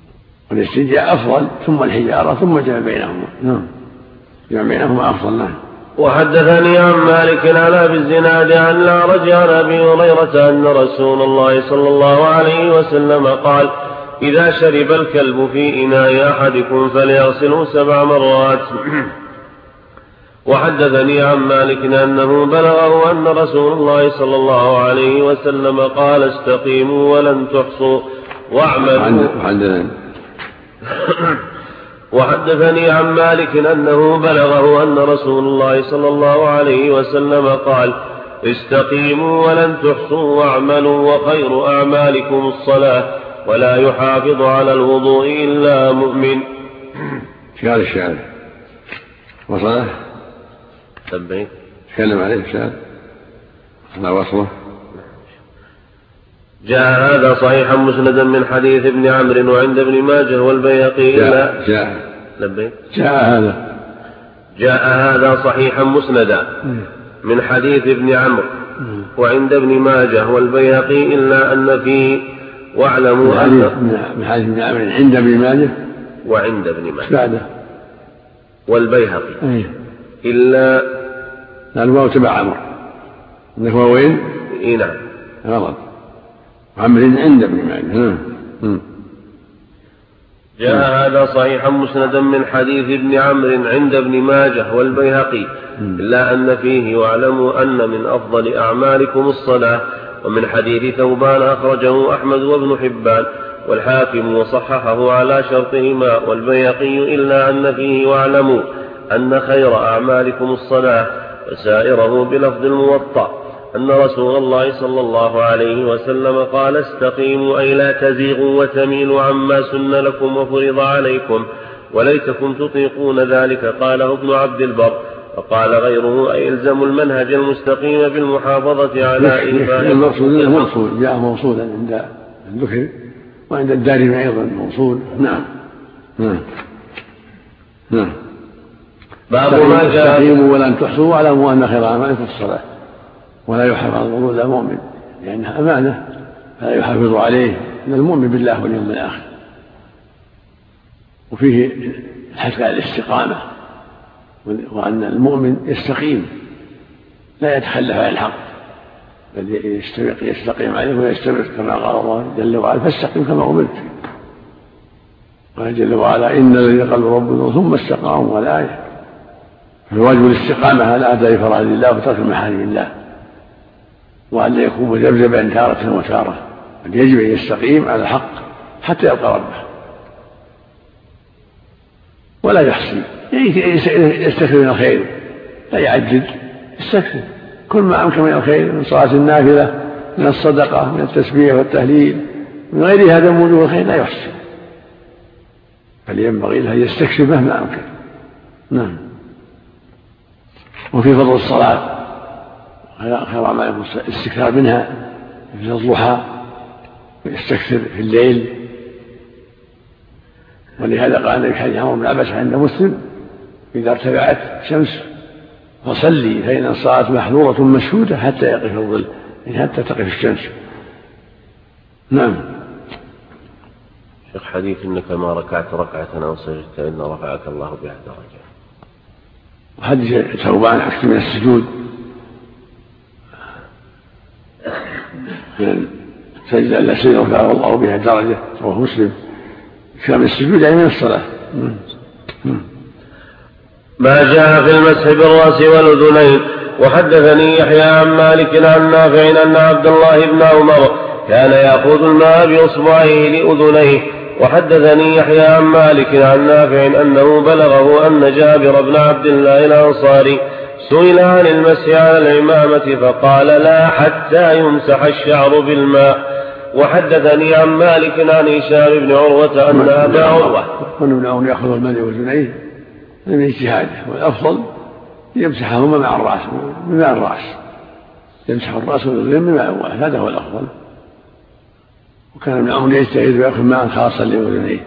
والاستنجاء أفضل، ثم الحجارة، ثم جمع بينهما. نعم، جمع بينهما أفضل. نعم. وحدثني عن مالك عن أبي الزناد عن الأعرج عن أبي هريرة أن رسول الله صلى الله عليه وسلم قال: إذا شرب الكلب في إناء أحدكم فليغسله سبع مرات. وحدثني عن مالك أنه بلغه أن رسول الله صلى الله عليه وسلم قال: استقيموا ولن تحصوا واعملوا. وحدثني عن مالك أنه بلغه أن رسول الله صلى الله عليه وسلم قال: استقيموا ولن تحصوا واعملوا وخير أعمالكم الصلاة ولا يحافظ على الوضوء إلا مؤمن. شعر الشعر وصله تبين تكلم عليه الشعر على وصله. جاء هذا صحيحا مسندا من حديث ابن عمرو وعند ابن ماجه والبيهقي جاء جاء لبيك جاء هذا جاء هذا صحيحا مسندا من حديث ابن عمرو وعند ابن ماجه والبيهقي إلا أن فيه واعلموا أن من حديث ابن عمرو عند ابن ماجه وعند ابن ماجه بعده والبيهقي أيه. إلا الواو تبع عمرو انه هو وين؟ اي نعم غلط عمرو عند ابن ماجه. جاء هذا صحيحا مسندا من حديث ابن عمرو عند ابن ماجه والبيهقي إلا أن فيه واعلموا أن من أفضل أعمالكم الصلاة. ومن حديث ثوبان أخرجه أحمد وابن حبان والحاكم وصححه على شرطهما والبيهقي إلا أن فيه واعلموا أن خير أعمالكم الصلاة. وسائره بلفظ الموطأ أن رسول الله صلى الله عليه وسلم قال: استقيموا أي لا تزيغوا وتميلوا عما سن لكم وفرض عليكم وليتكم تطيقون ذلك. قاله ابن عبد البر. وقال غيره: أي الزموا المنهج المستقيم بالمحافظة على إيفاء. المقصود موصول جاء موصولا عند الذكر وعند الدارمي أيضا موصول. نعم نعم نعم. باب ما جاء: استقيموا ولن تحصوا واعلموا أن خير أعمالكم الصلاة ولا يحافظ على الوضوء إلا مؤمن لأنها أمانة فلا يحافظ عليه إلا المؤمن بالله واليوم الآخر. وفيه الحث على الاستقامة وأن المؤمن يستقيم لا يتخلف عن الحق بل يستقيم عليه ويستمر كما قال الله جل وعلا: فاستقم كما أمرت. قال جل وعلا: إن الذين قالوا ربنا ثم استقاموا. والآية فالواجب الاستقامة على أداء فرائض الله وترك محارم الله وأن لا يكون مذبذبا تارة وتارة بل يجب أن يستقيم على الحق حتى يلقى ربه ولا يحصي يستكثر من الخير لا يعدد يستكثر كل ما أمكن من الخير من صلاة النافلة من الصدقة من التسبيح والتهليل من غير هذا من وجوه الخير لا يحصي فلينبغي له أن يستكثر مهما أمكن. نعم. وفي فضل الصلاة خير أعمالكم الاستكثار منها في الضحى ويستكثر في الليل. ولهذا قال النبي في حديث عمرو بن عباس عند مسلم: إذا ارتفعت الشمس فصلي فإن الصلاة محظورة مشهودة حتى يقف الظل يعني حتى تقف الشمس. نعم. شيخ حديث إنك ما ركعت ركعة أو سجدت إن رفعك الله بها درجة. وحديث ثوبان أكثر من السجود يعني سجد ألا سجد رفعه الله بها درجة. رواه مسلم. كان السجود يعني من الصلاة. ما جاء في المسح بالرأس والأذنين. وحدثني يحيى عن مالك عن نافع أن عبد الله بن عمر كان يأخذ الماء بإصبعيه لأذنيه. وحدثني يحيى عن مالك عن نافع أنه بلغه أن جابر بن عبد الله الأنصاري سئل عن المسح على العمامة فقال: لا حتى يمسح الشعر بالماء. وحدثني عن مالك عن هشام بن عروة أن أبا عروة كل ابن عمر يأخذ الماء وأذنيه من اجتهاده والأفضل يمسحهما مع الرأس بماء الرأس يمسح الرأس والأذنين بماء واحد هذا هو الأفضل. وكان ابن عمر يجتهد ويأخذ ماء خاصا لأذنيه.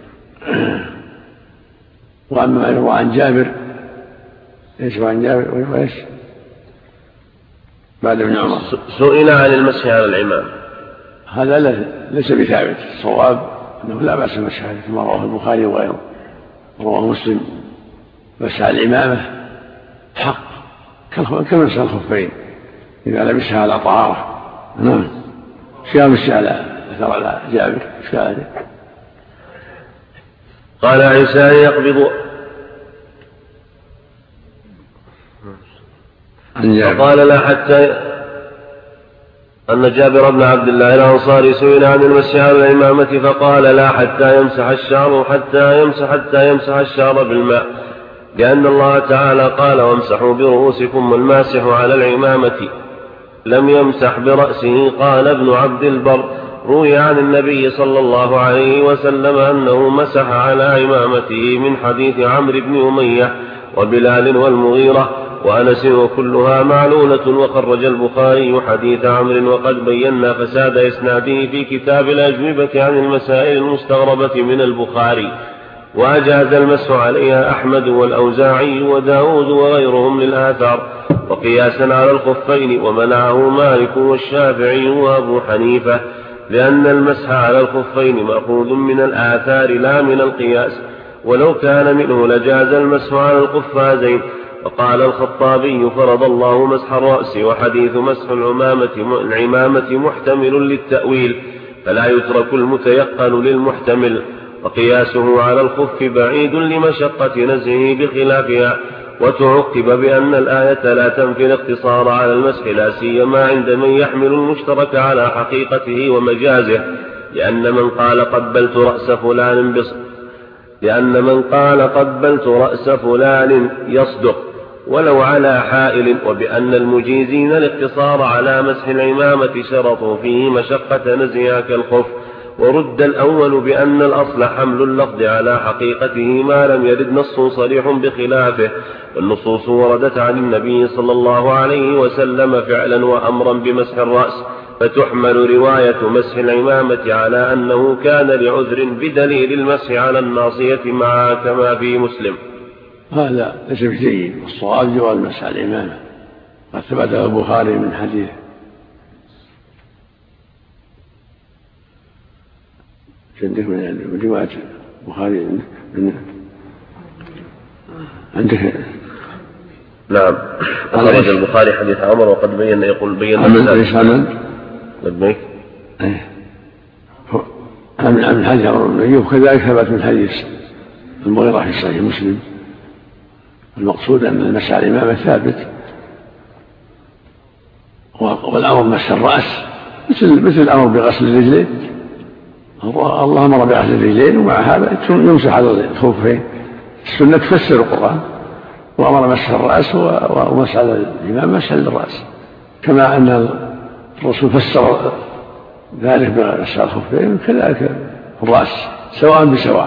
وأما ما يروى عن جابر ايش عن جابر وايش بعد ابن عمر سئل عن المسح على العمام هذا ليس بثابت. الصواب أنه لا بأس بالمسح كما رواه البخاري وغيره. رواه مسلم مسح العمامة حق كمسح الخفين إذا لبسها على طهارة. نعم. شيئا مش على أثر على جابر شاهده. قال عيسى يقبض فقال لا حتى أن جابر بن عبد الله الأنصاري سئل عن المسح على العمامة فقال لا حتى يمسح الشعر حتى يمسح حتى يمسح الشعر بالماء، لأن الله تعالى قال وامسحوا برؤوسكم والماسح على العمامة لم يمسح برأسه. قال ابن عبد البر روي عن النبي صلى الله عليه وسلم أنه مسح على عمامته من حديث عمرو بن أمية وبلال والمغيرة وأنس وكلها معلولة. وخرج البخاري حديث عمرو وقد بينا فساد إسناده في كتاب الأجوبة عن المسائل المستغربة من البخاري. وأجاز المسح عليها أحمد والأوزاعي وداود وغيرهم للآثار وقياسا على الخفين، ومنعه مالك والشافعي وأبو حنيفة، لأن المسح على الخفين مأخوذ من الآثار لا من القياس، ولو كان منه لجاز المسح على القفازين. وقال الخطابي فرض الله مسح الرأس، وحديث مسح العمامة, العمامة محتمل للتأويل فلا يترك المتيقن للمحتمل، وقياسه على الخف بعيد لمشقة نزعه بخلافها. وتعقب بأن الآية لا تنفي الاقتصار على المسح لا سيما عند من يحمل المشترك على حقيقته ومجازه، لأن من قال قبلت رأس فلان بص لأن من قال قبلت رأس فلان يصدق ولو على حائل. وبأن المجيزين الاقتصار على مسح العمامة شرطوا فيه مشقة نزعها كالخف. ورد الأول بأن الأصل حمل اللفظ على حقيقته ما لم يرد نص صريح بخلافه، والنصوص وردت عن النبي صلى الله عليه وسلم فعلا وأمرا بمسح الرأس، فتحمل رواية مسح العمامة على أنه كان لعذر بدليل المسح على الناصية معها كما في مسلم. هذا ليس بجيد، والصواب جواز مسح العمامة، قد ثبت البخاري من حديث عندك من رواية البخاري من عندك. نعم. أخرج البخاري حديث عمر وقد بين يقول بين عمل لبيك ايه عن حديث عمر بن أيوب، كذلك ثبت من حديث المغيرة في صحيح مسلم. المقصود أن المسح على الإمامة ثابت، والأمر بمسح الرأس مثل مثل الأمر بغسل الرجلين. الله أمر بغسل الرجلين ومع هذا يمسح على الخفين. السنة تفسر القرآن، وأمر مسح الرأس ومسح على الإمام مسح للرأس، كما أن الرسول فسر ذلك بمسح الخفين كذلك الرأس سواء بسواء،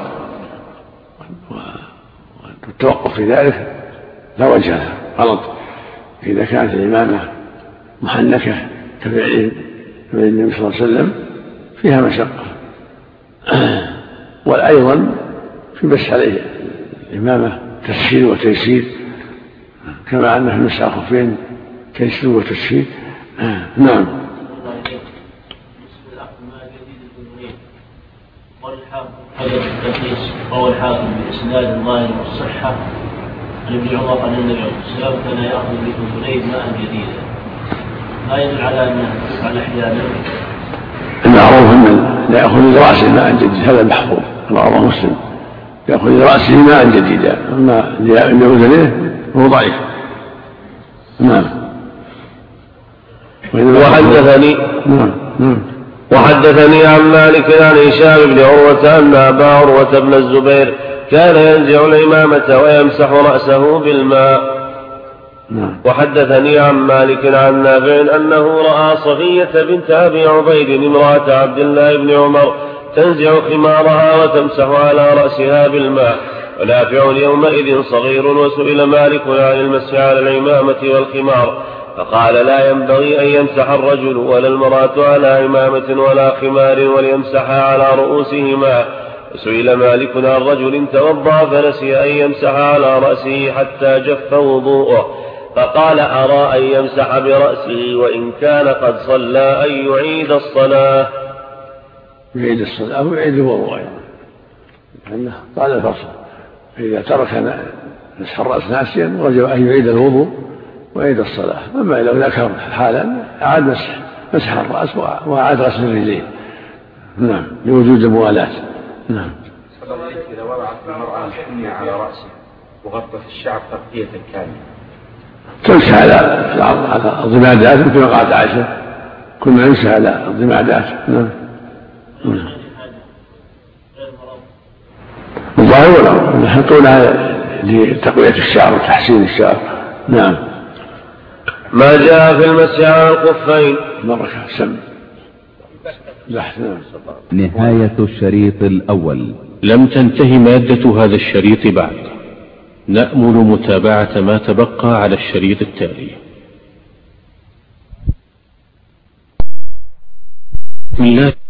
والتوقف في ذلك لا وجه له، غلط. إذا كانت الإمامة محنكة كفعل النبي صلى الله عليه وسلم فيها مشقة. وأيضا في مسح عليه الإمامة تسهيل وتيسير، كما أن في مسح الخفين تيسير وتسهيل. نعم. قول الحاكم بإسناد ظاهر والصحة عن ابن عمر أن النبي عليه الصلاة والسلام كان يأخذ بكفرين ماء جديدا، ما يدل على أنها تفعل أحيانا. المعروف أن لا يأخذ لرأسه ماء جديد، هذا المحفوظ رواه مسلم، يأخذ لرأسه ماء جديدا، أما يعود إليه هو ضعيف. نعم. وحدثني نعم نعم وحدثني عن مالك عن هشام بن عروة أن أبا عروة بن الزبير كان ينزع الإمامة ويمسح رأسه بالماء. نعم. وحدثني عن مالك عن نافع أنه رأى صفية بنت أبي عبيد امرأة عبد الله بن عمر تنزع خمارها وتمسح على رأسها بالماء، ونافع يومئذ صغير. وسئل مالك عن المسح على العمامة والخمار فقال لا ينبغي أن يمسح الرجل ولا المرأة على عمامة ولا خمار وليمسحها على رؤوسهما. وسئل مالك عن رجل توضأ فنسي أن يمسح على رأسه حتى جف وضوءه فقال أرى أن يمسح برأسه وإن كان قد صلى أن يعيد الصلاة. يعيد الصلاة ويعيد الوضوء لأنه قال الفصل، فإذا ترك مسح الرأس ناسيا وجب أن يعيد الوضوء وعيد الصلاة. أما لو ذكر حالا أعاد مسح مسح الرأس وأعاد غسل الرجلين. نعم لوجود الموالاة. نعم. إذا وضعت المرأة الحنة على رأسها وغطت الشعر تغطية كاملة تمسح على على الضمادات مثل ما قالت عائشة كل ما يمسح على الضمادات. نعم. الظاهر ولا يحطونها لتقوية الشعر وتحسين الشعر. نعم. ما جاء في المسح على الخفين. بركة سم. نهاية الشريط الأول. لم تنتهي مادة هذا الشريط بعد، نأمل متابعة ما تبقى على الشريط التالي. بسم الله